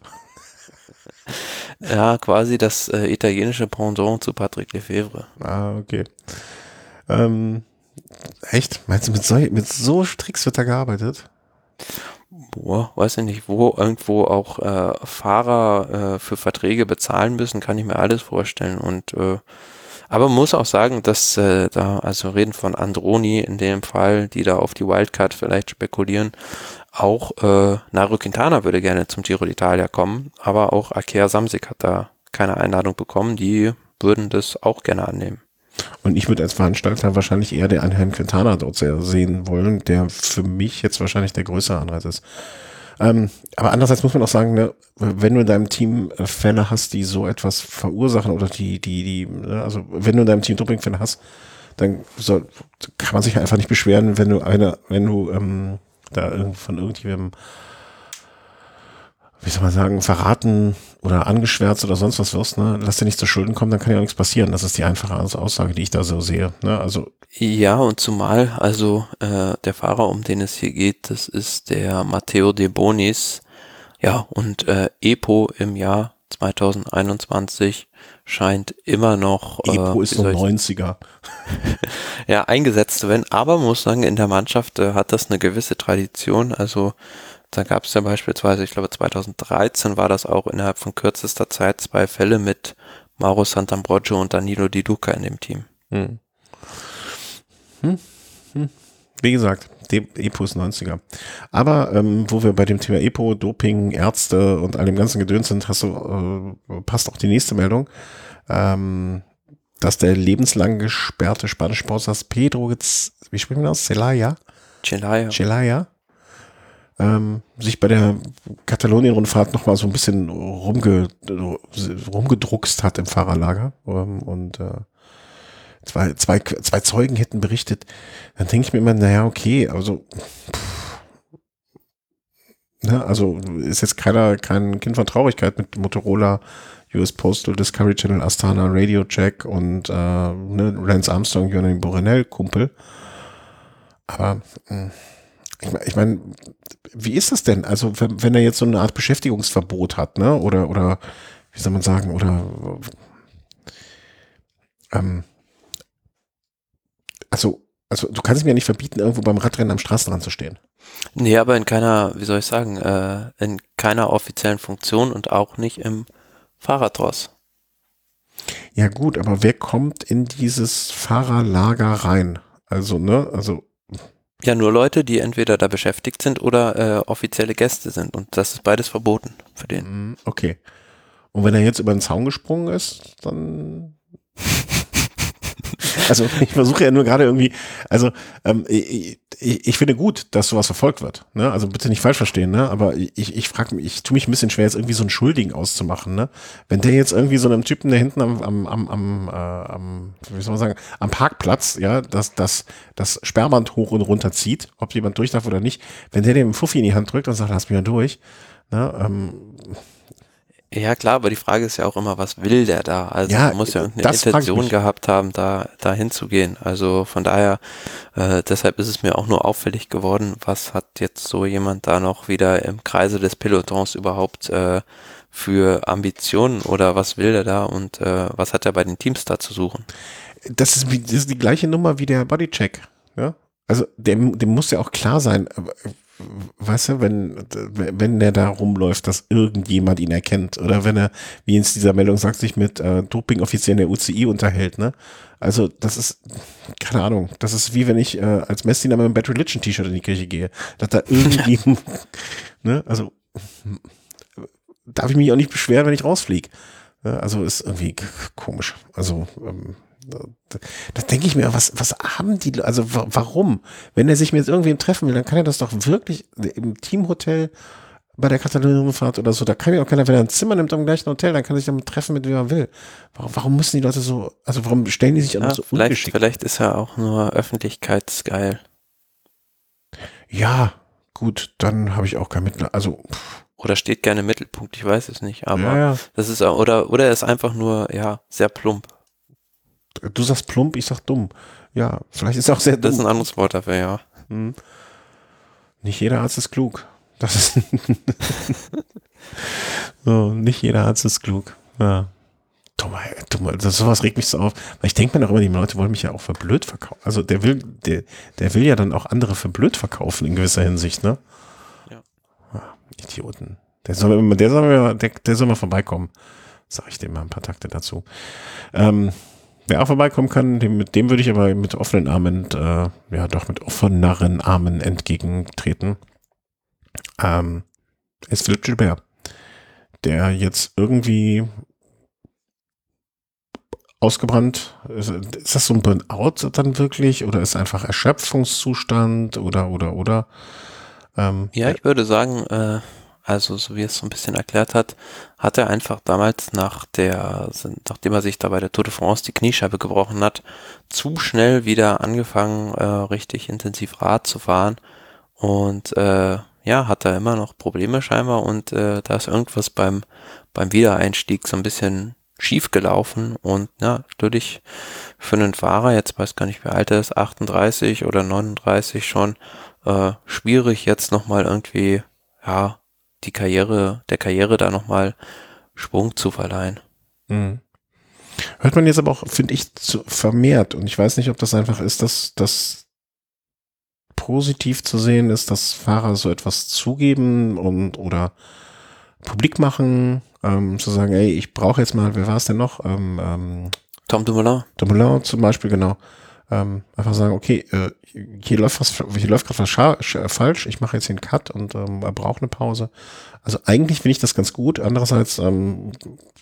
Ja, quasi das äh, italienische Pendant zu Patrick Lefevre. Ah, okay. Ähm, echt? Meinst du, mit so, mit so Tricks wird da gearbeitet? Boah, weiß ich nicht, wo irgendwo auch äh, Fahrer äh, für Verträge bezahlen müssen, kann ich mir alles vorstellen. Und äh, aber man muss auch sagen, dass äh, da, also reden von Androni in dem Fall, die da auf die Wildcard vielleicht spekulieren, auch äh, Nairo Quintana würde gerne zum Giro d'Italia kommen, aber auch Arkea Samsic hat da keine Einladung bekommen, die würden das auch gerne annehmen. Und ich würde als Veranstalter wahrscheinlich eher den Herrn Quintana dort sehen wollen, der für mich jetzt wahrscheinlich der größere Anreiz ist. Ähm, aber andererseits muss man auch sagen, ne, wenn du in deinem Team Fälle hast, die so etwas verursachen oder die, die, die, ne, also wenn du in deinem Team Dopingfälle hast, dann soll, kann man sich einfach nicht beschweren, wenn du eine, wenn du ähm, da von irgendjemandem, wie soll man sagen, verraten oder angeschwärzt oder sonst was wirst, ne, lass dir nicht zu Schulden kommen, dann kann ja auch nichts passieren. Das ist die einfache Aussage, die ich da so sehe. Ne? Also ja, und zumal, also äh, der Fahrer, um den es hier geht, das ist der Matteo De Bonis. Ja, und äh, Epo im Jahr zwanzig einundzwanzig scheint immer noch... Äh, Epo ist so neunziger. Ja, eingesetzt zu werden, aber man muss sagen, in der Mannschaft äh, hat das eine gewisse Tradition, also da gab es ja beispielsweise, ich glaube zweitausenddreizehn war das auch innerhalb von kürzester Zeit zwei Fälle mit Mauro Sant'Ambrogio und Danilo Di Luca in dem Team. Hm. Hm. Hm. Wie gesagt, Epo ist neunziger. Aber ähm, wo wir bei dem Thema Epo, Doping, Ärzte und all dem ganzen Gedöns sind, hast du, äh, passt auch die nächste Meldung, ähm, dass der lebenslang gesperrte spanische Sportler Pedro, wie sprechen wir das? Celaya? Celaya. Celaya. Ähm, sich bei der Katalonien-Rundfahrt nochmal so ein bisschen rumge, rumgedruckst hat im Fahrerlager. Ähm, und äh, zwei, zwei, zwei Zeugen hätten berichtet. Dann denke ich mir immer, naja, okay, also pff, ne, also ist jetzt keiner, kein Kind von Traurigkeit mit Motorola, U S Postal, Discovery Channel, Astana, Radio Check und äh, ne, Lance Armstrong, Johnny Borenel, Kumpel. Aber mh, ich meine, ich mein, wie ist das denn? Also wenn, wenn er jetzt so eine Art Beschäftigungsverbot hat, ne? Oder, oder wie soll man sagen, oder ähm, also, also du kannst mir ja nicht verbieten, irgendwo beim Radrennen am Straßenrand zu stehen. Nee, aber in keiner, wie soll ich sagen, äh, in keiner offiziellen Funktion und auch nicht im Fahrradross. Ja gut, aber wer kommt in dieses Fahrerlager rein? Also, ne, also ja, nur Leute, die entweder da beschäftigt sind oder äh, offizielle Gäste sind. Und das ist beides verboten für den. Okay. Und wenn er jetzt über den Zaun gesprungen ist, dann... Also ich versuche ja nur gerade irgendwie, also ähm, ich, ich, ich finde gut, dass sowas verfolgt wird. Ne? Also bitte nicht falsch verstehen, ne? Aber ich, ich frage mich, ich tue mich ein bisschen schwer, jetzt irgendwie so einen Schuldigen auszumachen. Ne? Wenn der jetzt irgendwie so einem Typen da hinten am, am, am, am, äh, am wie soll man sagen, am Parkplatz, ja, das, das, das Sperrband hoch und runter zieht, ob jemand durch darf oder nicht, wenn der dem Fuffi in die Hand drückt und sagt, lass mich mal durch, ne? ähm, Ja klar, aber die Frage ist ja auch immer, was will der da? Also Ja, er muss ja irgendeine das frage ich Intention mich. gehabt haben, da da hinzugehen. Also von daher, äh, deshalb ist es mir auch nur auffällig geworden, was hat jetzt so jemand da noch wieder im Kreise des Pelotons überhaupt äh, für Ambitionen oder was will der da und äh, was hat er bei den Teams da zu suchen? Das ist, wie- das ist die gleiche Nummer wie der Bodycheck. Ja? Also dem, dem muss ja auch klar sein, aber, äh, weißt du, wenn, wenn der da rumläuft, dass irgendjemand ihn erkennt oder wenn er, wie in dieser Meldung sagt, sich mit äh, Doping-Offizieren der U C I unterhält, ne? Also das ist, keine Ahnung, das ist wie wenn ich äh, als Messdiener mit einem Bad Religion T-Shirt in die Kirche gehe, dass da irgendwie, ne? Also darf ich mich auch nicht beschweren, wenn ich rausfliege. Ja, also ist irgendwie k- komisch. Also ähm, da, da denke ich mir, was, was haben die, also wa- warum? Wenn er sich mit irgendwem treffen will, dann kann er das doch wirklich im Teamhotel bei der Katalonien-Fahrt oder so, da kann ja auch keiner, wenn er ein Zimmer nimmt am gleichen Hotel, dann kann er sich damit treffen, mit wem er will. Warum, warum müssen die Leute so, also warum stellen die sich an Ja, so vielleicht, ungeschickt? vielleicht ist er auch nur öffentlichkeitsgeil. Ja, gut, dann habe ich auch kein Mitleid. Also, pff, Oder steht gerne im Mittelpunkt, ich weiß es nicht, ja, aber ja. das ist, oder, oder er ist einfach nur, ja, sehr plump. Du sagst plump, ich sag dumm. Ja, vielleicht ist er auch sehr Das ist dumm. ein anderes Wort dafür, ja. Hm. Nicht jeder Arzt ist klug. Das ist so, nicht jeder Arzt ist klug. Ja. Dummer, dummer, das, sowas regt mich so auf. Weil ich denke mir noch immer, die Leute wollen mich ja auch für blöd verkaufen. Also der will, der, der will ja dann auch andere für blöd verkaufen in gewisser Hinsicht, ne? Ja. Ah, Idioten. Der soll, immer- der soll, mal- der, der soll mal vorbeikommen. Sag ich dem mal ein paar Takte dazu. Ähm, wer auch vorbeikommen kann, dem, mit dem würde ich aber mit offenen Armen, äh, ja doch mit offeneren Armen entgegentreten. Ähm, ist Philipp Gilbert, der jetzt irgendwie ausgebrannt, ist, ist das so ein Burnout dann wirklich oder ist einfach Erschöpfungszustand oder oder oder ähm, Ja, ich würde sagen, äh, also so wie es so ein bisschen erklärt hat, hat er einfach damals nach der, nachdem er sich da bei der Tour de France die Kniescheibe gebrochen hat, zu schnell wieder angefangen, äh, richtig intensiv Rad zu fahren und äh, ja, hat da immer noch Probleme scheinbar und äh, da ist irgendwas beim beim Wiedereinstieg so ein bisschen schief gelaufen und ja, natürlich für einen Fahrer, jetzt weiß gar nicht, wie alt er ist, achtunddreißig oder neununddreißig schon, äh, schwierig jetzt nochmal irgendwie, ja, die Karriere, der Karriere da nochmal Schwung zu verleihen. mh. Hört man jetzt aber auch, finde ich, zu, vermehrt und ich weiß nicht, ob das einfach ist, dass das positiv zu sehen ist, dass Fahrer so etwas zugeben und oder publik machen, ähm, zu sagen, ey, ich brauche jetzt mal, wer war es denn noch? Ähm, ähm, Tom Dumoulin? Dumoulin zum Beispiel, genau. Ähm, einfach sagen, okay, äh, hier läuft was, hier läuft gerade was scha- sch- falsch, ich mache jetzt hier einen Cut und ähm, er braucht eine Pause. Also eigentlich finde ich das ganz gut. Andererseits ähm,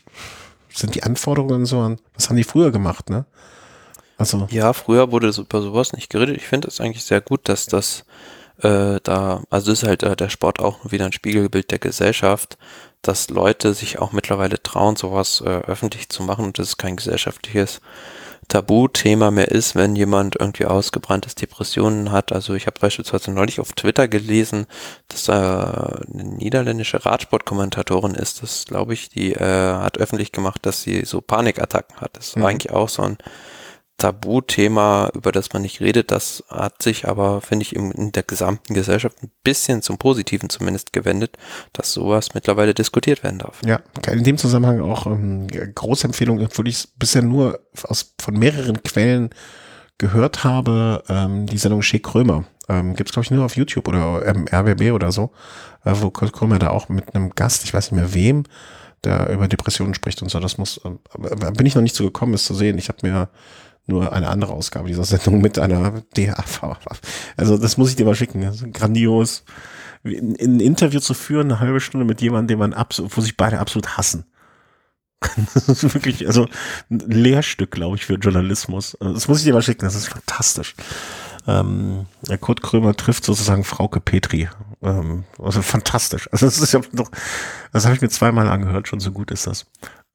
sind die Anforderungen so an, was haben die früher gemacht, ne? Also, Ja, früher wurde so über sowas nicht geredet. Ich finde es eigentlich sehr gut, dass das äh, da, also ist halt äh, der Sport auch wieder ein Spiegelbild der Gesellschaft, dass Leute sich auch mittlerweile trauen, sowas äh, öffentlich zu machen und das ist kein gesellschaftliches Tabuthema mehr ist, wenn jemand irgendwie ausgebranntes Depressionen hat. Also ich habe beispielsweise neulich auf Twitter gelesen, dass äh, eine niederländische Radsportkommentatorin ist, das glaube ich, die äh, hat öffentlich gemacht, dass sie so Panikattacken hat. Das ist mhm. eigentlich auch so ein Tabuthema, über das man nicht redet. Das hat sich aber, finde ich, in, in der gesamten Gesellschaft ein bisschen zum Positiven zumindest gewendet, dass sowas mittlerweile diskutiert werden darf. Ja, in dem Zusammenhang auch ähm, große Empfehlung, obwohl ich es bisher nur aus, von mehreren Quellen gehört habe, ähm, die Sendung Shea Krömer. Ähm, Gibt es, glaube ich, nur auf YouTube oder ähm, R B B oder so, äh, wo Kurt Krömer da auch mit einem Gast, ich weiß nicht mehr wem, der über Depressionen spricht und so. Das muss, ähm, bin ich noch nicht so gekommen, es zu sehen. Ich habe mir nur eine andere Ausgabe dieser Sendung mit einer D A V. Also das muss ich dir mal schicken. Das ist grandios. Ein, ein Interview zu führen, eine halbe Stunde mit jemandem, den man absolut, wo sich beide absolut hassen. Das ist wirklich, also ein Lehrstück, glaube ich, für Journalismus. Das muss ich dir mal schicken, das ist fantastisch. Ähm, der Kurt Krömer trifft sozusagen Frauke Petri. Ähm, also fantastisch. Also das ist ja doch, das habe ich mir zweimal angehört, schon so gut ist das.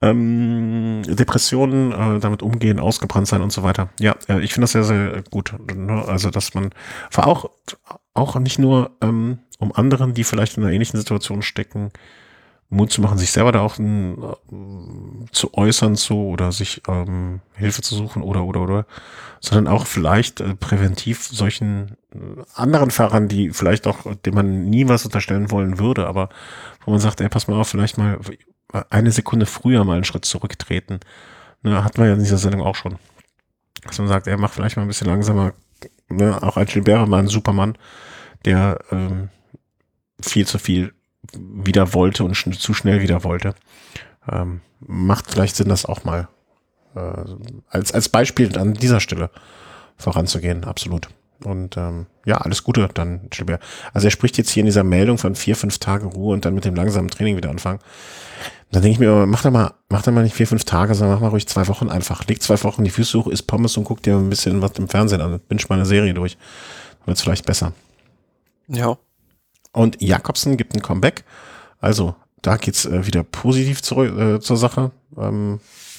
Ähm, Depressionen, äh, damit umgehen, ausgebrannt sein und so weiter. Ja, äh, ich finde das sehr, sehr gut. Ne? Also, dass man vor auch, auch nicht nur ähm, um anderen, die vielleicht in einer ähnlichen Situation stecken, Mut zu machen, sich selber da auch ein, äh, zu äußern zu oder sich ähm, Hilfe zu suchen oder oder oder, sondern auch vielleicht äh, präventiv solchen äh, anderen Fahrern, die vielleicht auch, denen man nie was unterstellen wollen würde, aber wo man sagt, ey, pass mal auf, vielleicht mal eine Sekunde früher mal einen Schritt zurücktreten. Ne, hatten wir ja in dieser Sendung auch schon. Dass man sagt, er macht vielleicht mal ein bisschen langsamer. Ne, auch ein Gilbert war ein Supermann, der ähm, viel zu viel wieder wollte und schn- zu schnell wieder wollte. Ähm, macht vielleicht Sinn, das auch mal äh, als, als Beispiel an dieser Stelle voranzugehen, absolut. Und ähm, ja, alles Gute dann, Gilbert. Also er spricht jetzt hier in dieser Meldung von vier, fünf Tage Ruhe und dann mit dem langsamen Training wieder anfangen. Dann denke ich mir, mach doch mal, mach doch mal nicht vier, fünf Tage, sondern mach mal ruhig zwei Wochen einfach. Leg zwei Wochen die Füße hoch, isst Pommes und guck dir ein bisschen was im Fernsehen an. Binge mal eine Serie durch. Dann wird's vielleicht besser. Ja. Und Jakobsen gibt ein Comeback. Also, da geht's äh, wieder positiv zurück, äh, zur Sache. Ähm,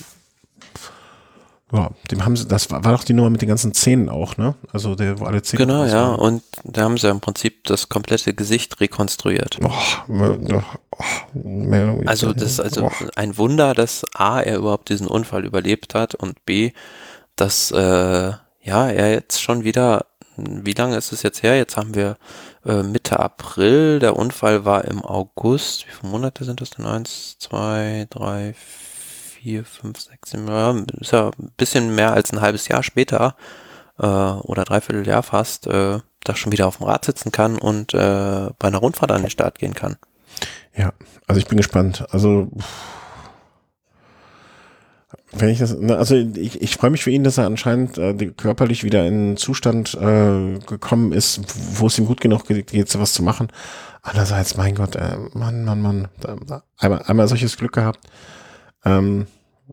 ja, dem haben sie, das war, war doch die Nummer mit den ganzen Zähnen auch, ne? Also der, wo alle Zähne Genau, raus ja. waren. Und da haben sie im Prinzip das komplette Gesicht rekonstruiert. Oh, oh, oh, Also das ist also ein Wunder, dass A, er überhaupt diesen Unfall überlebt hat und B, dass äh, ja er jetzt schon wieder, wie lange ist es jetzt her? Jetzt haben wir äh, Mitte April, der Unfall war im August. Wie viele Monate sind das denn? Eins, zwei, drei, vier, fünf, sechs, sieben, ja, ist ja ein bisschen mehr als ein halbes Jahr später äh, oder dreiviertel Jahr fast, äh, da schon wieder auf dem Rad sitzen kann und äh, bei einer Rundfahrt an den Start gehen kann. Ja, also ich bin gespannt. Also wenn ich das, also ich, ich freue mich für ihn, dass er anscheinend äh, körperlich wieder in einen Zustand äh, gekommen ist, wo es ihm gut genug geht, jetzt was zu machen. Andererseits, mein Gott, äh, Mann, Mann, Mann, da, da, einmal, einmal solches Glück gehabt. Ähm,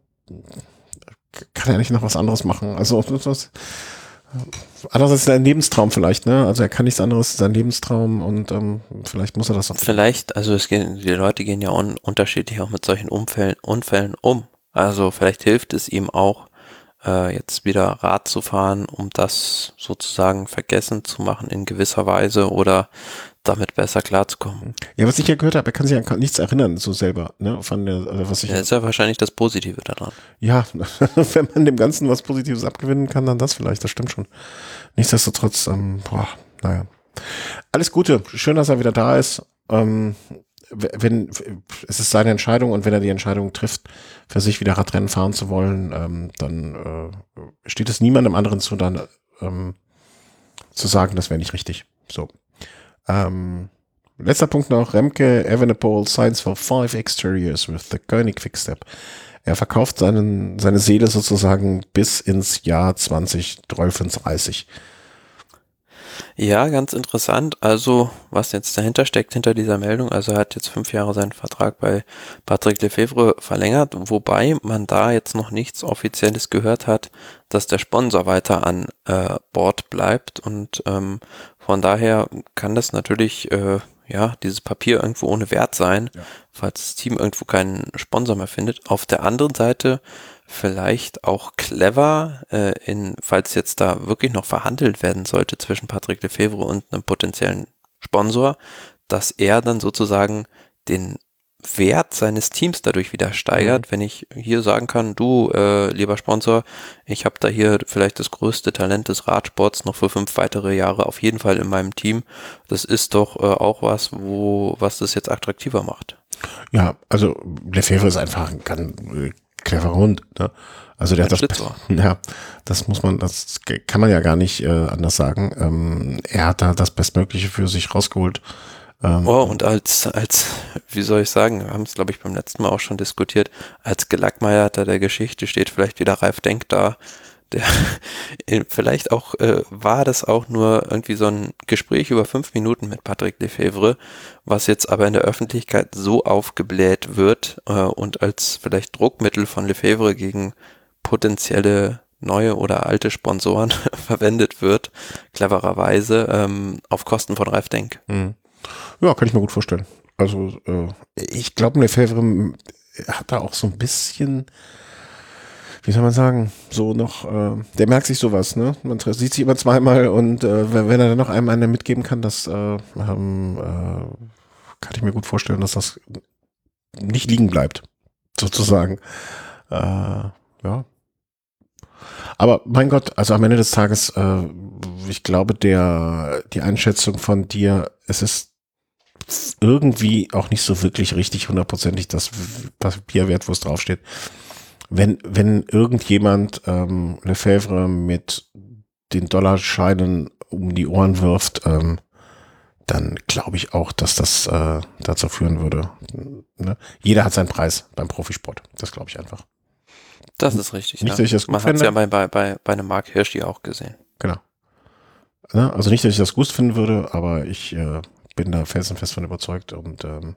kann er nicht noch was anderes machen? Also das, andererseits sein Lebenstraum vielleicht, ne? Also er kann nichts anderes, sein Lebenstraum und ähm, vielleicht muss er das auch. Vielleicht, also es gehen, die Leute gehen ja un, unterschiedlich auch mit solchen Unfällen, Unfällen um. Also vielleicht hilft es ihm auch, äh, jetzt wieder Rad zu fahren, um das sozusagen vergessen zu machen in gewisser Weise oder damit besser klarzukommen. Ja, was ich ja gehört habe, er kann sich an nichts erinnern, so selber, ne? Von der, also was ich. Das ist ja wahrscheinlich das Positive daran. Ja, wenn man dem Ganzen was Positives abgewinnen kann, dann das vielleicht, das stimmt schon. Nichtsdestotrotz, ähm, boah, naja. Alles Gute, schön, dass er wieder da ist. Ähm, wenn, es ist seine Entscheidung und wenn er die Entscheidung trifft, für sich wieder Radrennen fahren zu wollen, ähm, dann äh, steht es niemandem anderen zu, dann ähm, zu sagen, das wäre nicht richtig. So. Ähm, letzter Punkt noch, Remke, Evenepoel signs for five extra years with the Koenig Quickstep. Er verkauft seinen, seine Seele sozusagen bis ins Jahr zwanzig dreißig. Ja, ganz interessant. Also, was jetzt dahinter steckt, hinter dieser Meldung, also er hat jetzt fünf Jahre seinen Vertrag bei Patrick Lefevre verlängert, wobei man da jetzt noch nichts Offizielles gehört hat, dass der Sponsor weiter an äh, Bord bleibt und ähm, von daher kann das natürlich, äh, ja, dieses Papier irgendwo ohne Wert sein, ja, falls das Team irgendwo keinen Sponsor mehr findet. Auf der anderen Seite vielleicht auch clever, äh, in, falls jetzt da wirklich noch verhandelt werden sollte zwischen Patrick Lefevre und einem potenziellen Sponsor, dass er dann sozusagen den Wert seines Teams dadurch wieder steigert, mhm. wenn ich hier sagen kann, du, äh, lieber Sponsor, ich habe da hier vielleicht das größte Talent des Radsports noch für fünf weitere Jahre auf jeden Fall in meinem Team. Das ist doch äh, auch was, wo was das jetzt attraktiver macht. Ja, also Lefevre ist einfach ein ganz cleverer Hund, ne? Also der hat das, ja, das muss man, das kann man ja gar nicht äh, anders sagen. Ähm, er hat da das Bestmögliche für sich rausgeholt. Ähm, oh, und als, als, wie soll ich sagen, wir haben es, glaube ich, beim letzten Mal auch schon diskutiert, als Gelackmeierter der Geschichte steht vielleicht wieder Ralf Denk da, der vielleicht auch, äh, war das auch nur irgendwie so ein Gespräch über fünf Minuten mit Patrick Lefevre, was jetzt aber in der Öffentlichkeit so aufgebläht wird äh, und als vielleicht Druckmittel von Lefevre gegen potenzielle neue oder alte Sponsoren verwendet wird, clevererweise, ähm, auf Kosten von Ralf Denk. Mhm. Ja, kann ich mir gut vorstellen. Also äh, ich glaube, Lefevre hat da auch so ein bisschen, wie soll man sagen, so noch, äh, der merkt sich sowas, ne? Man sieht sich immer zweimal und äh, wenn, wenn er dann noch einem einen mitgeben kann, das äh, ähm, äh, kann ich mir gut vorstellen, dass das nicht liegen bleibt, sozusagen. Äh, ja. Aber mein Gott, also am Ende des Tages, äh, ich glaube, der die Einschätzung von dir, es ist irgendwie auch nicht so wirklich richtig hundertprozentig das Papier wert, wo es draufsteht. Wenn, wenn irgendjemand ähm, Lefebvre mit den Dollarscheinen um die Ohren wirft, ähm, dann glaube ich auch, dass das äh, dazu führen würde. Ne? Jeder hat seinen Preis beim Profisport. Das glaube ich einfach. Das ist richtig. Nicht, ja. dass ich das gut Man hat es finde. ja bei, bei, bei, bei einem Mark Hirschi auch gesehen. Genau. Ne? Also nicht, dass ich das gut finden würde, aber ich äh, bin da felsenfest von überzeugt und ähm,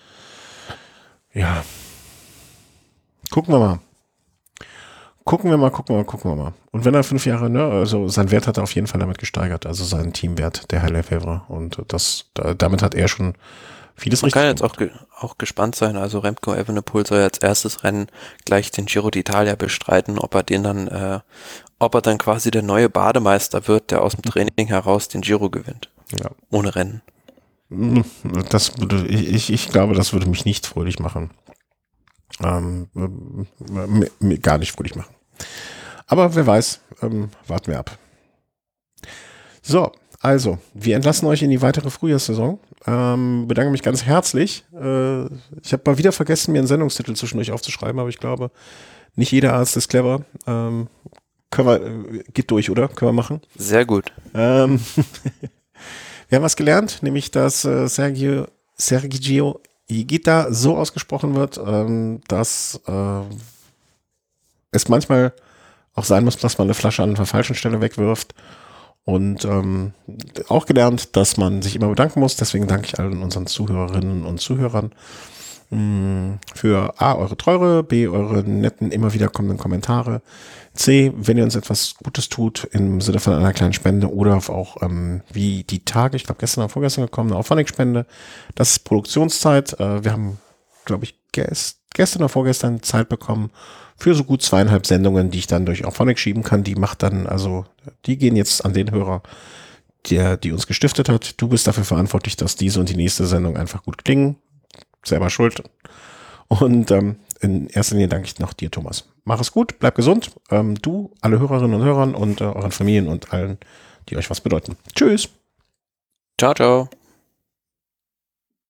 ja. Gucken wir mal. Gucken wir mal, gucken wir mal, gucken wir mal. Und wenn er fünf Jahre, ne, also sein Wert hat er auf jeden Fall damit gesteigert, also seinen Teamwert, der Herr Lefebvre. Und das, da, damit hat er schon vieles Man richtig kann jetzt gemacht. auch, ge auch gespannt sein, also Remco Evenepoel soll ja als erstes Rennen gleich den Giro d'Italia bestreiten, ob er den dann, äh, ob er dann quasi der neue Bademeister wird, der aus dem Training heraus den Giro gewinnt. Ja. Ohne Rennen. Das würde, ich, ich glaube, das würde mich nicht fröhlich machen. Ähm, m- m- gar nicht fröhlich machen. Aber wer weiß, ähm, warten wir ab. So, also, wir entlassen euch in die weitere Frühjahrssaison. Ähm, bedanke mich ganz herzlich. Äh, ich habe mal wieder vergessen, mir einen Sendungstitel zwischendurch aufzuschreiben, aber ich glaube, nicht jeder Arzt ist clever. Ähm, können wir, äh, geht durch, oder? Können wir machen? Sehr gut. Ähm, wir haben was gelernt, nämlich, dass äh, Sergio, Sergio Higuita so ausgesprochen wird, ähm, dass äh, es manchmal auch sein muss, dass man eine Flasche an der falschen Stelle wegwirft. Und ähm, auch gelernt, dass man sich immer bedanken muss. Deswegen danke ich allen unseren Zuhörerinnen und Zuhörern mh, für A, eure Treue, B, eure netten, immer wieder kommenden Kommentare, C, wenn ihr uns etwas Gutes tut, im Sinne von einer kleinen Spende oder auch ähm, wie die Tage, ich glaube gestern oder vorgestern gekommen, eine Auphonic-Spende. Das ist Produktionszeit. Äh, wir haben, glaube ich, gest gestern oder vorgestern Zeit bekommen für so gut zweieinhalb Sendungen, die ich dann durch Auphonic schieben kann. Die macht dann, also, die gehen jetzt an den Hörer, der, die uns gestiftet hat. Du bist dafür verantwortlich, dass diese und die nächste Sendung einfach gut klingen. Selber schuld. Und ähm, in erster Linie danke ich noch dir, Thomas. Mach es gut, bleib gesund. Ähm, du, alle Hörerinnen und Hörern und äh, euren Familien und allen, die euch was bedeuten. Tschüss. Ciao, ciao.